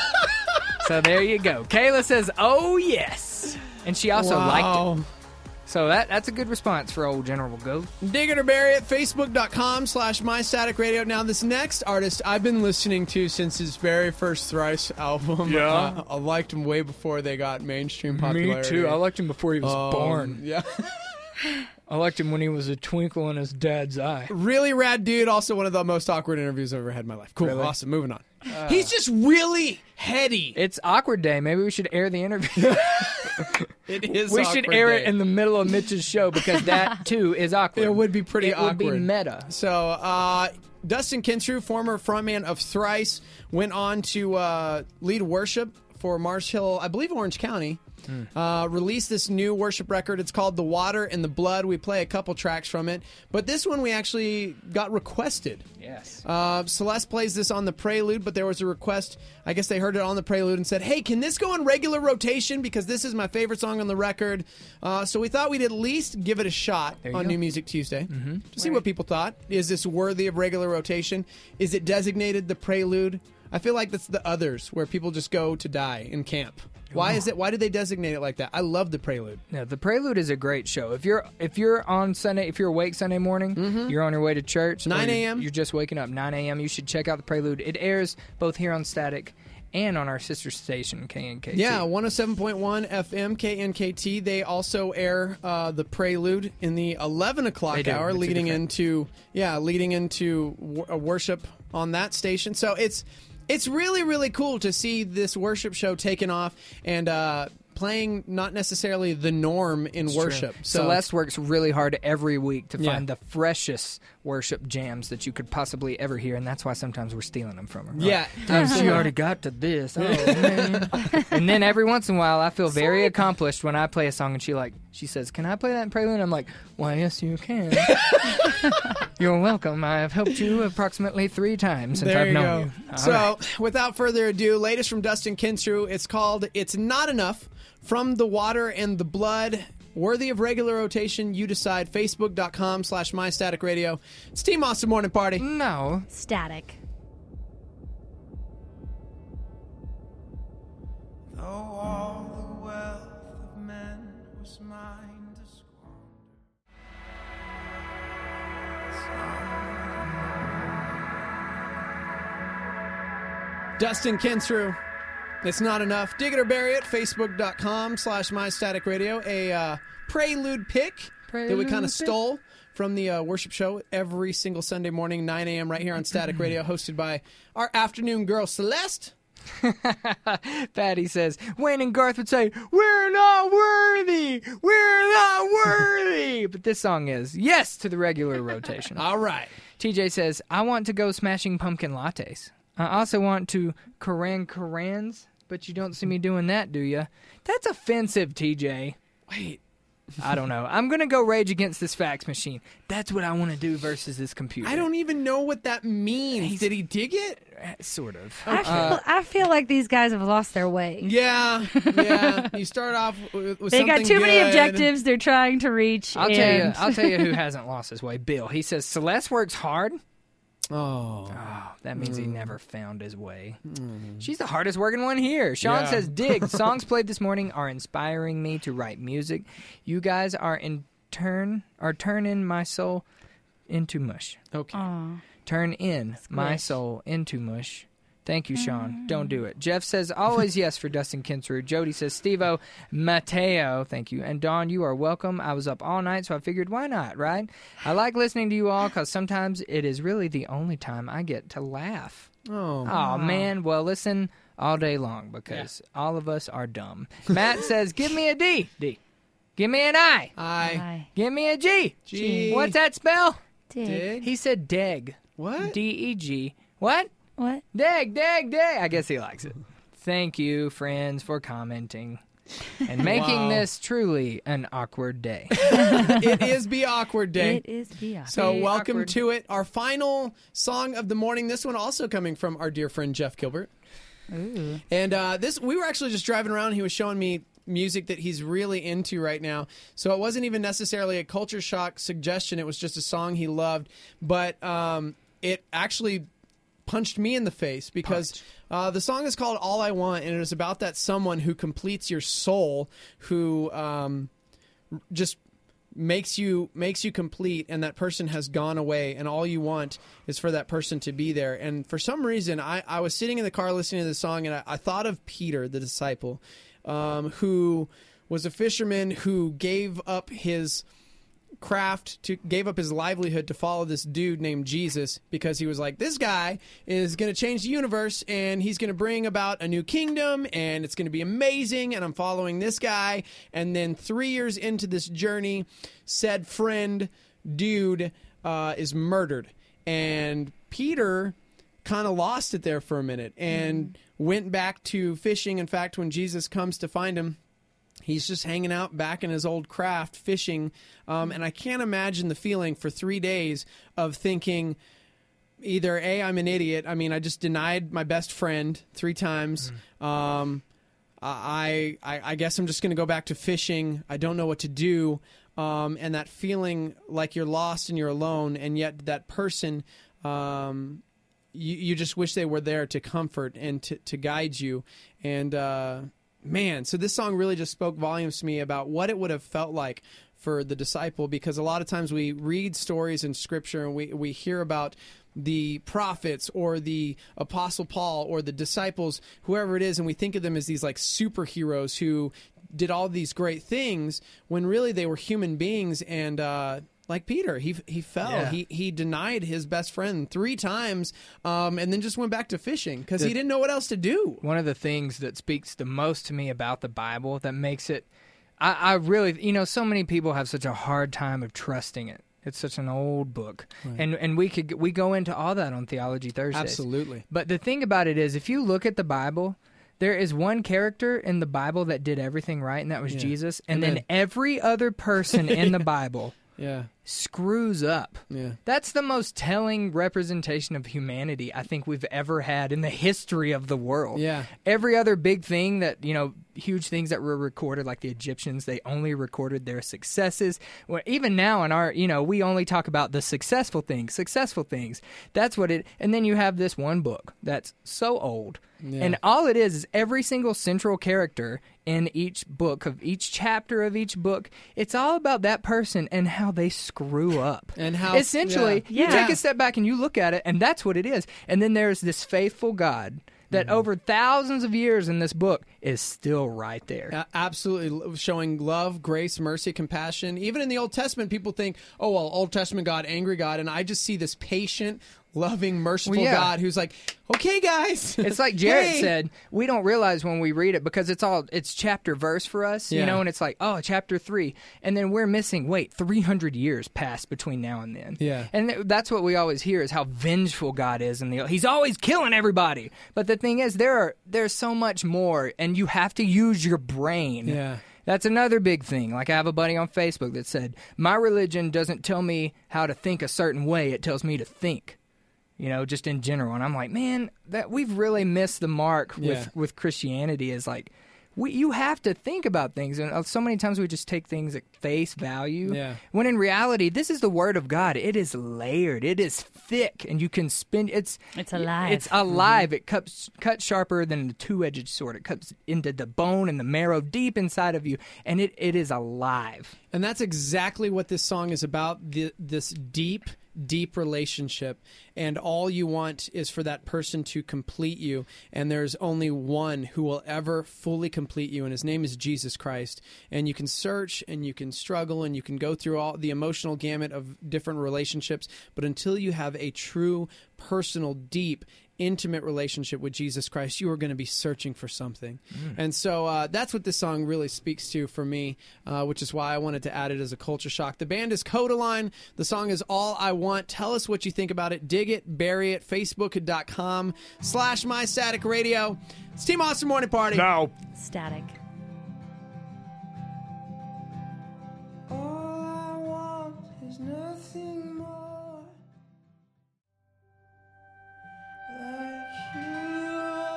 So there you go. Kayla says, oh, yes. And she also liked Wow. it. So that that's a good response for old General Ghost. Dig it or bury it. Facebook.com slash My Static Radio. Now, this next artist I've been listening to since his very first Thrice album. Yeah. Uh, I liked him way before they got mainstream popularity. liked him before he Um, Yeah. I liked him when he was a twinkle in his dad's eye. Really rad dude. Also one of the most awkward interviews I've ever had in my life. Cool. Really? Awesome. Moving on. He's just really heady. It's awkward day. Maybe we should air the interview. It is we should awkward air day. it in the middle of Mitch's show because that too is awkward. It would be pretty it awkward. would be meta. So, uh, Dustin Kinsrew, former frontman of Thrice, went on to uh, lead worship for Mars Hill, I believe Orange County. Uh, released this new worship record. It's called The Water and the Blood. We play a couple tracks from it. But this one we actually got requested. Yes. Uh, Celeste plays this on the Prelude, but there was a request. I guess they heard it on the Prelude and said, hey, can this go in regular rotation? Because this is my favorite song on the record. Uh, so we thought we'd at least give it a shot There you on go. New Music Tuesday to see what people thought. Is this worthy of regular rotation? Is it designated the Prelude? I feel like that's the others where people just go to die in camp. Why is it? Why did they designate it like that? I love the Prelude. Yeah, the Prelude is a great show. If you're if you're on Sunday, if you're awake Sunday morning, you're on your way to church, or nine you're- a.m.. You're just waking up nine a.m. You should check out the Prelude. It airs both here on Static and on our sister station K N K T. Yeah, one oh seven point one F M, K N K T. They also air uh, the Prelude in the eleven o'clock They do. hour, It's a leading different- into yeah, leading into w- a worship on that station. So it's it's really really cool to see this worship show taken off and uh, playing not necessarily the norm in It's worship. true. So Celeste works really hard every week to Yeah. find the freshest worship jams that you could possibly ever hear, and that's why sometimes we're stealing them from her. Yeah. Oh, she already got to this. Oh, man. And then every once in a while, I feel very accomplished when I play a song, and she like she says, "Can I play that in Prelude?" I'm like, "Why, yes, you can." You're welcome. I have helped you approximately three times since there I've you known go. you. All So, right. without further ado, latest from Dustin Kinsrew. It's called "It's Not Enough." From the Water and the Blood. Worthy of regular rotation, you decide. Facebook.com slash MyStaticRadio. It's Team Austin Morning Party. No. Static. Though all the wealth of men was mine to squander. Dustin Kinsrew. It's Not Enough. Dig it or bury it. Facebook.com slash MyStaticRadio. A uh, prelude pick that we kind of stole from the uh, worship show every single Sunday morning, nine a.m. right here on Static Radio, hosted by our afternoon girl, Celeste. Patty says, Wayne and Garth would say, "We're not worthy! We're not worthy!" But this song is yes to the regular rotation. All right. T J says, "I want to go smashing pumpkin lattes. I also want to Koran Korans, but you don't see me doing that, do you?" That's offensive, T J. Wait. I don't know. I'm going to go rage against this fax machine. That's what I want to do versus this computer. I don't even know what that means. Did he dig it? Sort of. I feel, Uh, I feel like these guys have lost their way. Yeah, yeah. You start off with, with They something got too many good. objectives they're trying to reach. I'll tell you. and- I'll tell you who hasn't lost his way. Bill. He says Celeste works hard. Oh. Oh, that means he Mm. never found his way. She's the hardest working one here. Sean Yeah. says, "Dig, songs played this morning are inspiring me to write music. You guys are in turn are turning my soul into mush. Okay. Aw. Turn in my Squish. soul into mush." Thank you, Sean. Don't do it. Jeff says, always yes for Dustin Kinsrew. Jody says, Steve-O, Mateo, thank you. And Dawn, you are welcome. I was up all night, so I figured, why not, right? I like listening to you all because sometimes it is really the only time I get to laugh. Oh, Oh, man. Well, listen all day long because all of us are dumb. Matt says, give me a D. D. Give me an I. I. Give me a G. G. What's that spell? Dig. He said deg. What? D E G. What? What? Deg, deg, deg. I guess he likes it. Thank you, friends, for commenting and making Wow. this truly an awkward day. It is Be Awkward Day. It is the awkward. So Be welcome awkward. to it. Our final song of the morning. This one also coming from our dear friend Jeff Gilbert. Ooh. And uh, this, we were actually just driving around. He was showing me music that he's really into right now. So it wasn't even necessarily a culture shock suggestion. It was just a song he loved. But um, it actually punched me in the face because uh, the song is called All I Want, and it is about that someone who completes your soul, who um, just makes you makes you complete, and that person has gone away, and all you want is for that person to be there. And for some reason, I, I was sitting in the car listening to the song, and I, I thought of Peter, the disciple, um, who was a fisherman who gave up his craft to gave up his livelihood to follow this dude named Jesus because he was like, this guy is going to change the universe and he's going to bring about a new kingdom and it's going to be amazing, and I'm following this guy. And then three years into this journey, said friend dude uh, is murdered, and Peter kind of lost it there for a minute and mm. went back to fishing. In fact, when Jesus comes to find him, he's just hanging out back in his old craft, fishing. Um, and I can't imagine the feeling for three days of thinking either, A, I'm an idiot. I mean, I just denied my best friend three times. Mm. Um, I, I, I guess I'm just going to go back to fishing. I don't know what to do. Um, and that feeling like you're lost and you're alone, and yet that person, um, you, you just wish they were there to comfort and to, to guide you. And, uh, man, so this song really just spoke volumes to me about what it would have felt like for the disciple, because a lot of times we read stories in Scripture and we, we hear about the prophets or the Apostle Paul or the disciples, whoever it is, and we think of them as these like superheroes who did all these great things when really they were human beings, and uh, like Peter. He he fell. Yeah. He he denied his best friend three times, um, and then just went back to fishing because he didn't know what else to do. One of the things that speaks the most to me about the Bible that makes it, I, I really, you know, so many people have such a hard time of trusting it. It's such an old book, Right. and and we could we go into all that on Theology Thursdays. Absolutely. But the thing about it is, if you look at the Bible, there is one character in the Bible that did everything right, and that was Yeah. Jesus. And Amen. then every other person in the Bible Yeah. screws up. Yeah. That's the most telling representation of humanity I think we've ever had in the history of the world. Yeah. Every other big thing that, you know, huge things that were recorded, like the Egyptians, they only recorded their successes. Well, even now in our, you know, we only talk about the successful things, successful things. That's what it, and then you have this one book that's so old. Yeah. And all it is is every single central character in each book, of each chapter of each book, it's all about that person and how they screw up. And how- essentially, yeah. you Yeah. take a step back and you look at it, and that's what it is. And then there's this faithful God that Mm-hmm. over thousands of years in this book is still right there. A- Absolutely, showing love, grace, mercy, compassion. Even in the Old Testament, people think, "Oh, well, Old Testament God, angry God," and I just see this patient, loving, merciful Well, yeah. God who's like, "Okay, guys." It's like Jarrett Hey. said, we don't realize when we read it because it's all it's chapter verse for us, you Yeah. know, and it's like, oh, chapter three, and then we're missing. Wait, three hundred years passed between now and then. Yeah. and th- that's what we always hear is how vengeful God is, and he's always killing everybody. But the thing is, there are there's so much more, and you have to use your brain. Yeah. That's another big thing. Like I have a buddy on Facebook that said, my religion doesn't tell me how to think a certain way; it tells me to think. You know, just in general. And I'm like, man, that we've really missed the mark with, Yeah. with Christianity is like, we you have to think about things. And so many times we just take things at face value. Yeah. When in reality, this is the Word of God. It is layered. It is thick. And you can spin, it's... It's alive. It's alive. It cuts, cuts sharper than the two-edged sword. It cuts into the bone and the marrow deep inside of you. And it, it is alive. And that's exactly what this song is about, the, this deep, deep relationship. And all you want is for that person to complete you. And there's only one who will ever fully complete you, and his name is Jesus Christ. And you can search, and you can struggle, and you can go through all the emotional gamut of different relationships. But until you have a true, personal, deep, intimate relationship with Jesus Christ, you are going to be searching for something. Mm. And so uh, that's what this song really speaks to for me, uh, which is why I wanted to add it as a culture shock. The band is Codaline. The song is All I Want. Tell us what you think about it. Dig it, bury it. Facebook.com slash My Static Radio. It's Team Austin Morning Party. No. Static. All I want is nothing more like you.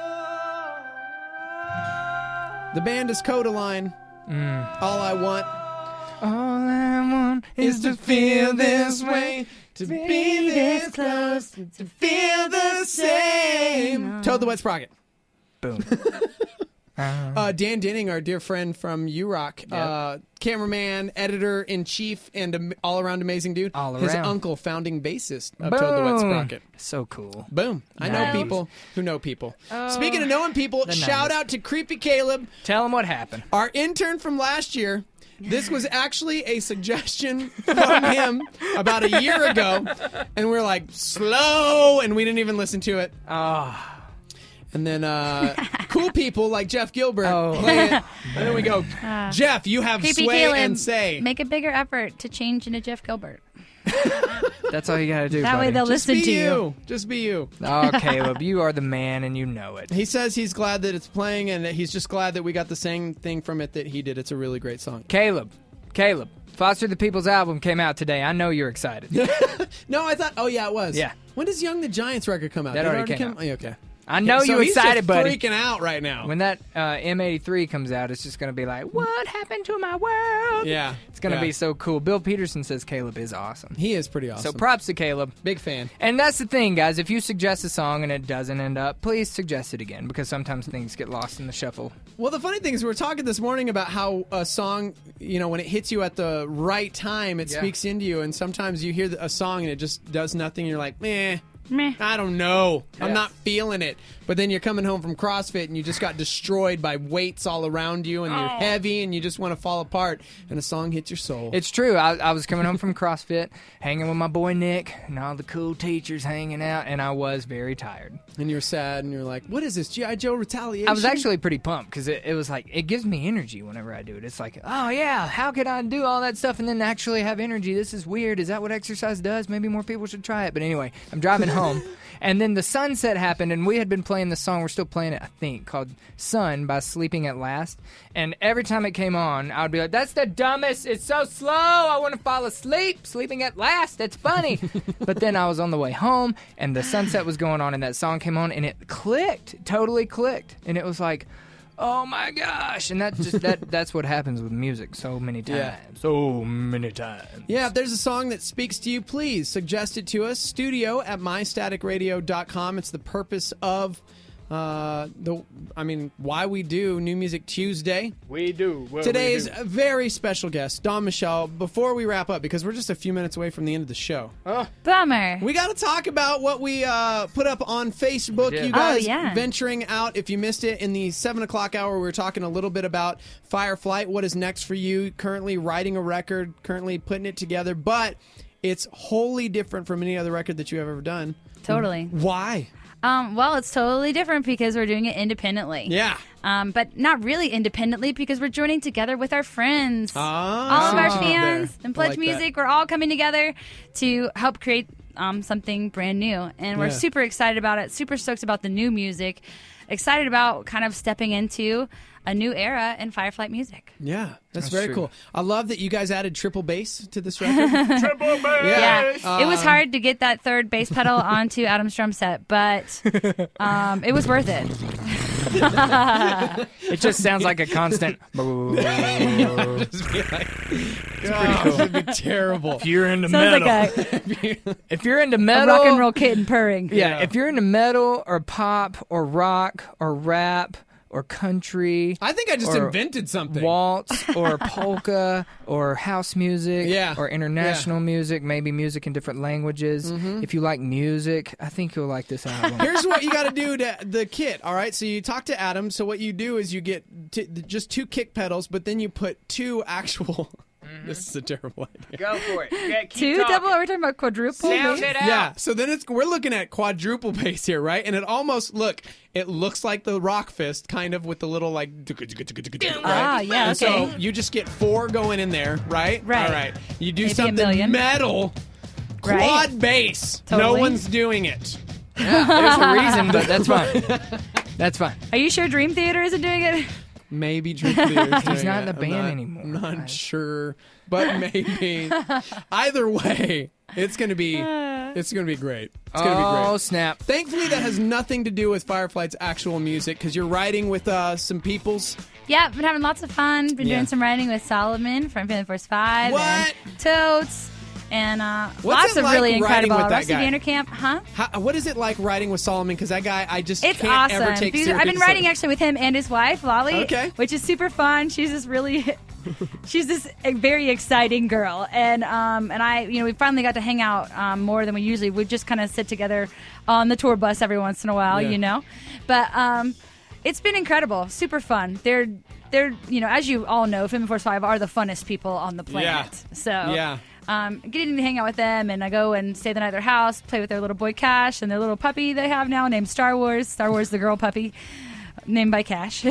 The band is Codaline. Mm. All I Want All I want is to feel this way, to be this close, to feel the same. Toad the Wet Sprocket. Boom. Uh, Dan Denning, our dear friend from U-Rock, uh, cameraman, editor-in-chief, and am- all-around amazing dude. All His around. uncle, founding bassist of Toad the Wet Boom. Sprocket. So cool. Boom. I know Nice. people who know people. Oh, Speaking of knowing people, the shout nineties. out to Creepy Caleb, Tell him what happened. our intern from last year. This was actually a suggestion from him about a year ago, and we're like, slow, and we didn't even listen to it. Oh. And then uh, cool people like Jeff Gilbert Oh. play it, and then we go, Uh, Jeff, you have Creepy sway Caleb, and say. make a bigger effort to change into Jeff Gilbert. That's all you got to do, That way buddy. they'll Just listen be to you. you. Just be you. Oh, Caleb, you are the man, and you know it. He says he's glad that it's playing, and that he's just glad that we got the same thing from it that he did. It's a really great song. Caleb, Caleb, Foster the People's album came out today. I know you're excited. No, I thought, oh, yeah, it was. Yeah. When does Young the Giants record come out? That Did it already came come- out. Oh, okay. I know So you he's excited, just buddy. freaking out right now. When that uh, M eighty-three comes out, it's just going to be like, what happened to my world? Yeah. It's going to Yeah. be so cool. Bill Peterson says Caleb is awesome. He is pretty awesome. So props to Caleb. Big fan. And that's the thing, guys. If you suggest a song and it doesn't end up, please suggest it again, because sometimes things get lost in the shuffle. Well, the funny thing is we were talking this morning about how a song, you know, when it hits you at the right time, it Yeah. speaks into you. And sometimes you hear a song and it just does nothing. And you're like, meh, Meh. I don't know. I'm Yeah. not feeling it. But then you're coming home from CrossFit and you just got destroyed by weights all around you and you're Oh. heavy and you just want to fall apart and a song hits your soul. It's true. I, I was coming home from CrossFit, hanging with my boy Nick, and all the cool teachers hanging out, and I was very tired. And you're sad and you're like, what is this, G I. Joe retaliation? I was actually pretty pumped because it, it was like, it gives me energy whenever I do it. It's like, oh yeah, how could I do all that stuff and then actually have energy? This is weird. Is that what exercise does? Maybe more people should try it. But anyway, I'm driving home, and then the sunset happened, and we had been playing the song, we're still playing it, I think, called Sun by Sleeping at Last. And every time it came on, I would be like, that's the dumbest, it's so slow, I want to fall asleep, sleeping at last, that's funny. But then I was on the way home, and the sunset was going on, and that song came on, and it clicked, totally clicked. And it was like, oh my gosh. And that just that that's what happens with music so many times. Yeah. So many times. Yeah, if there's a song that speaks to you, please suggest it to us. Studio at my static radio dot com. It's the purpose of uh, the, I mean, why we do New Music Tuesday. We do. Well, Today's we do. a very special guest, Don Michelle. Before we wrap up, because we're just a few minutes away from the end of the show, Oh. Bummer. we got to talk about what we uh, put up on Facebook. We did. You guys Oh, yeah. venturing out. If you missed it, in the seven o'clock hour, we were talking a little bit about Fireflight. What is next for you? Currently writing a record, currently putting it together, but it's wholly different from any other record that you have ever done. Totally. Why? Um, well, it's totally different because we're doing it independently. Yeah. Um, but not really independently because we're joining together with our friends. Ah, all of our there. fans and I Pledge like that. Music, we're all coming together to help create um, something brand new. And we're Yeah. super excited about it, super stoked about the new music, excited about kind of stepping into a new era in Fireflight music. Yeah, that's, That's very true. cool. I love that you guys added triple bass to this record. Triple bass. Yeah, Uh, it was hard to get that third bass pedal onto Adam's drum set, but um, it was worth it. It just sounds like a constant. Just be like, oh, this would be terrible. If you're into Sounds metal, like a, if you're into a metal, rock and roll kitten purring. Yeah, if you're into metal or pop or rock or rap or country, I think I just or invented something. waltz or polka or house music, Yeah. or international music, maybe music in different languages. Mm-hmm. If you like music, I think you'll like this album. Here's what you got to do to the kit, all right? So you talk to Adam. So what you do is you get t- just two kick pedals, but then you put two actual... This is a terrible idea. Go for it. Yeah, keep Two talking. double? Are we talking about quadruple? Sound bass? it out. Yeah, so then it's we're looking at quadruple bass here, right? And it almost look it looks like the Rock Fist, kind of with the little like. Right? Ah, yeah, And okay. so you just get four going in there, right? Right. All right. You do Maybe a something million. metal, quad Right. bass. No Totally. one's doing it. Yeah, there's a reason, but that's fine. That's fine. Are you sure Dream Theater isn't doing it? Maybe Dream Theater's He's doing not it. in the I'm band not- anymore. I'm not Right. sure, but maybe. Either way, it's gonna be it's gonna be great. It's gonna be great. Oh, snap. Thankfully, that has nothing to do with Fireflight's actual music because you're writing with uh, some people's. Yeah, been having lots of fun. Been Yeah. doing some writing with Solomon from Feeling Force Five What? and Totes. And uh, What's lots it of like really writing incredible with that Rusty guy? Vanderkamp, huh? How, what is it like writing with Solomon? Because that guy, I just It's can't awesome. ever take Because seriously. I've been writing actually with him and his wife, Lolly, Okay. which is super fun. She's this really, she's this uh, very exciting girl, and um, and I, you know, we finally got to hang out um, more than we usually. We just kind of sit together on the tour bus every once in a while, Yeah. you know, but um, it's been incredible, super fun. They're they're you know, as you all know, Feeling Force Five are the funnest people on the planet. Yeah. So Yeah. Um, getting to hang out with them, and I go and stay the night at their house, play with their little boy Cash and their little puppy they have now named Star Wars. Star Wars, the girl puppy, named by Cash.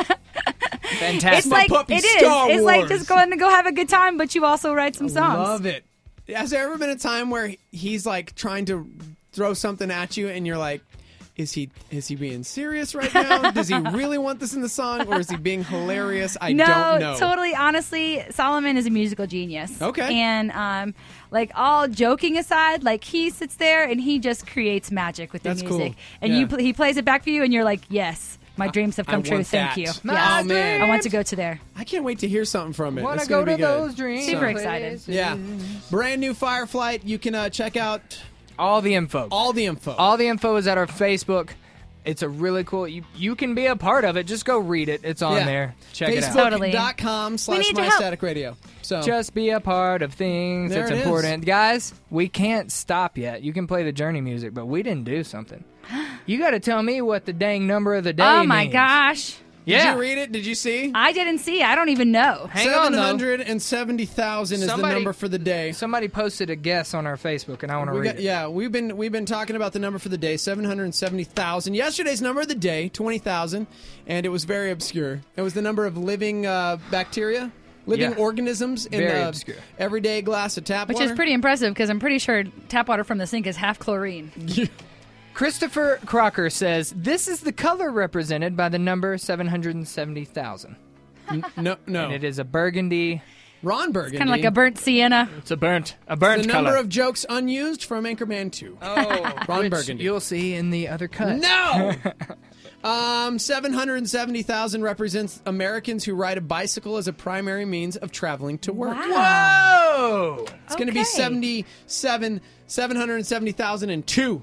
Fantastic. It's like puppy, it is. Star It's like Wars. just going to go have a good time, but you also write some songs. Love it. Has there ever been a time where he's like trying to throw something at you, and you're like, "Is he is he being serious right now? Does he really want this in the song, or is he being hilarious? I no, don't know." totally. Honestly, Solomon is a musical genius. Okay. And um, like all joking aside, like he sits there and he just creates magic with the That's music, cool. and Yeah. you pl- he plays it back for you, and you're like, yes. My dreams have I come true. want Thank that. you. My Yes. Oh, man. I want to go to there. I can't wait to hear something from it. Wanna It's go gonna to be good. those dreams. Super So- excited. Yeah. Brand new Fireflight. You can uh, check out All the info. all the info. All the info is at our Facebook. It's a really cool. You you can be a part of it. Just go read it. It's on Yeah. there. Check it out. Totally. Facebook.com We slash need your My help. Static Radio. So Just be a part of things. There It's it is. important. Guys, we can't stop yet. You can play the Journey music, but we didn't do something. You got to tell me what the dang number of the day Oh my means. gosh. Yeah. Did you read it? Did you see? I didn't see. I don't even know. Hang on, Seven though. hundred and seventy thousand is the Somebody- number for the day. Somebody posted a guess on our Facebook, and I want to We read got- it. yeah, we've been we've been talking about the number for the day, seven hundred and seventy thousand. Yesterday's number of the day, twenty thousand, and it was very obscure. It was the number of living uh, bacteria, living Yeah. organisms in Very the obscure. everyday glass of tap Which water. is pretty impressive because I'm pretty sure tap water from the sink is half chlorine. Christopher Crocker says, this is the color represented by the number seven hundred seventy thousand. no, no. And it is a burgundy. Ron Burgundy. Kind of like a burnt sienna. It's a burnt, a burnt the number color. of jokes unused from Anchorman two. Oh, Ron which Burgundy. you'll see in the other cut. No! um, seven hundred seventy thousand represents Americans who ride a bicycle as a primary means of traveling to work. Whoa! It's going to be Okay. seventy-seven, seven hundred seventy thousand two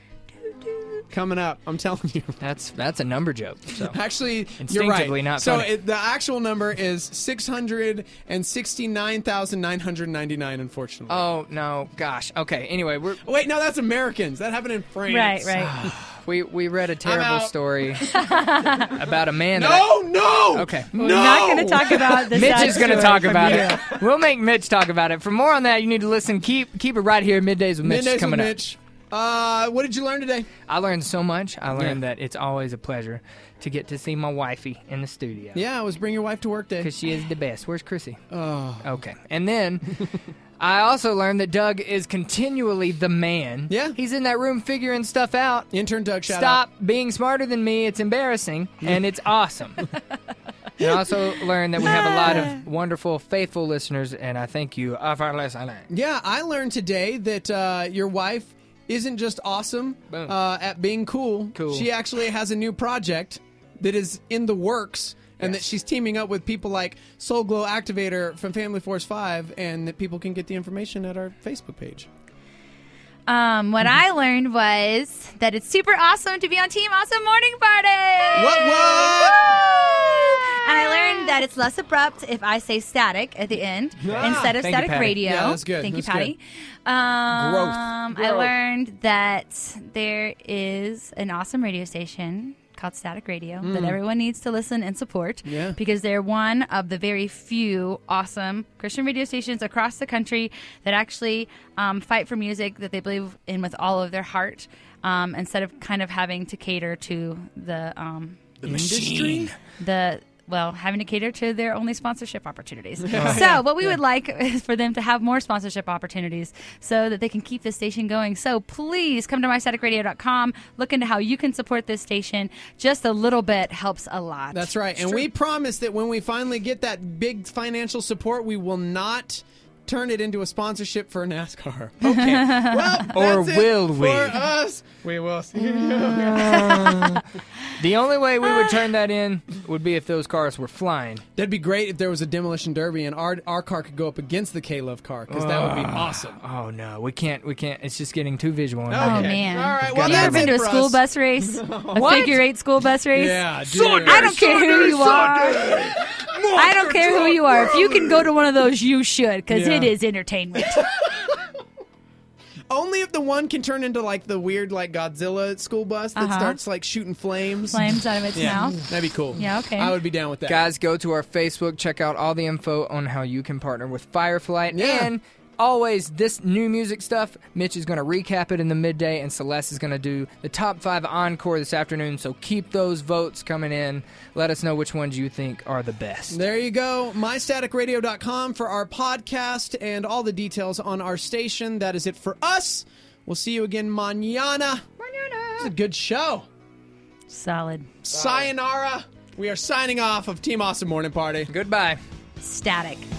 coming up. I'm telling you. That's that's a number joke. So. Actually, you're Instinctively right. not so funny. it, the actual number is six hundred sixty-nine thousand nine hundred ninety-nine, unfortunately. Oh, no. Gosh. Okay. Anyway, we're. Wait, no, that's Americans. That happened in France. Right, right. We we read a terrible out. story about a man. that No, no! Okay. We're not going to talk about this. Mitch sad is going to story talk from about you. it. We'll make Mitch talk about it. For more on that, you need to listen. Keep keep it right here. Middays with Mitch Middays is coming with up. Mitch. Uh, what did you learn today? I learned so much. I learned Yeah. that it's always a pleasure to get to see my wifey in the studio. Yeah, it was Bring Your Wife to Work Day. Because she is the best. Where's Chrissy? Oh. Okay. And then I also learned that Doug is continually the man. Yeah. He's in that room figuring stuff out. Intern Doug, shout Stop out. being smarter than me. It's embarrassing, and it's awesome. And I also learned that we have a lot of wonderful, faithful listeners, and I thank you for listening. Yeah, I learned today that uh, your wife isn't just awesome Boom. uh, at being cool. Cool. She actually has a new project that is in the works, and that she's teaming up with people like Soul Glow Activator from Family Force five, and that people can get the information at our Facebook page. Um, what I learned was that it's super awesome to be on Team Awesome Morning Party. What, what? And I learned that it's less abrupt if I say static at the end Ah. instead of Thank you, static Patty. radio. Yeah, that's good. Thank That's you, Patty. Um, Growth. I Growth. learned that there is an awesome radio station called Static Radio that everyone needs to listen and support Yeah. because they're one of the very few awesome Christian radio stations across the country that actually um, fight for music that they believe in with all of their heart um, instead of kind of having to cater to the um, The industry? the well, having to cater to their only sponsorship opportunities. So what we would like is for them to have more sponsorship opportunities so that they can keep this station going. So please come to my static radio dot com, look into how you can support this station. Just a little bit helps a lot. That's right. And we promise that when we finally get that big financial support, we will not turn it into a sponsorship for NASCAR. Okay. Well, Or that's it will we? For us. We will see. The only way we would turn that in would be if those cars were flying. That'd be great if there was a demolition derby and our our car could go up against the K-Love car, because that would be awesome. Oh, no. We can't. We can't. It's just getting too visual. in my Oh, head. man. All right. Have Well, you ever that's been it to a for school us. bus race? A What? figure eight school bus race? Yeah, dude. I don't care who you are. I don't care who you are. If you can go to one of those, you should, because Yeah. it is entertainment. Only if the one can turn into like the weird like Godzilla school bus that Uh-huh. starts like shooting flames. Flames out of its Yeah, mouth. that'd be cool. Yeah, okay. I would be down with that. Guys, go to our Facebook, check out all the info on how you can partner with Fireflight. Yeah. And always, this new music stuff, Mitch is going to recap it in the midday, and Celeste is going to do the top five encore this afternoon. So keep those votes coming in. Let us know which ones you think are the best. There you go. my static radio dot com for our podcast and all the details on our station. That is it for us. We'll see you again mañana. Mañana. It's a good show. Solid. Sayonara. We are signing off of Team Awesome Morning Party. Goodbye. Static.